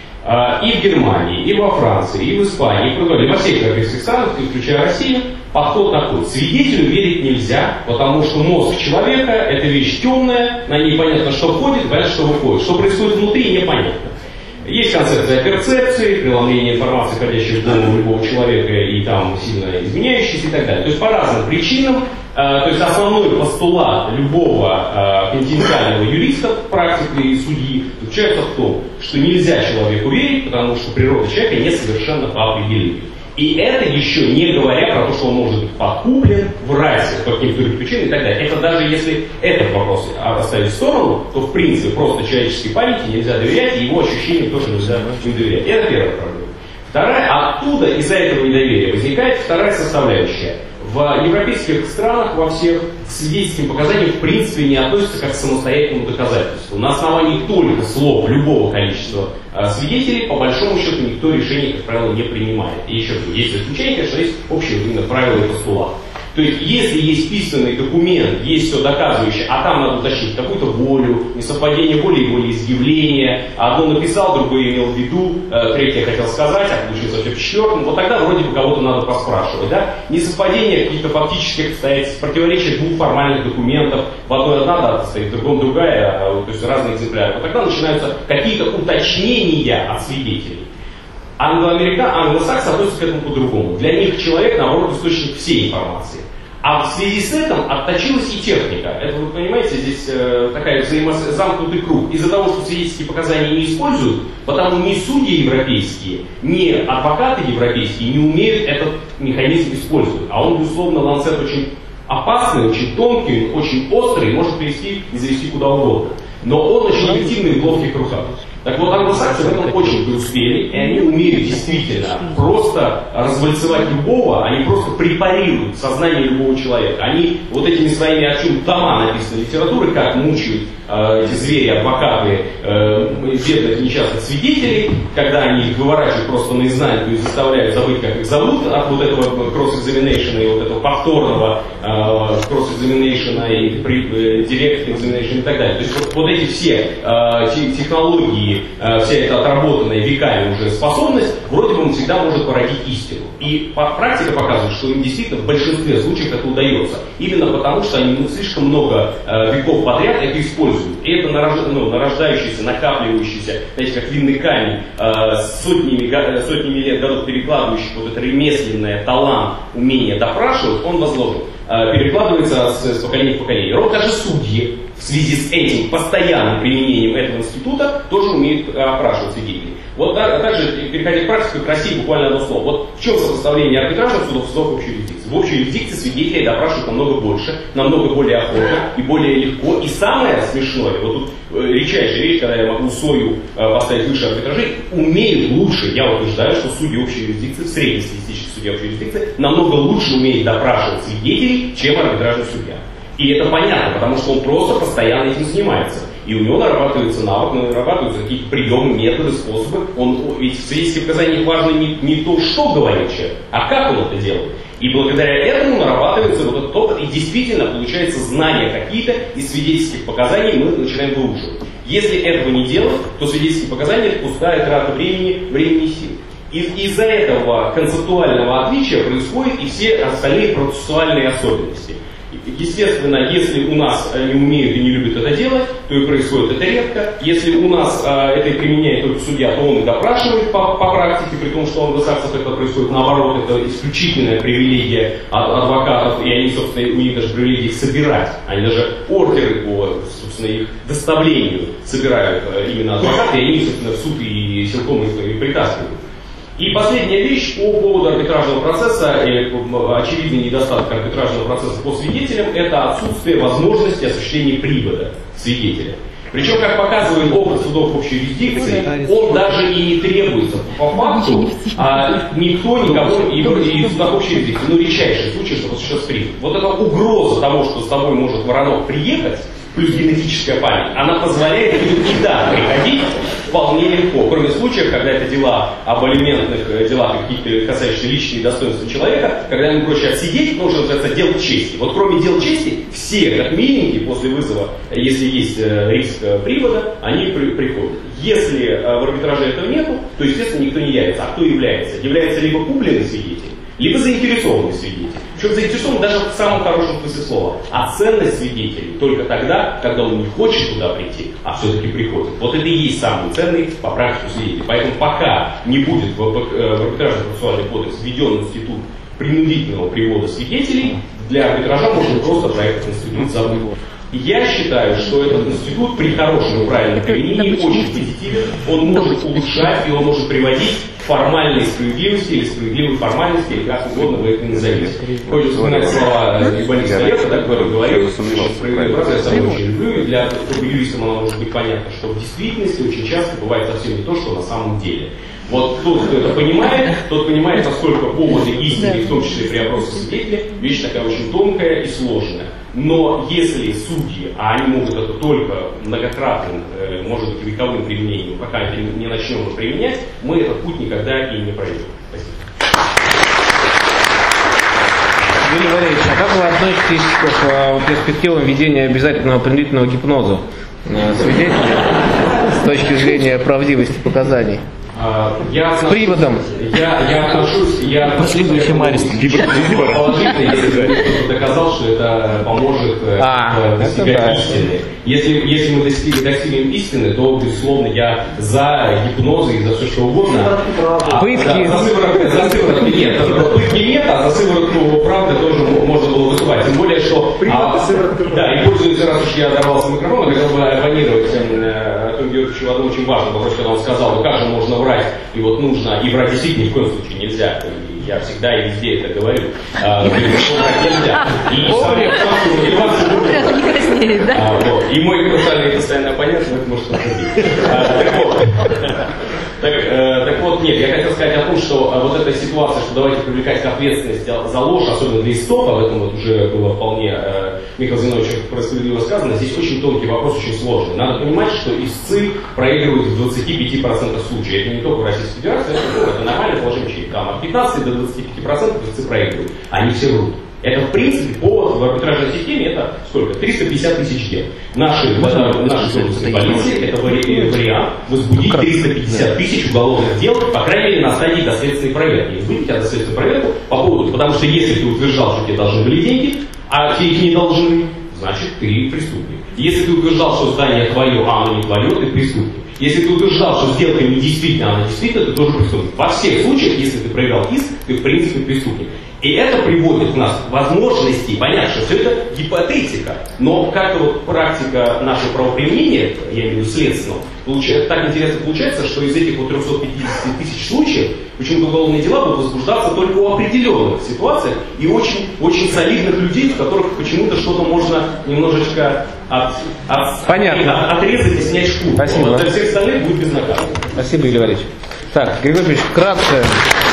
И в Германии, и во Франции, и в Испании, и во всех европейских странах, включая Россию, подход такой: свидетелю верить нельзя, потому что мозг человека – это вещь темная, на ней понятно, что входит, понятно, что выходит. Что происходит внутри, непонятно. Есть концепция перцепции, преломление информации, входящей в голову любого человека и там сильно изменяющейся и так далее. То есть по разным причинам. То есть основной постулат любого континентального юриста, практика и судьи заключается в том, что нельзя человеку верить, потому что природа человека несовершенна по определению. И это еще не говоря про то, что он может быть подкуплен, врать по каким-то другим причинам и так далее. Это даже если этот вопрос оставить в сторону, то в принципе просто человеческой памяти нельзя доверять, и его ощущениям тоже нельзя не доверять. Это первая проблема. Вторая, оттуда из-за этого недоверия возникает вторая составляющая. В европейских странах во всех к свидетельским показаниям в принципе не относятся как к самостоятельному доказательству. На основании только слов любого количества свидетелей, по большому счету, никто решение, как правило, не принимает. И еще есть исключения, конечно, есть общие именно правила и постулаты. То есть, если есть письменный документ, есть все доказывающее, а там надо уточнить какую-то волю, несовпадение воли и волеизъявления, одно написал, другое имел в виду, третье хотел сказать, а получился вообще в четвертом, вот тогда вроде бы кого-то надо поспрашивать, да? Несовпадение каких-то фактических обстоятельств, противоречие двух формальных документов, в одной одна дата стоит, в другом другая, то есть разные экземпляры, вот тогда начинаются какие-то уточнения от свидетелей. Англосаксы относятся к этому по-другому. Для них человек, наоборот, источник всей информации. А в связи с этим отточилась и техника. Это, вы понимаете, здесь такая замкнутый круг. Из-за того, что свидетельские показания не используют, потому ни судьи европейские, ни адвокаты европейские не умеют этот механизм использовать. А он, безусловно, ланцет очень опасный, очень тонкий, очень острый, может привести и завести куда угодно. Но он очень эффективный в ловких руках. Так вот, англосаксы в этом очень преуспели, и они умеют действительно просто развальцевать любого, они просто препарируют сознание любого человека. Они вот этими своими, о чем тома написаны литературы, как мучают эти звери, адвокаты, бедных несчастных свидетелей, когда они их выворачивают просто наизнанку и заставляют забыть, как их зовут, от вот этого кросс-экзаменейшена и вот этого повторного кросс-экзаменейшена и директ-экзаменейшена и так далее. То есть вот эти все технологии и вся эта отработанная веками уже способность, вроде бы он всегда может породить истину. И практика показывает, что им действительно в большинстве случаев это удается. Именно потому, что они слишком много веков подряд это используют. И это нарождающийся, накапливающийся, знаете, как винный камень, сотнями лет годов перекладывающий вот это ремесленное талант, умение допрашивать, он возложен. Перекладывается с поколения в поколение. Ровно даже судьи в связи с этим постоянным применением этого института тоже умеют опрашивать свидетелей. Вот также, переходя к практике, к России буквально одно слово. Вот в чем сопоставление арбитражных судов в общей юрисдикции? В общей юрисдикции свидетелей допрашивают намного больше, намного более охотно и более легко. И самое смешное, вот тут редчайшая речь, когда я могу свою поставить выше арбитражей, умеют лучше, я утверждаю, что судьи общей юрисдикции, среднестатистический судья общей юрисдикции, намного лучше умеет допрашивать свидетелей, чем арбитражный судья. И это понятно, потому что он просто постоянно этим занимается. И у него нарабатывается навык, нарабатываются какие-то приемы, методы, способы. Ведь в свидетельских показаниях важно не то, что говорит человек, а как он это делает. И благодаря этому нарабатывается вот этот опыт, и действительно получается знания какие-то из свидетельских показаний мы начинаем выуживать. Если этого не делать, то свидетельские показания – пустая трата времени и сил. Из-за этого концептуального отличия происходят и все остальные процессуальные особенности. Естественно, если у нас не умеют и не любят это делать, то и происходит это редко. Если у нас это применяет только судья, то он и допрашивает по практике, при том, что в англосаксах это происходит наоборот, это исключительная привилегия от адвокатов, и они, собственно, у них даже привилегия их собирать. Они даже ордеры по, собственно, их доставлению собирают именно адвокаты, и они, собственно, в суд и силком их притаскивают. И последняя вещь по поводу арбитражного процесса, очевидный недостаток арбитражного процесса по свидетелям, это отсутствие возможности осуществления привода свидетеля. Причем, как показывает опыт судов общей юрисдикции, он даже и не требуется. По факту никто никого и в судах общей юрисдикции, редчайший случай, что вот сейчас принято. Вот эта угроза того, что с тобой может воронок приехать, плюс генетическая память, она позволяет никуда приходить вполне легко. Кроме случаев, когда это дела об алиментных делах, каких-то касающихся личных достоинств человека, когда ему проще отсидеть, но, что называется, дел чести. Вот кроме дел чести, все, как миленькие, после вызова, если есть риск привода, они приходят. Если в арбитраже этого нету, то, естественно, никто не явится. А кто является? Является либо купленный свидетель, либо заинтересованный свидетель. Причем заинтересован даже в самом хорошем смысле слова. А ценность свидетелей только тогда, когда он не хочет туда прийти, а все-таки приходит. Вот это и есть самый ценный по практике свидетель. Поэтому пока не будет в арбитражный процессуальный кодекс введен институт принудительного привода свидетелей, для арбитража можно просто про этот институт забыть. Я считаю, что этот институт при хорошем и правильном применении очень позитивен, он может улучшать и он может приводить к формальной справедливости или справедливой формальности, или как угодно вы это назовете. Хочется вспоминать слова Бориса Леса, который говорил, что справедливый процесс я очень люблю, и для юристам оно может быть понятно, что в действительности очень часто бывает совсем не то, что на самом деле. Вот тот, кто это понимает, тот понимает, насколько поводы истины, в том числе при опросе свидетелей, вещь такая очень тонкая и сложная. Но если судьи, а они могут это только многократным, может быть, вековым применением, пока это не начнем применять, мы этот путь никогда и не пройдем. Спасибо.
Юрий Валерьевич, а как вы относитесь к перспективам введения обязательного принудительного гипноза свидетелей с точки зрения правдивости показаний? С приводом.
Я отношусь
последующим арестом.
Положительно, если кто-то доказал, что это поможет достигать истины. Если мы достигнем истины, то, безусловно, я за гипнозы и за все что угодно.
Пытки.
За сыворотку нет. Пытки нет, а за сыворотку правды тоже можно было выступать. Тем более, что... Да, и пользуясь, раз уж я оторвался микрофон, я хотел бы оппонировать Антону Георгиевичу в одном очень важном вопросе, когда он сказал, ну как же можно врать, и вот нужно, и врать действительно ни в коем случае нельзя. Я всегда и везде это говорю. Нельзя. И мой колоссальный постоянный оппонент это может подтвердить. Так вот, нет, я хотел сказать о том, что вот эта ситуация, что давайте привлекать к ответственности за ложь, особенно для истопа, об этом вот уже было вполне Михаил Зинович справедливо сказано, здесь очень тонкий вопрос, очень сложный. Надо понимать, что истцы проигрывают в 25% случаев. Это не только в Российской Федерации, это нормальное положение, там от 15 до 25% истцы проигрывают. Они все врут. Это, в принципе, повод в арбитражной системе системе это сколько? 350 тысяч дел. Наши собственные полиции это вариант возбудить 350 тысяч уголовных дел, по крайней мере, на стадии доследственной проверки. Возбудить доследственную проверку по поводу, потому что если ты утверждал, что тебе должны были деньги, а тебе их не должны, значит ты преступник. Если ты утверждал, что здание твое, а оно не твое, ты преступник. Если ты утверждал, что сделка не действительно, она действительно, ты тоже преступник. Во всех случаях, если ты проиграл иск, ты в принципе преступник. И это приводит нас к возможности понять, что все это гипотетика. Но как-то вот практика нашего правоприменения, я имею в виду следственного, так интересно получается, что из этих вот 350 тысяч случаев почему-то уголовные дела будут возбуждаться только в определенных ситуациях и очень солидных людей, в которых почему-то что-то можно немножечко отрезать и снять шкуру.
Спасибо.
Вот для всех остальных будет безнаказанно.
Спасибо, Игорь Валерьевич. Так, Григорий Ильич, кратко.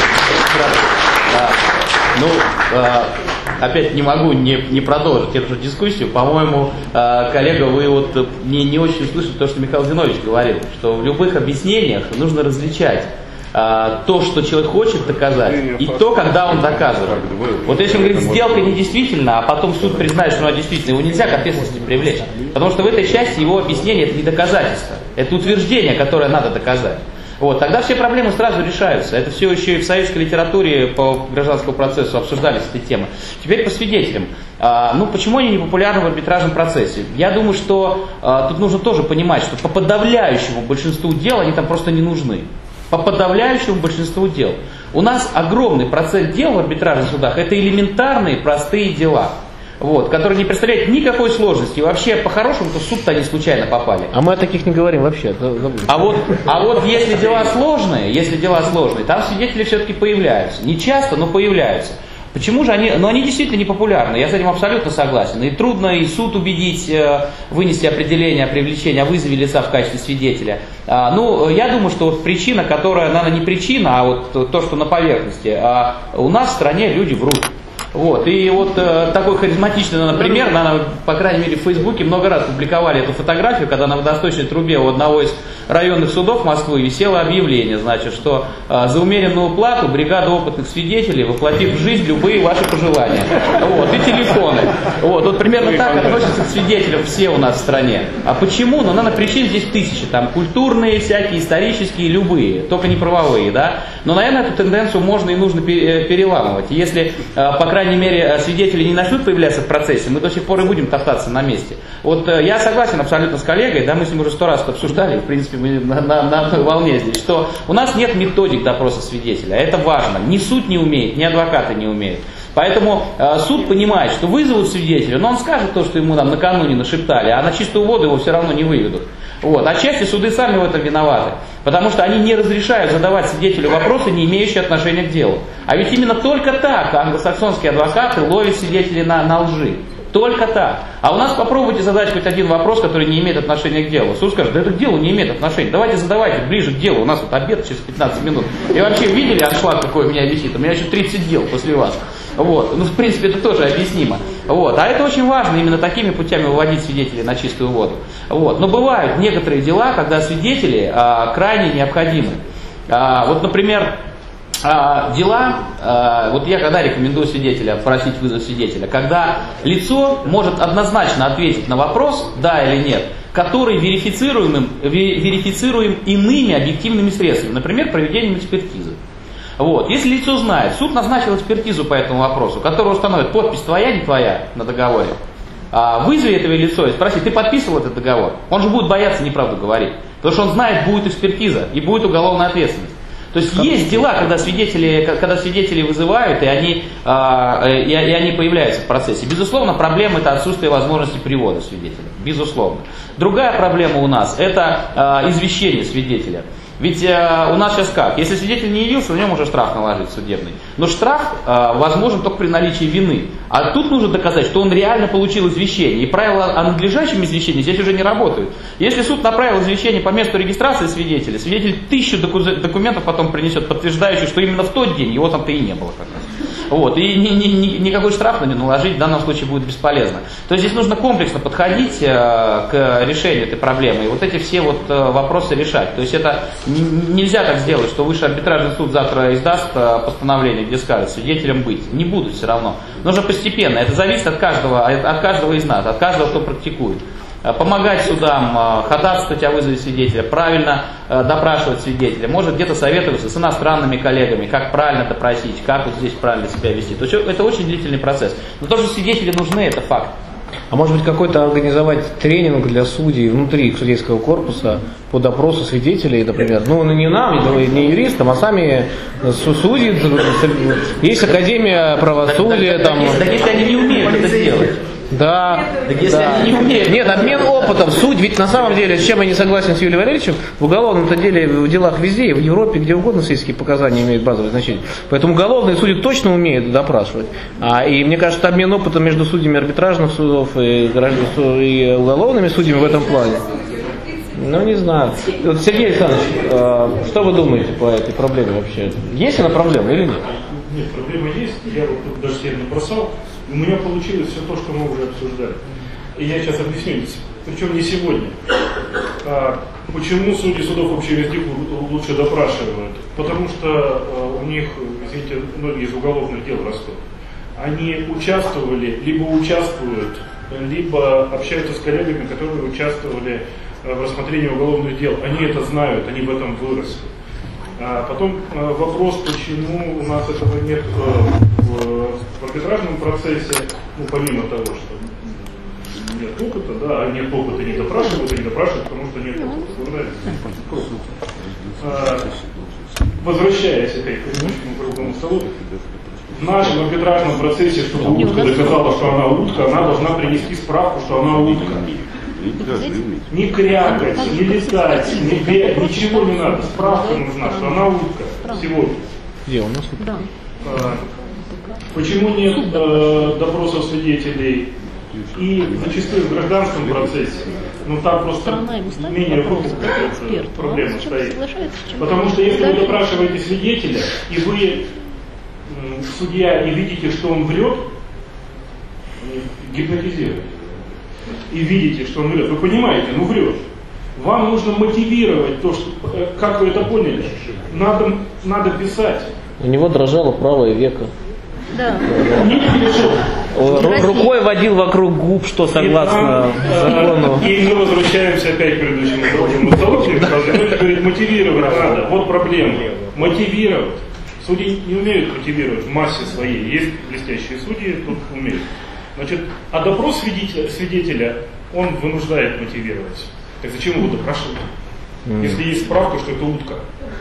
Опять не могу не продолжить эту дискуссию. По-моему, коллега, вы вот не очень услышали то, что Михаил Зиновьевич говорил, что в любых объяснениях нужно различать то, что человек хочет доказать, и то, когда он доказывает. Вот если он говорит, сделка недействительна, а потом суд признает, что она действительна, его нельзя к ответственности привлечь. Потому что в этой части его объяснение это не доказательство, это утверждение, которое надо доказать. Вот, тогда все проблемы сразу решаются. Это все еще и в советской литературе по гражданскому процессу обсуждались эти темы. Теперь по свидетелям. Почему они не популярны в арбитражном процессе? Я думаю, что тут нужно тоже понимать, что по подавляющему большинству дел они там просто не нужны. По подавляющему большинству дел. У нас огромный процент дел в арбитражных судах это элементарные, простые дела. Вот, которые не представляют никакой сложности. Вообще, по-хорошему-то в суд-то они случайно попали.
А мы о таких не говорим вообще.
А вот если дела сложные, там свидетели все-таки появляются. Не часто, но появляются. Почему же они? Но они действительно не популярны, я с этим абсолютно согласен. И трудно и суд убедить, вынести определение о привлечении, о вызове лица в качестве свидетеля. Я думаю, что вот причина, которая, наверное, не причина, а вот то, что на поверхности. У нас в стране люди врут. Вот. И вот такой харизматичный, например, по крайней мере в Фейсбуке много раз публиковали эту фотографию, когда на водосточной трубе у одного из районных судов Москвы висело объявление, значит, что за умеренную плату бригада опытных свидетелей воплотит в жизнь любые ваши пожелания. Вот. И телефоны. Вот примерно так относятся к свидетелям все у нас в стране. А почему? Наверное, причин здесь тысячи. Там культурные, всякие, исторические, любые, только не правовые, да. Но, наверное, эту тенденцию можно и нужно переламывать. Если, по крайней мере, свидетели не начнут появляться в процессе, мы до сих пор и будем топтаться на месте. Вот я согласен абсолютно с коллегой, да, мы с ним уже 100 раз это обсуждали, в принципе, мы на одной волне здесь, что у нас нет методик допроса свидетеля, это важно. Ни суд не умеет, ни адвокаты не умеют. Поэтому суд понимает, что вызовут свидетеля, но он скажет то, что ему там накануне нашептали, а на чистую воду его все равно не выведут. Вот. Отчасти суды сами в этом виноваты, потому что они не разрешают задавать свидетелю вопросы, не имеющие отношения к делу. А ведь именно только так англосаксонские адвокаты ловят свидетелей на лжи. Только так. А у нас попробуйте задать хоть один вопрос, который не имеет отношения к делу. Суд скажет, да это к делу не имеет отношения. Давайте задавайте ближе к делу. У нас вот обед через 15 минут. И вообще видели аншлаг, какой у меня висит? У меня еще 30 дел после вас. Вот. В принципе, это тоже объяснимо. Вот. А это очень важно именно такими путями выводить свидетелей на чистую воду. Вот. Но бывают некоторые дела, когда свидетели крайне необходимы. Вот, например, дела, вот я когда рекомендую свидетеля, просить вызов свидетеля, когда лицо может однозначно ответить на вопрос, да или нет, который верифицируем иными объективными средствами, например, проведением экспертизы. Вот. Если лицо знает, суд назначил экспертизу по этому вопросу, которая установит, подпись твоя, не твоя на договоре, вызови этого лицо и спроси, ты подписывал этот договор? Он же будет бояться неправду говорить, потому что он знает, будет экспертиза и будет уголовная ответственность. То есть есть дела, когда свидетели вызывают, и они появляются в процессе. Безусловно, проблема это отсутствие возможности привода свидетеля. Безусловно. Другая проблема у нас это извещение свидетеля. Ведь у нас сейчас как? Если свидетель не явился, на нем уже штраф наложить судебный. Но штраф возможен только при наличии вины. А тут нужно доказать, что он реально получил извещение. И правила о надлежащем извещении здесь уже не работают. Если суд направил извещение по месту регистрации свидетеля, свидетель 1000 документов потом принесет, подтверждающих, что именно в тот день его там-то и не было как раз. Вот. И никакой штраф на него наложить в данном случае будет бесполезно. То есть здесь нужно комплексно подходить к решению этой проблемы и вот эти все вот вопросы решать. То есть это нельзя так сделать, что высший арбитражный суд завтра издаст постановление, где скажет свидетелем быть. Не будут все равно. Нужно постепенно. Это зависит от каждого из нас, от каждого, кто практикует. Помогать судам, ходатайствовать о вызове свидетеля, правильно допрашивать свидетеля, может где-то советоваться с иностранными коллегами, как правильно допросить, как вот здесь правильно себя вести. То есть это очень длительный процесс. Но тоже свидетели нужны, это факт.
А может быть какой-то организовать тренинг для судей внутри судейского корпуса по допросу свидетелей, например. Ну, не нам, не юристам, а сами судьи. Есть Академия правосудия. Там.
Да если они не умеют это сделать.
Да,
если они не умеют.
Нет, обмен опытом, суть, ведь на самом деле, с чем я не согласен с Юлием Валерьевичем, в уголовном-то деле, в делах везде, в Европе, где угодно свидетельские показания имеют базовое значение. Поэтому уголовные судьи точно умеют допрашивать. И мне кажется, обмен опытом между судьями арбитражных судов и уголовными судьями в этом плане. Ну, не знаю. Вот, Сергей Александрович, что вы думаете по этой проблеме вообще? Есть она проблема или нет?
Нет, проблема есть. Я вот тут даже себе набросал. У меня получилось все то, что мы уже обсуждали. И я сейчас объясню, причем не сегодня. Почему судьи судов общей юрисдикции лучше допрашивают? Потому что у них, извините, многие из уголовных дел растут. Они участвовали, либо участвуют, либо общаются с коллегами, которые участвовали в рассмотрении уголовных дел. Они это знают, они в этом выросли. Потом вопрос, почему у нас этого нет в арбитражном процессе, ну, помимо того, что нет опыта, да, а нет опыта не допрашивают, потому что нет опыта. Возвращаясь опять к предыдущему круглому столу, в нашем арбитражном процессе, чтобы утка доказала, что она утка, она должна принести справку, что она утка. Не крякать, не летать, не бегать, ничего не надо. Справка нужна, что она утка сегодня.
Где у нас утка?
Почему нет допросов свидетелей? И зачастую в гражданском процессе, ну там просто менее проблема стоит. Потому что если вы допрашиваете свидетеля, и вы, судья, и видите, что он врет, гипнотизируете. И видите, что он врет. Вы понимаете, ну врет. Вам нужно мотивировать то, что, как вы это поняли, надо писать.
У него дрожало правое веко.
Да.
Рукой водил вокруг губ, что согласно закону.
И мы возвращаемся опять к предыдущему круглому столу. Говорит, мотивировать надо. Вот проблема. Мотивировать. Судьи не умеют мотивировать в массе своей. Есть блестящие судьи, тут умеют. Значит, а допрос свидетеля, он вынуждает мотивировать. Так зачем его допрашивать? Если есть справка, что это утка.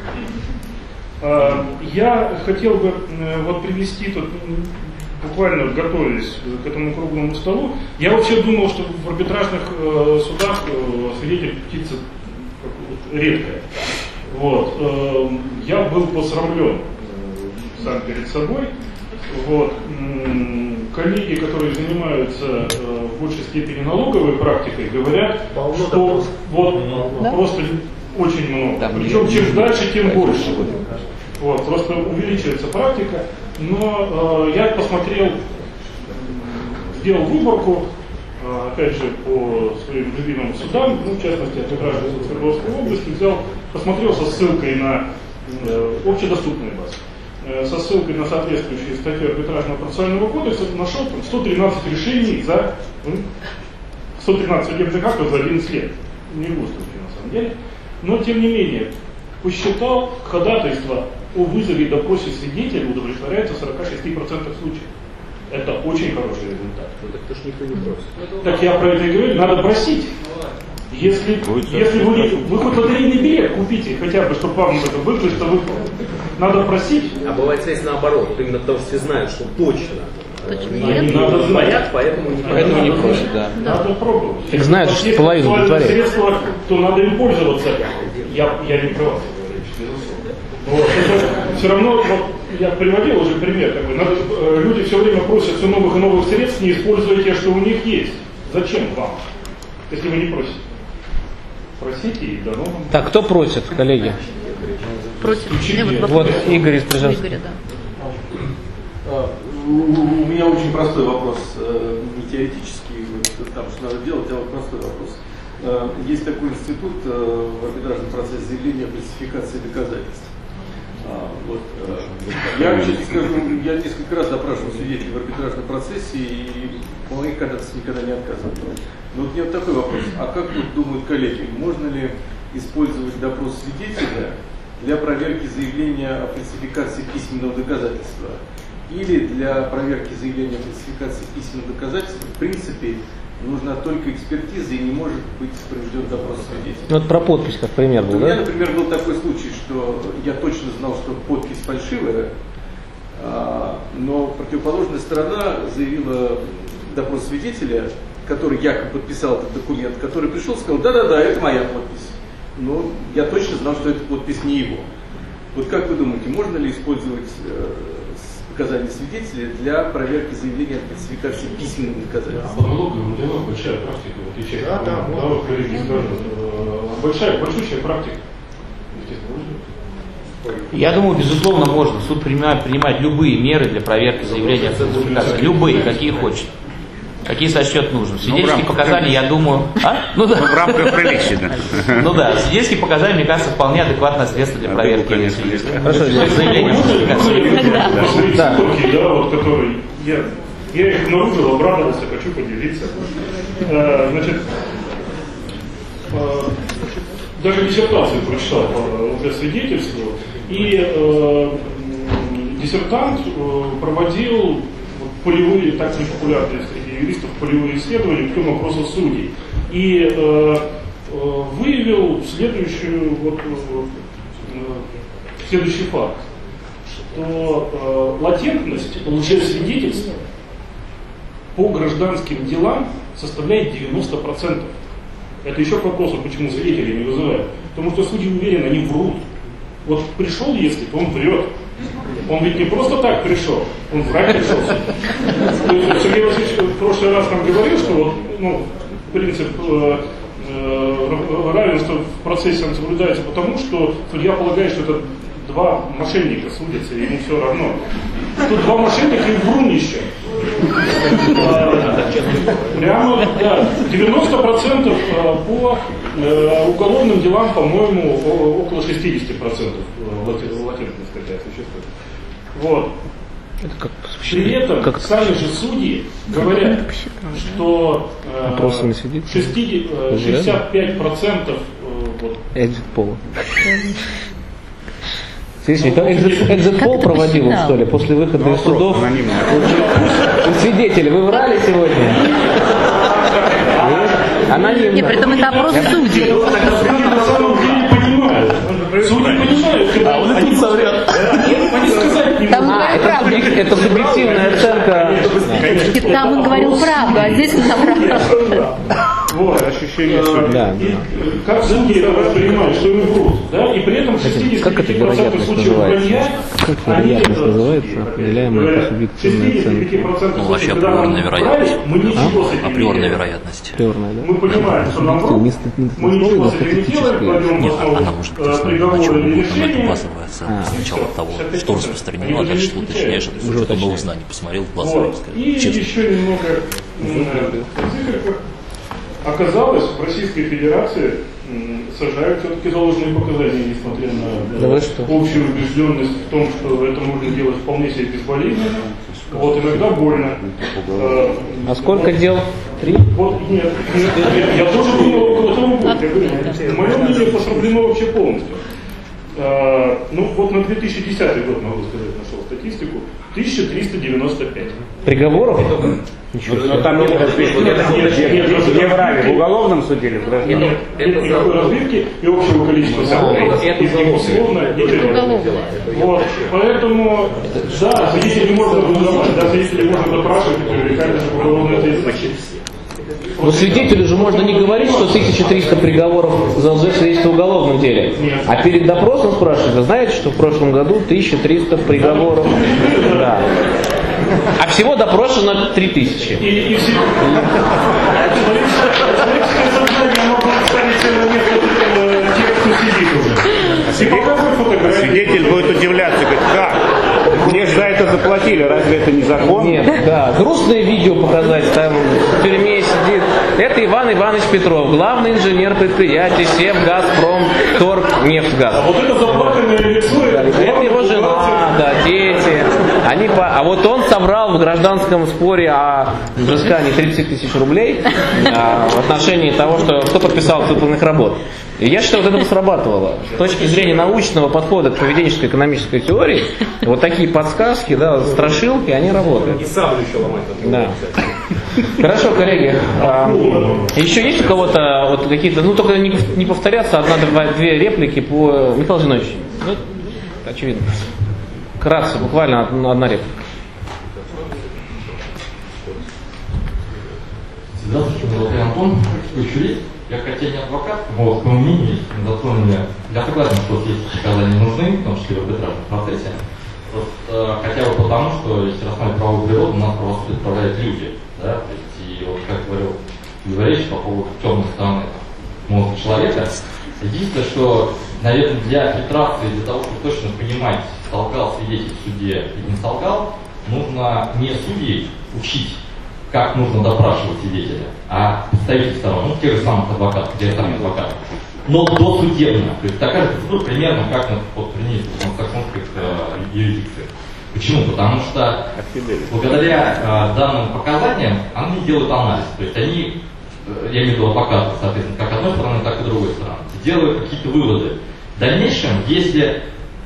Я хотел бы вот привести тут, буквально готовясь к этому круглому столу, я вообще думал, что в арбитражных судах свидетель птица редкая. Вот. Я был посрамлен сам перед собой. Вот. Коллеги, которые занимаются в большей степени налоговой практикой, говорят, что вот просто очень много. Причем чем дальше, тем больше. Вот, просто увеличивается практика. Но я посмотрел, сделал выборку, опять же, по своим любимым судам, ну, в частности, арбитражный суд Свердловской области, посмотрел со ссылкой на общедоступные базы, со ссылкой на соответствующие статьи арбитражного процессуального кодекса, нашел там 113 решений за 113 судебных актов за 11 лет. Не густо, на самом деле. Но, тем не менее, посчитал, ходатайство о вызове и допросе свидетеля удовлетворяется в 46% случаев. Это очень хороший результат.
Ну так то ж никто не просит.
Так я про это и говорю, надо просить. Если вы хоть лотерейный билет купите, хотя бы, чтобы вам это выплыть, то вы надо просить.
А бывает связь наоборот, именно потому что все знают, что точно.
Они надо знать,
поэтому не просят, да.
Надо пробовать.
Так знают, что половину удовлетворяет.
Средства, то надо им пользоваться. Я не про вас говорю, безусловно. Вот. Все равно, вот, я приводил уже пример такой. Люди все время просят все новых и новых средств, не используя те, что у них есть. Зачем вам, если вы не просите? Просите и дано вам.
Так, кто просит, коллеги?
Против.
Вот Игорь из Прижанска.
У меня очень простой вопрос, не теоретический, там что надо делать, а вот простой вопрос.
есть такой институт в арбитражном процессе заявления о фальсификации доказательств. Я, честно скажу, я несколько раз допрашивал свидетелей в арбитражном процессе и по моих ходатайствам никогда не отказывал. Но вот у меня вот такой вопрос. А как вот думают коллеги, можно ли использовать допрос свидетеля для проверки заявления о фальсификации письменного доказательства? Или для проверки заявления о фальсификации письменного доказательства в принципе нужна только экспертиза и не может быть проведен допрос свидетелей?
Ну, это про подпись, как пример был,
У
да?
меня, например, был такой случай, что я точно знал, что подпись фальшивая, но противоположная сторона заявила допрос свидетеля, который якобы подписал этот документ, который пришел и сказал: да-да-да, это моя подпись. Но я точно знал, что эта подпись не его. Вот как вы думаете, можно ли использовать показания свидетеля для проверки заявления о фальсификации письменных доказательств? По налоговым делам большая практика, в отличие от коллеги скажут, большущая практика.
Я думаю, безусловно, можно. Суд принимает любые меры для проверки заявления о фальсификации. Любые, какие хочет. Какие сочтет нужным. Свидетельские показания, я думаю... Ну да.
В рамках приличия, да.
Ну да, свидетельские показания, мне кажется, вполне адекватное средство для проверки.
Хорошо,
заявление о фальсификации.
Да, вот, который я их обнаружил, обрадовался, хочу поделиться. Значит, даже диссертацию прочитал для свидетельства, и диссертант проводил полевые, так непопулярные среди юристов, полевые исследования путем опроса судей. И выявил следующий факт, что латентность лжесвидетельства по гражданским делам составляет 90%. Это еще к вопросу, почему свидетелей не вызывают. Потому что судьи уверены, они врут. Вот пришел, если, то он врет. Он ведь не просто так пришел, он врать пришел. Сергей Васильевич в прошлый раз нам говорил, что принцип равенства в процессе он соблюдается потому, что судья полагает, что это два мошенника судятся, и ему все равно. Тут два мошенника и врунище. Прямо, да, 90% по уголовным делам, по-моему, около 60% латентность такая существует. Вот. При этом сами же судьи говорят, что 65%
экзит-пола. Экзит-пол проводил он, что ли, после выхода из судов? Свидетели, вы врали сегодня? Анонимно.
Нет, при этом это опрос судей.
Судьи понимают, когда они соврят.
Это субъективная оценка.
Там он говорил правду, а здесь он наврал.
Вот.
Ощущение
как судьи понимают, что им врут, да? И при этом 65% случаев вранья,
как вероятность называется, определяемая по субъективной оценке?
Вообще априорная вероятность. Априорная вероятность.
Мы понимаем, что нам врут, мы ничего с этим не делаем, кладем в основу приговора или решения.
Базовая оценка сначала того, что распространено, а дальше ты уточняешь, что новых знаний посмотрел в глаза.
И еще немного цифр. Оказалось, в Российской Федерации сажают все-таки за ложные показания, несмотря на общую убежденность в том, что это можно делать вполне себе безболезненно. Вот иногда больно.
А сколько дел? 3?
Вот, нет, я тоже думал около того года. Мое мнение посрамлено вообще полностью. Вот на 2010 год, могу сказать, нашел статистику, 1395.
Приговоров?
Но там нет разбивки. Не врали в уголовном суде или в гражданском?
Нет никакой разбивки и общего количества событий. Это условно не. Вот. Поэтому, да, свидетелей можно вызывать, да, свидетелей можно допрашивать и привлекать в уголовное дело.
Но свидетелю же можно не говорить, что 1300 приговоров за лжесвидетельство в уголовном деле. А перед допросом спрашивают: вы знаете, что в прошлом году 1300 приговоров? Да. А всего допрошено 3000.
И
Свидетель будет удивляться, говорит: как? Мне же за это заплатили, разве это не закон?
Нет, да. Грустное видео показать, там в тюрьме сидит Это Иван Иванович Петров, главный инженер предприятия Севгазпромторгнефтьгаз.
А вот это заплаканное лицо,
это его жена, да, дети. А вот он соврал в гражданском споре о взыскании 30 тысяч рублей в отношении того, кто подписал выполненных работ. И я считаю, вот это бы срабатывало. С точки зрения научного подхода к поведенческой экономической теории, вот такие подсказки, да, страшилки, они работают.
И саблю еще ломать.
Да. Хорошо, коллеги. Еще есть у кого-то вот какие-то, ну только не повторяться, одна-две реплики по Михаилу Зиновичу. Ну, очевидно. Кратко, буквально одна реплика.
Здравствуйте, меня Антон, юрист. Я хотя не адвокат, вот, по мнению, затронули. Я согласен, что здесь показания нужны, в том числе в арбитражном процессе. Просто хотя бы потому, что если рассматривать правовую природу, нас правосудие управляют люди. Да? То есть, и вот как говорил Юрий по поводу темной стороны мозга человека, единственное, что, наверное, для фильтрации, для того, чтобы точно понимать, столкал свидетель в суде или не столкал, нужно не судей учить, как нужно допрашивать свидетеля, а представителей сторон, ну, тех же самых адвокатов, тех же самых адвокатов. Но досудебно. То есть такая же процедура примерно как на саксонской юрисдикции. Почему? Потому что благодаря данным показаниям они делают анализ. То есть они, я имею в виду адвокаты, соответственно, как одной стороны, так и другой стороны, делают какие-то выводы. В дальнейшем, если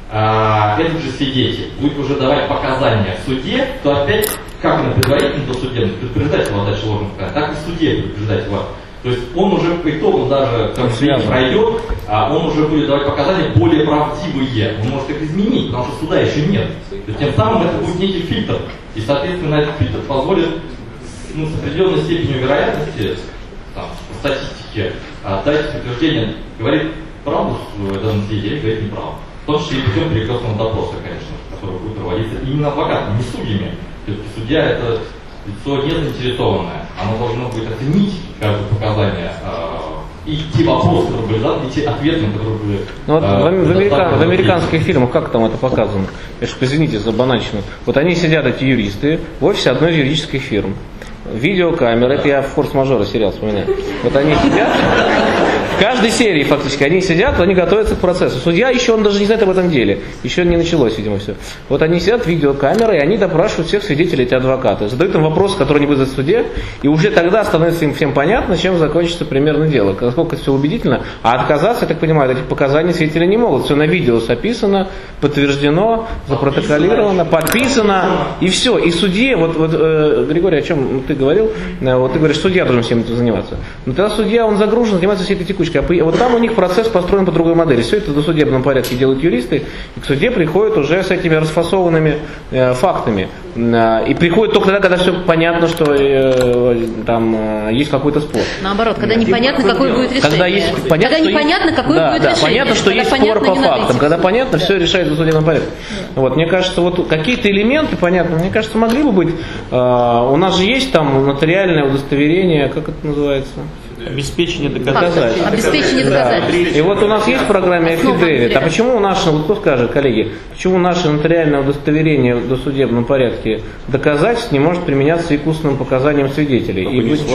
этот же свидетель будет уже давать показания в суде, то опять, как на предварительном досудебном, предупреждать его о даче ложных показаний, так и в суде предупреждать его. То есть он уже по итогу даже, как свидетель пройдет, он уже будет давать показания более правдивые. Он может их изменить, потому что суда еще нет. То есть тем самым это будет некий фильтр. И, соответственно, этот фильтр позволит с определенной степенью вероятности, там, по статистике, дать подтверждение, говорит правду данный свидетель или говорит неправду. В том числе и путем перекрестного допроса, конечно, который будет проводиться именно адвокатами, не судьями. То есть судья это лицо не заинтересованное, оно должно будет оценить каждое показание и те вопросы, которые были заданы, и те ответы, которые были...
Ну, вот в американских фильмах как там это показано? Извините за банальщину. Вот они сидят, эти юристы, в офисе одной из юридических фирм. Видеокамера, это я в «Форс-мажоры» сериал вспоминаю. Вот они сидят, в каждой серии фактически, они сидят, они готовятся к процессу. Судья еще, он даже не знает об этом деле. Еще не началось, видимо, все. Вот они сидят, видеокамеры, и они допрашивают всех свидетелей, эти адвокаты. Задают им вопросы, которые они будут в суде, и уже тогда становится им всем понятно, чем закончится примерно дело. Насколько это все убедительно. А отказаться, я так понимаю, от этих показаний свидетели не могут. Все на видео записано, подтверждено, запротоколировано, подписано, и все. И судье, вот Григорий, о чем ты говорил, вот ты говоришь, судья должен всем этим заниматься. Но тогда судья, он загружен, занимается всей этой текучкой. А вот там у них процесс построен по другой модели. Все это в досудебном порядке делают юристы, и к суде приходят уже с этими расфасованными фактами. И приходят только тогда, когда все понятно, что там есть какой-то спор.
Наоборот, когда непонятно, какое будет решение.
Когда есть понятно,
когда непонятно, какое будет решение.
Понятно, что есть спор по фактам. Когда понятно, все решается в досудебном порядке. Вот, мне кажется, вот какие-то элементы, понятно, мне кажется, могли бы быть. У нас же есть там нотариальное удостоверение, как это называется?
Обеспечение доказательств.
Обеспечение доказательств.
И вот у нас есть в программе Affidavit. А почему наше, вот кто скажет, коллеги, почему наше нотариальное удостоверение в досудебном порядке доказательств не может применяться и к устным показаниям свидетелей? И быть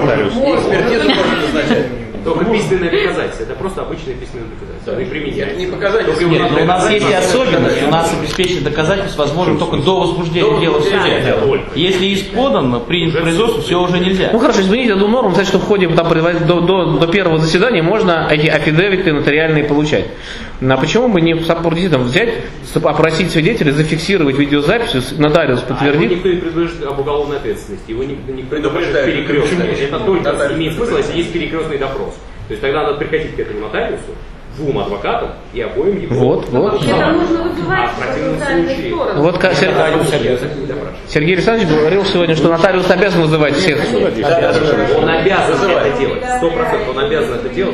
только письменное доказательство. Это просто обычное письменное доказательство. Это не показательство.
Нет, но у нас есть особенность. У нас обеспечение доказательств возможно только до возбуждения дела в суде. Если есть подан, принят в производство, все уже нельзя.
Ну хорошо, изменить эту норму, значит, что в ходе там, до первого заседания можно эти аффидевиты нотариальные получать. А почему бы не взять, опросить свидетелей, зафиксировать видеозапись, нотариус подтвердит?
Никто не предупреждает об уголовной ответственности. Его не предупреждает перекрестно. Это только имеет смысл, если есть перекрестный допрос. То есть тогда надо приходить к этому нотариусу, двум адвокатам и обоим его.
Вот.
Это нужно вызывать потенциальных сторон.
Вот Сергей Александрович говорил сегодня, что нотариус обязан вызывать всех.
Он обязан это делать. 100% он обязан это делать.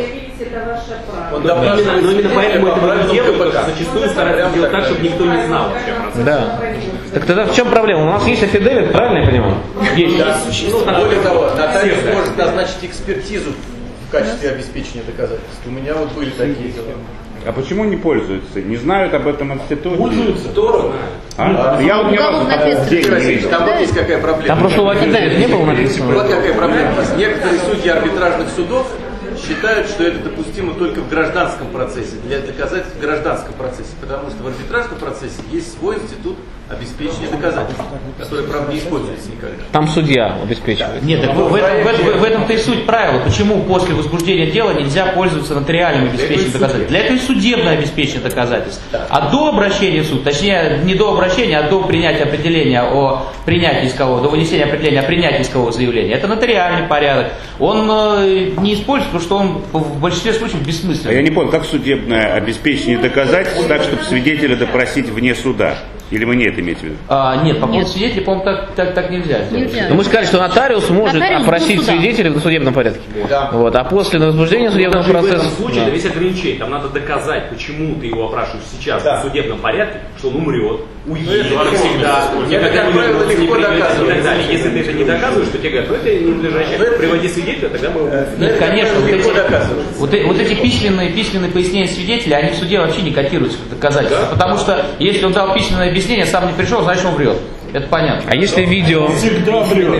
Но именно поэтому это не делают, потому что зачастую стараются делать так, чтобы никто не знал вообще о процессе.
Да. Так тогда в чем проблема? У нас есть аффидевит, правильно я понимаю?
Есть. Более того, нотариус может назначить экспертизу в качестве обеспечения доказательств. У меня вот были такие дела.
А почему не пользуются? Не знают об этом институте?
Пользуются? Кто знает?
Я вот ни разу такого дела не видел.
Там вот есть какая проблема.
Там просто у Академии не было написано.
Вот какая проблема. Некоторые судьи арбитражных судов считают, что это допустимо только в гражданском процессе, для доказательств в гражданском процессе, потому что в арбитражном процессе есть свой институт обеспечения доказательств, который, правда, не используется никогда.
Там судья обеспечивает.
Нет, так в этом-то и суть правила. Почему после возбуждения дела нельзя пользоваться нотариальным обеспечением доказательств? Для этого и судебное обеспечение доказательств. А до обращения в суд, точнее не до обращения, а до принятия определения о принятии искового, до вынесения определения о принятии искового заявления, это нотариальный порядок. Он не используется, потому что он в большинстве случаев бессмысленный.
А я не понял, как судебное обеспечение доказательств так, чтобы свидетеля допросить вне суда? Или вы не это имеете в виду?
Нет, по поводу свидетелей, по-моему, так нельзя.
Но мы сказали, что нотариус может опросить свидетелей в судебном порядке.
Да.
Вот, а после возбуждения судебного процесса...
В этом случае есть ограничение. Там надо доказать, почему ты его опрашиваешь сейчас в судебном порядке, что он умрет, уедет навсегда.
Это, как правило, легко доказывать.
И так далее. Если ты это не доказываешь, то тебе говорят, ну это ненадлежащее. Приводи свидетеля, тогда мы...
Нет, конечно, вот эти письменные пояснения свидетеля, они в суде вообще не котируются как доказательства. Потому что если он дал письменное объяснение, сам не пришел, значит он врет. Это понятно.
А если видео...
Всегда врет.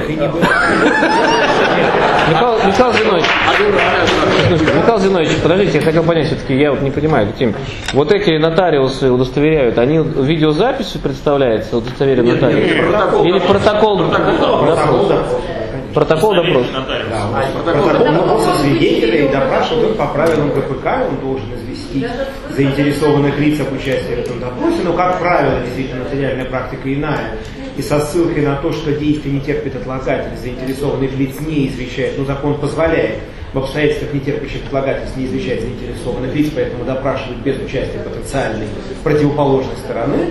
Михаил Зинович, подождите, я хотел понять, все-таки я вот не понимаю эту тему. Вот эти нотариусы удостоверяют, они видеозаписью представляются, удостоверен нотариус? Или протокол допроса? Протокол допроса.
Протокол допроса свидетеля и допрашивают по правилам КПК, он должен известить заинтересованных лиц об участии в этом допросе, но, как правило, действительно, нотариальная практика иная. И со ссылкой на то, что действие не терпит отлагательств, заинтересованных лиц не извещает, но закон позволяет в обстоятельствах не терпящих отлагательств не извещать заинтересованных лиц, поэтому допрашивают без участия потенциальной противоположной стороны.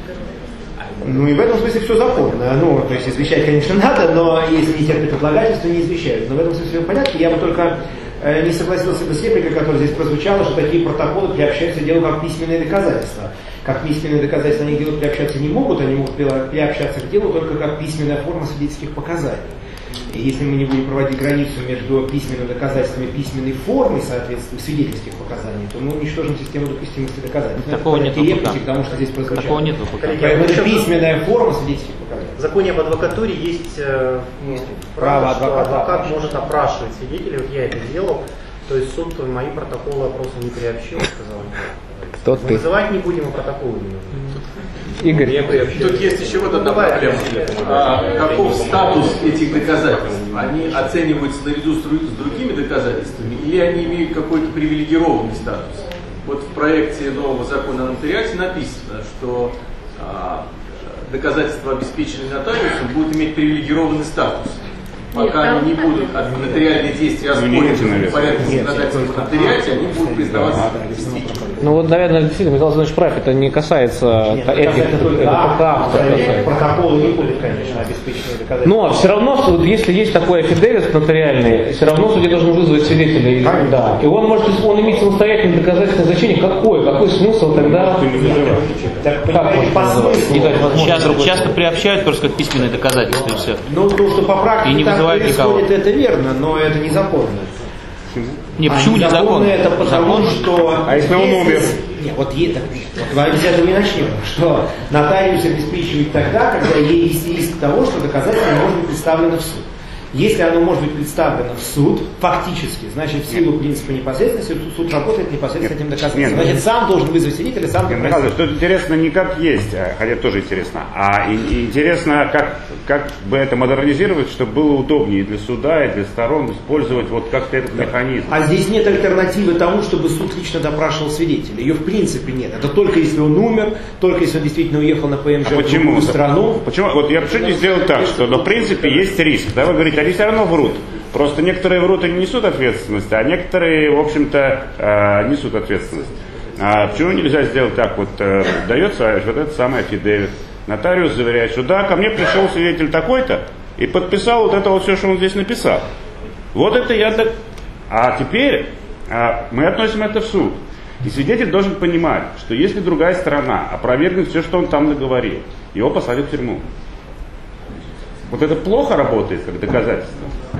Ну и в этом смысле все законно. Ну, то есть извещать, конечно, надо, но если не терпит отлагательства, не извещают. Но в этом смысле все в порядке. Я бы только не согласился бы с репликой, которая здесь прозвучала, что такие протоколы приобщаются к делу как письменные доказательства. Как письменные доказательства они к делу приобщаться не могут, они могут приобщаться к делу только как письменная форма свидетельских показаний. И если мы не будем проводить границу между письменными доказательствами и письменной формой свидетельских показаний, то мы уничтожим систему допустимости доказательств.
Такого нет.
Потому что здесь прозвучало.
Такого нет.
Поэтому это письменная форма свидетельских показаний.
В законе об адвокатуре есть право, что адвокат может опрашивать свидетелей. Вот я это делал. То есть суд мои протоколы опроса не приобщил, сказал. Вызывать не будем, а протоколы не нужно.
Игорь.
Тут есть еще вот одна проблема. Каков статус этих доказательств? Они оцениваются наряду с другими доказательствами или они имеют какой-то привилегированный статус? Вот в проекте нового закона о нотариате написано, что доказательства, обеспеченные нотариусом, будут иметь привилегированный статус. Пока они не будут нотариальные действия оспорены в порядке законодательства в нотариате, они будут признаваться действительно.
Ну вот, наверное, действительно, Михаил Зинович прав, это не касается этих
протоколы не будут, конечно, обеспечены доказательства.
Но все равно, если есть такой афидевит нотариальный, все равно судья должен вызвать свидетелей. Да. И он может иметь самостоятельное доказательственное значение. Какой смысл тогда?
Часто приобщают просто как письменное доказательство и все.
Ну, что по практике
и не вызывает никого.
Это верно, но это незаконно.
Не, почему незаконно?
Это потому, что...
А если он умер?
Нет, вот с этого и начнем. Что нотариус обеспечивает тогда, когда есть риск того, что доказательство может быть представлено в суд. Если оно может быть представлено в суд, фактически, значит, в силу принципа непосредственности, суд работает непосредственно этим доказательством. Значит, сам должен вызвать свидетеля, сам
доказать. Что интересно не как есть, хотя тоже интересно, а интересно, как бы это модернизировать, чтобы было удобнее и для суда, и для сторон использовать вот как-то этот механизм.
А здесь нет альтернативы тому, чтобы суд лично допрашивал свидетеля. Ее в принципе нет. Это только если он умер, только если он действительно уехал на ПМЖ в другую страну.
Почему? Вот я почему сделал так, что в принципе есть риск. Да, вы говорите, они все равно врут. Просто некоторые врут и не несут ответственность, а некоторые, в общем-то, несут ответственность. А почему нельзя сделать так? Вот дается вот это самое афидевит. Нотариус заверяет, что да, ко мне пришел свидетель такой-то и подписал вот это вот все, что он здесь написал. Вот это я... А теперь мы относим это в суд. И свидетель должен понимать, что если другая сторона опровергнет все, что он там наговорил, его посадят в тюрьму. Вот это плохо работает как доказательство.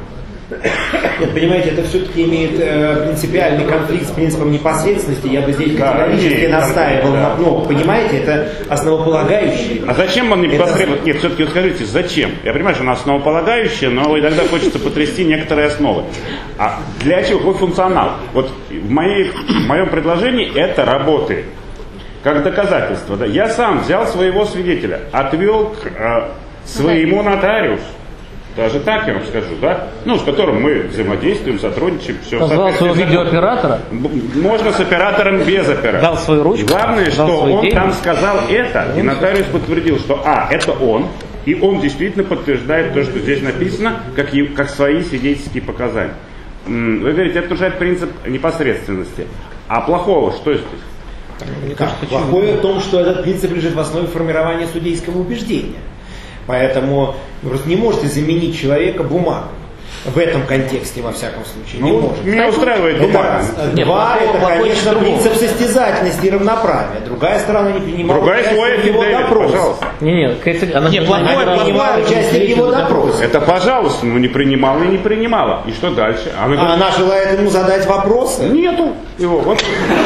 Нет, понимаете, это все-таки имеет принципиальный конфликт с принципом непосредственности. Я бы здесь категорически настаивал на, ну, понимаете, это основополагающее.
А зачем он непосредственно? Нет, все-таки вот скажите, зачем? Я понимаю, что он основополагающее, но иногда хочется потрясти некоторые основы. А для чего? Какой функционал? Вот в моем предложении это работает. Как доказательство. Да? Я сам взял своего свидетеля, отвел к своему нотариусу. Даже так я вам скажу, да? Ну, с которым мы взаимодействуем, сотрудничаем, все.
Позвал своего видеооператора?
Можно с оператором, без оператора.
Дал свою ручку.
Главное, что он
день.
там сказал это, и нотариус подтвердил, что это он, и он действительно подтверждает то, что здесь написано, как свои свидетельские показания. Вы говорите, это нарушает принцип непосредственности. А плохого что здесь?
Плохое в том, что этот принцип лежит в основе формирования судейского убеждения. Поэтому вы просто не можете заменить человека бумагой. В этом контексте, во всяком случае, не может.
Меня устраивает бумага.
Два, это, конечно, принцип состязательности и равноправия. Другая сторона не принимала участие в его допросе.
Она не
принимала участие в его допросе.
Это пожалуйста, но не принимала и не принимала. И что дальше?
Она желает ему задать вопросы?
Нету его. Вот.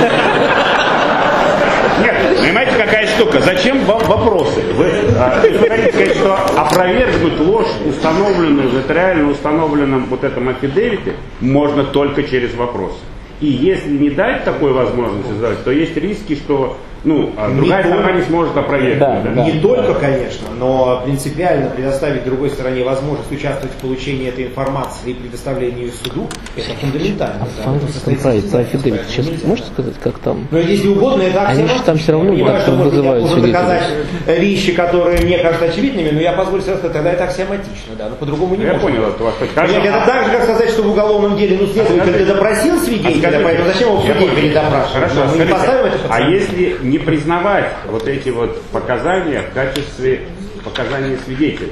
Нет, понимаете, какая штука? Зачем вам вопросы? Вы хотите сказать, что опровергнуть ложь, установленную, нотариально установленном вот этом аффидевите, можно только через вопросы. И если не дать такой возможности задать, то есть риски, что другая сторона не сможет опровергнуть. Да.
Не только, конечно, но принципиально предоставить другой стороне возможность участвовать в получении этой информации и предоставлении ее суду, это фундаментально.
Про аффидевит, сейчас можете сказать, как там?
Но если угодно, это
они же там все равно вызывают
свидетелей. Доказать вещи, которые мне кажутся очевидными, но я позволю себе сказать, тогда это аксиоматично, да, но по-другому не можно.
Я понял это.
Это так же, как сказать, что в уголовном деле, следователь допросил свидетеля, поэтому зачем его в суде передопрашивать?
Хорошо,
мы не поставим это под
а если не признавать вот эти вот показания в качестве показания свидетеля,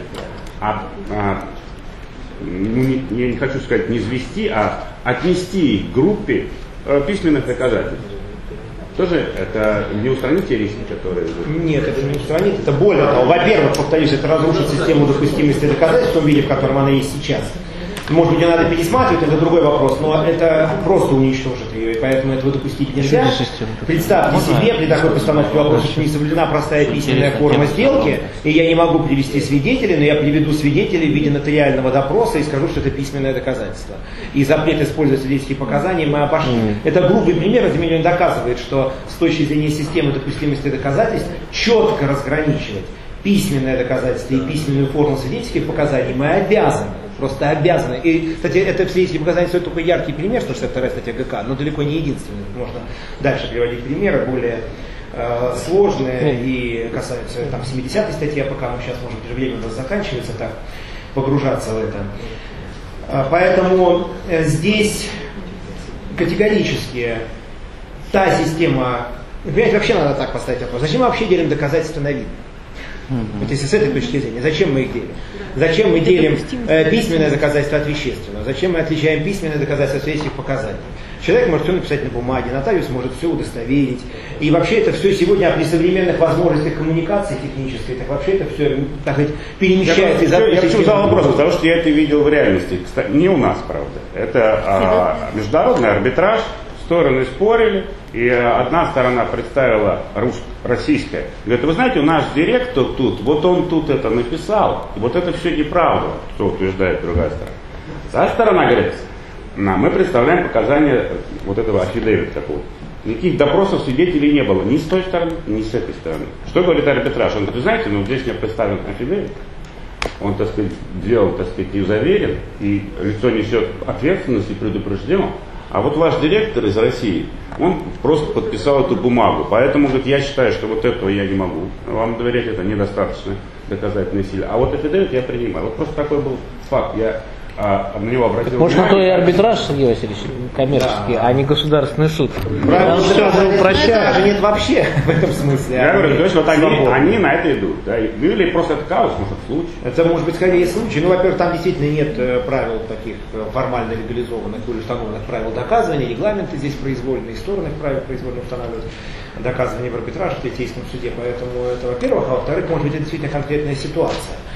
я не хочу сказать не извести, а отнести их к группе письменных доказательств. Тоже это не устранит те риски, которые...
Нет, это не устранит. Это более того. Во-первых, повторюсь, это разрушит систему допустимости доказательств в том виде, в котором она есть сейчас. Может быть, ее надо пересматривать, это другой вопрос, но это просто уничтожит ее, и поэтому этого допустить нельзя. Представьте себе, при такой постановке вопроса, что не соблюдена простая письменная форма сделки, и я не могу привести свидетелей, но я приведу свидетелей в виде нотариального допроса и скажу, что это письменное доказательство. И запрет использовать свидетельские показания мы обошли. Это грубый пример, тем не менее, доказывает, что с точки зрения системы допустимости доказательств четко разграничивать письменное доказательство и письменную форму свидетельских показаний мы обязаны. Просто обязаны. И, кстати, это все эти показания стоит только яркий пример, 162 статья ГК, но далеко не единственный. Можно дальше приводить примеры, более сложные и касаются 70-й статьи АПК, но сейчас, может быть, время у нас заканчивается, так погружаться в это. Поэтому здесь категорически та система, понимаете, вообще надо так поставить вопрос, зачем мы вообще делим доказательства на вид? Вот если с этой точки зрения, зачем мы их делим? Зачем мы делим письменное доказательство от вещественного? Зачем мы отличаем письменное доказательство от свидетельских показаний? Человек может все написать на бумаге, нотариус может все удостоверить. И вообще это все сегодня при современных возможностях коммуникации технической, так вообще это все, так сказать, перемещается.
Я почему задал вопрос, потому что я это видел в реальности. Кстати, не у нас, правда. Это международный арбитраж. Стороны спорили, и одна сторона представила российская. Говорит, вы знаете, наш директор тут, вот он тут это написал, вот это все неправда, что утверждает другая сторона. Та сторона говорит, мы представляем показания вот этого аффидевита такого. Никаких допросов свидетелей не было ни с той стороны, ни с этой стороны. Что говорит арбитраж? Он говорит, вы знаете, здесь мне представлен аффидевит, он, так сказать, делал, так сказать, и заверен, и лицо несет ответственность и предупрежден. А вот ваш директор из России, он просто подписал эту бумагу. Поэтому, говорит, я считаю, что вот этого я не могу вам доверять, это недостаточно доказательной силы. А вот аффидевит я принимаю. Вот просто такой был факт. Я на него обратил
внимание. Может, на то и арбитраж, Сергей Васильевич, коммерческий, а не государственный суд.
Правильно, арбитража нет вообще в этом смысле.
Я говорю, то есть вот они на это идут. Да? Или просто это хаос, может, случай.
Это может быть скорее случай. Во-первых, там действительно нет правил таких формально легализованных или установленных правил доказывания, регламенты здесь произвольные, стороны правил произвольно устанавливают доказывание в арбитраже в третейском суде. Поэтому это, во-первых, а во-вторых, может быть, это действительно конкретная ситуация.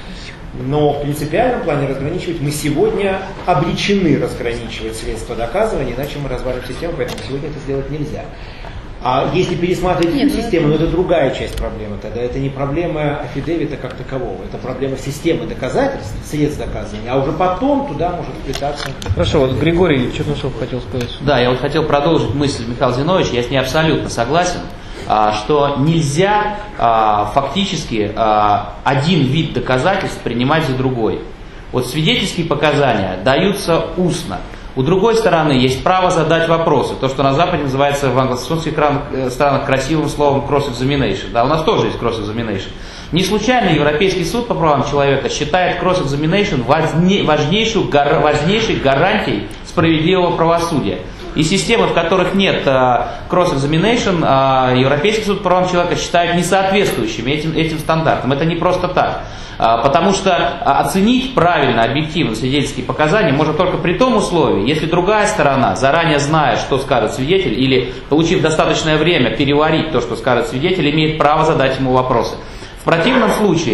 Но в принципиальном плане разграничивать мы сегодня обречены разграничивать средства доказывания, иначе мы развалим систему, поэтому сегодня это сделать нельзя. А если пересматривать всю систему, это другая часть проблемы. Тогда это не проблема аффидевита как такового, это проблема системы доказательств, средств доказывания, а уже потом туда может вплетаться.
Хорошо, вот Григорий Чернышов хотел сказать.
Да, я вот хотел продолжить мысль Михаила Зиновича, я с ней абсолютно согласен, что нельзя фактически один вид доказательств принимать за другой. Вот свидетельские показания даются устно. У другой стороны есть право задать вопросы. То, что на Западе называется в англосаксонских странах красивым словом cross-examination. Да, у нас тоже есть cross-examination. Не случайно Европейский суд по правам человека считает cross-examination важнейшей гарантией справедливого правосудия. И системы, в которых нет cross-examination, Европейский суд по правам человека считает несоответствующими этим стандартам. Это не просто так. Потому что оценить правильно, объективно свидетельские показания можно только при том условии, если другая сторона, заранее зная, что скажет свидетель, или получив достаточное время переварить то, что скажет свидетель, имеет право задать ему вопросы. В противном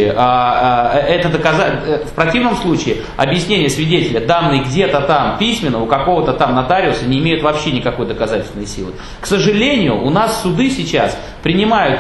случае объяснение свидетеля, данные где-то там письменно, у какого-то там нотариуса, не имеют вообще никакой доказательственной силы. К сожалению, у нас суды сейчас принимают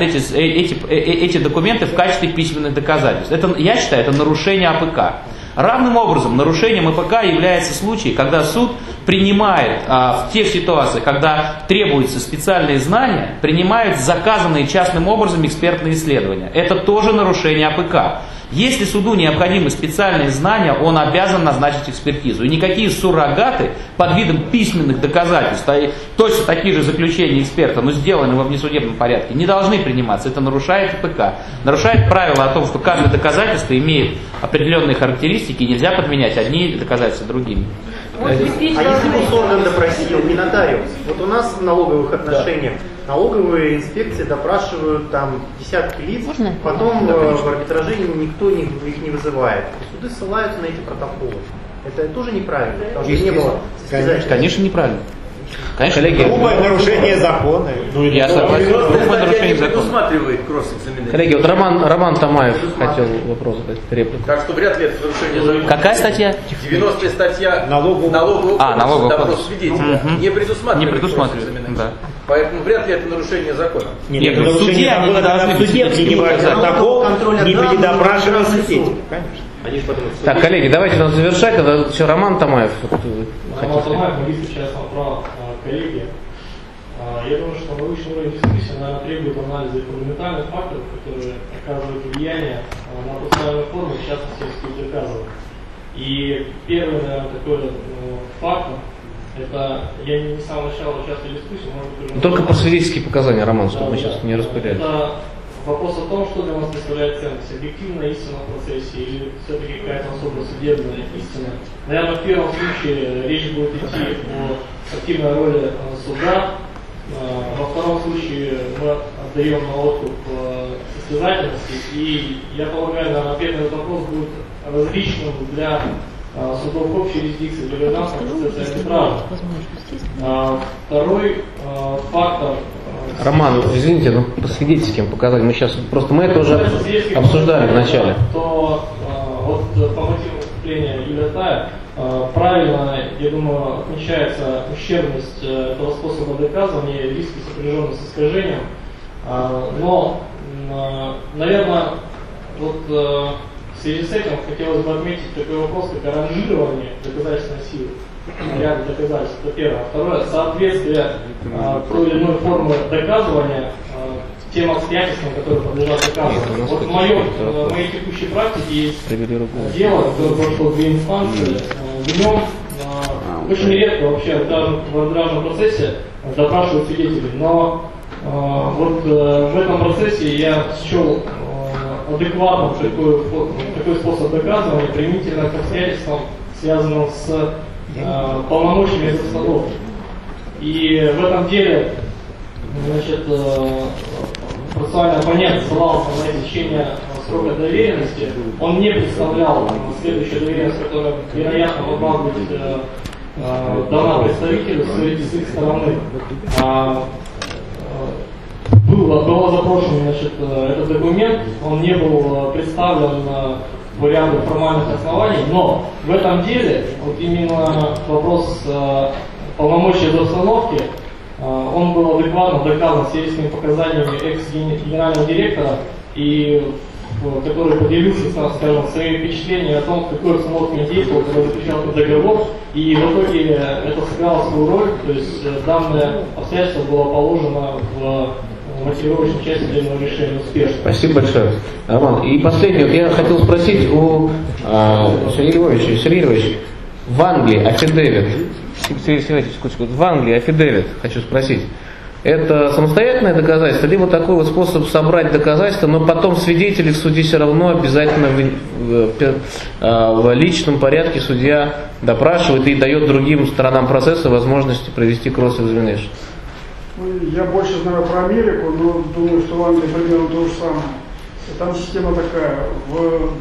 эти документы в качестве письменных доказательств. Это, я считаю, это нарушение АПК. Равным образом, нарушением АПК является случай, когда суд принимает в тех ситуациях, когда требуются специальные знания, принимает заказанные частным образом экспертные исследования. Это тоже нарушение АПК. Если суду необходимы специальные знания, он обязан назначить экспертизу. И никакие суррогаты под видом письменных доказательств, точно такие же заключения эксперта, но сделанные во внесудебном порядке, не должны приниматься. Это нарушает АПК. Нарушает правило о том, что каждое доказательство имеет определенные характеристики, и нельзя подменять одни доказательства другими.
А если бы орган допросил, не нотариус? Вот у нас в налоговых отношениях налоговые инспекции допрашивают там десятки лиц, потом в арбитраже никто их не вызывает. Суды ссылаются на эти протоколы. Это тоже неправильно, потому что не было.
Конечно, неправильно.
Конечно, грубое нарушение закона.
Я согласен. Грубое нарушение закона.
Предусматривает кросс-экзаменацию.
Коллеги, вот Роман Тамаев хотел вопрос задать, реплику.
Так что вряд ли это нарушение закона.
Какая статья?
90-я статья
налогового
допрос свидетеля. Не предусматривает.
Да.
Поэтому вряд ли это нарушение закона.
Нет, это нарушение закона, когда в суде принимают протокол, не передопрашивая свидетеля. Конечно.
Так, коллеги, давайте нам завершать, тогда еще Роман Тамаев.
Роман Тамаев, магистр частного права, коллеги. Я думаю, что научный уровень дискуссии, наверное, требует анализа фундаментальных факторов, которые оказывают влияние на процессуальную форму, в частности, в доказывания. И первый, наверное, такой фактор, это, я не с самого начала участвую в дискуссии, может быть,
только по свидетельские показания, Роман, чтобы мы сейчас не распылялись.
Это вопрос о том, что для нас представляет ценность, объективная истина в процессе или все-таки какая-то особо судебная истина. Наверное, в первом случае речь будет идти о активной роли суда, во втором случае мы отдаем на откуп состязательности, и я полагаю, наверное, ответ на этот вопрос будет различным для судов общей юрисдикции, для гражданского процесса и арбитража. Второй фактор.
Роман, извините, но по свидетельским показаниям мы сейчас просто мы это уже обсуждали в начале.
То вот по мотивам выступления Юлия Тая правильно, я думаю, отмечается ущербность этого способа доказывания, риски, сопряженные с искажением. Но, наверное, вот в связи с этим хотелось бы отметить такой вопрос, как аранжирование доказательной силы. Ряда доказательств, это первое. Второе, соответствие той или иной формы доказывания тем обстоятельствам, которые подлежат доказыванию. Вот в моей текущей практике есть дело, которое прошло две инстанции. В нем очень редко вообще в арбитражном процессе допрашивают свидетелей, но вот в этом процессе я счел адекватным такой способ доказывания применительно к обстоятельствам, связанным с полномочиями заставов. И в этом деле, значит, процессуальный оппонент ссылался на истечение срока доверенности. Он не представлял следующую доверенность, которая, вероятно, могла быть дана представителю с их стороны. Было запрошено, значит, этот документ, он не был представлен по ряду формальных оснований, но в этом деле вот именно вопрос полномочий до установки, он был адекватно доказан свидетельскими показаниями экс-генерального директора, и который поделился, скажем, своими впечатлениями о том, в какой обстановке он действовал, когда заключал этот договор, и в итоге это сыграло свою роль, то есть данное обстоятельство было положено в мотивировочной части судебного решения успешно.
Спасибо большое, Роман. И последнее, вот я хотел спросить у Сергея Львовича, в Англии афидевит, в Англии афидевит, хочу спросить, это самостоятельное доказательство, либо такой вот способ собрать доказательства, но потом свидетелей в суде все равно обязательно в личном порядке судья допрашивает и дает другим сторонам процесса возможность провести кросс-экзаменейшн?
Я больше знаю про Америку, но думаю, что в Англии примерно то же самое. Там система такая, в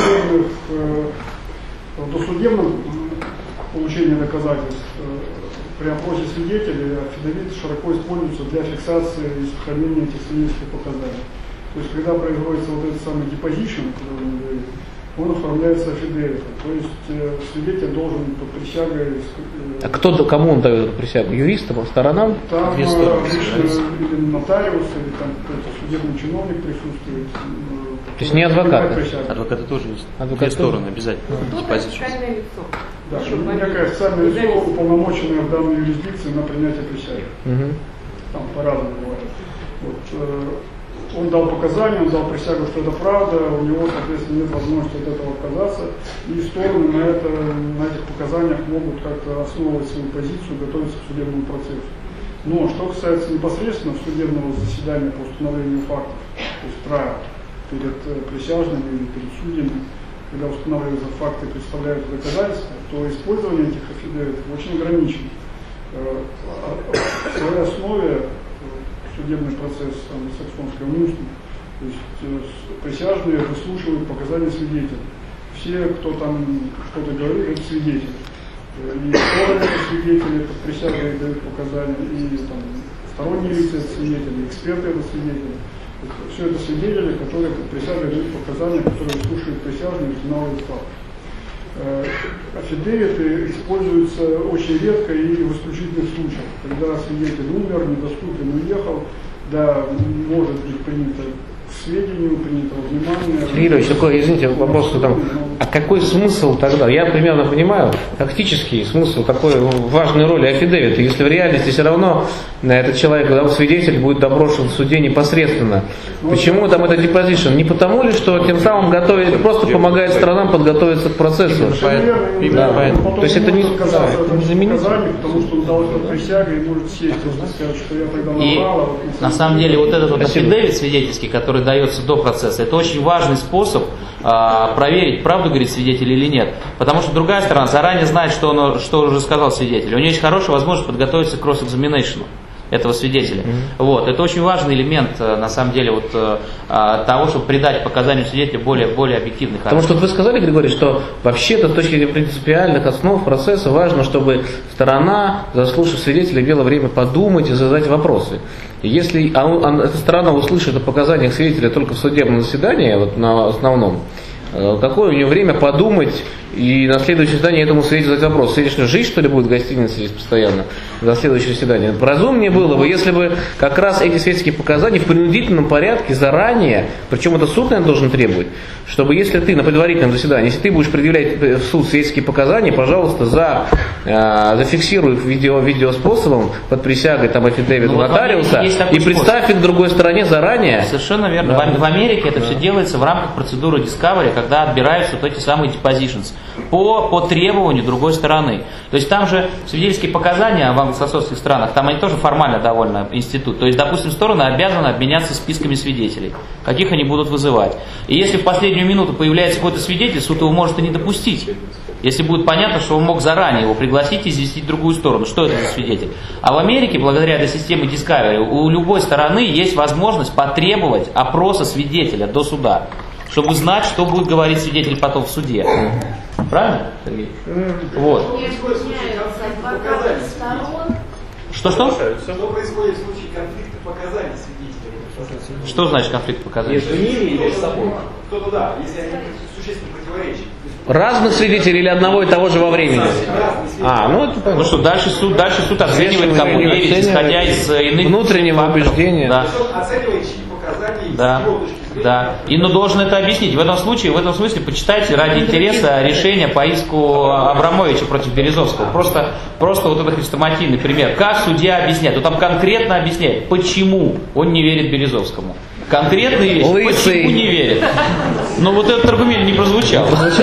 досудебном получении доказательств при опросе свидетелей афидевит широко используется для фиксации и сохранения этих свидетельских показаний. То есть, когда производится вот этот самый депозишн, он оформляется афидевитом. То есть свидетель должен под присягой...
А кому он дает эту присягу? Юристам, сторонам?
Там или нотариус, или там какой-то судебный чиновник присутствует.
То есть не адвокаты?
Адвокаты тоже есть.
Две
стороны обязательно.
Официальное лицо. Да, некое официальное лицо, уполномоченное в данной юрисдикции на принятие присяги. Там по-разному бывает. Вот, он дал показания, он дал присягу, что это правда, у него, соответственно, нет возможности от этого отказаться, и стороны на этих показаниях могут как-то основывать свою позицию, готовиться к судебному процессу. Но что касается непосредственно судебного заседания по установлению фактов, то есть trial, перед присяжными или перед судьями, когда устанавливаются факты и представляются доказательства, то использование этих афидевитов очень ограничено. В своей основе судебный процесс англосаксонский устный, то есть присяжные выслушивают показания свидетелей. Все, кто там что-то говорит, это свидетели. И стороны это свидетели, присяжные дают показания, и там, сторонние лица это свидетели, эксперты это свидетели. Все это свидетели, которые присяжные дают показания, которые слушают присяжные и устанавливают факт. Афидевиты используются очень редко и в исключительных случаях, когда свидетель умер, недоступен, уехал, да, может быть принято к сведению, принято во внимание.
Сергей Ильич, такой, извините, вопрос, там, а какой смысл тогда? Я примерно понимаю тактический смысл такой важной роли афидевита, если в реальности все равно этот человек, когда свидетель будет доброшен в суде непосредственно. Почему там это депозишн? Не потому ли, что тем самым готовит, просто помогает сторонам подготовиться к процессу?
То
есть это не
заменительно. Потому что он дал эту присягу и может сесть, сказать, что я тогда набрал.
И на самом деле вот этот вот афидевит свидетельский, который дается до процесса, это очень важный способ проверить, правду говорит свидетель или нет. Потому что другая сторона заранее знает, что уже сказал свидетель. У нее есть хорошая возможность подготовиться к кросс-экзаменейшну этого свидетеля. Вот. Это очень важный элемент, на самом деле, вот, того, чтобы придать показанию свидетеля более объективный характер.
Потому что вы сказали, Григорий, что вообще-то с точки зрения принципиальных основ процесса важно, чтобы сторона, заслушав свидетеля, имела время подумать и задать вопросы. И если эта сторона услышит о показаниях свидетеля только в судебном заседании, вот на основном, какое у нее время подумать и на следующее заседание этому свидетелю задать вопрос? Свидетель жить, что ли, будет в гостинице здесь постоянно за следующее заседание? Разумнее было бы, если бы как раз эти свидетельские показания в принудительном порядке заранее, причем это суд, наверное, должен требовать, чтобы если ты на предварительном заседании, если ты будешь предъявлять в суд свидетельские показания, пожалуйста, зафиксируй их видеоспособом под присягой там афидевита нотариуса и представь их другой стороне заранее.
Совершенно верно. Да. В Америке это все делается в рамках процедуры Discovery, когда отбираются вот эти самые depositions по требованию другой стороны. То есть там же свидетельские показания в англосаксонских странах, там они тоже формально довольно институт. То есть, допустим, стороны обязаны обменяться списками свидетелей, каких они будут вызывать. И если в последнюю минуту появляется какой-то свидетель, суд его может и не допустить. Если будет понятно, что он мог заранее его пригласить и известить другую сторону. Что это за свидетель? А в Америке, благодаря этой системе Discovery, у любой стороны есть возможность потребовать опроса свидетеля до суда, чтобы знать, что будет говорить свидетель потом в суде. Правильно, Сергей? Вот.
Что происходит в случае конфликта показаний свидетелей?
Что значит конфликт показаний?
Между ними и между собой. Кто-то да, если они существенно противоречат.
Разных свидетелей или одного и того же во времени?
Ну что, дальше суд оценивает, кому верить, исходя из иных
внутреннего убеждения.
Да.
Оценивает чьи показания
Да. Да. И должен это объяснить. В этом смысле почитайте ради интереса решение по иску Абрамовича против Березовского. Просто вот это хрестоматийный пример. Как судья объясняет? Он там конкретно объясняет, почему он не верит Березовскому. Конкретные вещи, почему не верит. Но вот этот аргумент не прозвучал.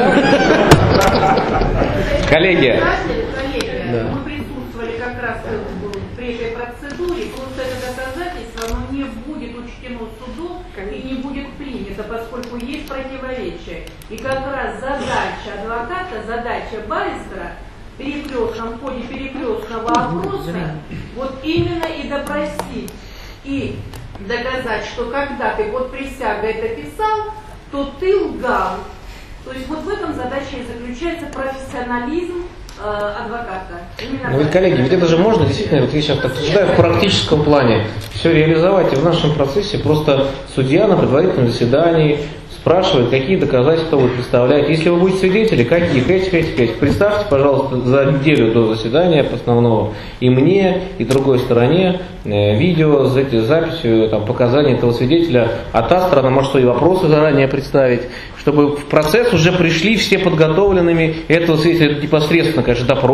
Коллеги.
Мы присутствовали как раз при этой процедуре, просто это доказательство, оно не будет учтено судом и не будет принято, поскольку есть противоречие. И как раз задача адвоката, задача баристера в ходе перекрестного опроса, вот именно и допросить, и доказать, что когда ты под присягой это писал, то ты лгал. То есть вот в этом задача и заключается профессионализм адвоката.
Ну ведь, коллеги, ведь это же можно действительно, вот я сейчас так обсуждаю в практическом плане, все реализовать и в нашем процессе. Просто судья на предварительном заседании спрашивает, какие доказательства вы представляете. Если вы будете свидетели, каких? Этих. Представьте, пожалуйста, за неделю до заседания основного и мне, и другой стороне видео с записью показаний этого свидетеля, а та сторона может свои вопросы заранее представить, чтобы в процесс уже пришли все подготовленными, этого свидетеля непосредственно, конечно, допрос.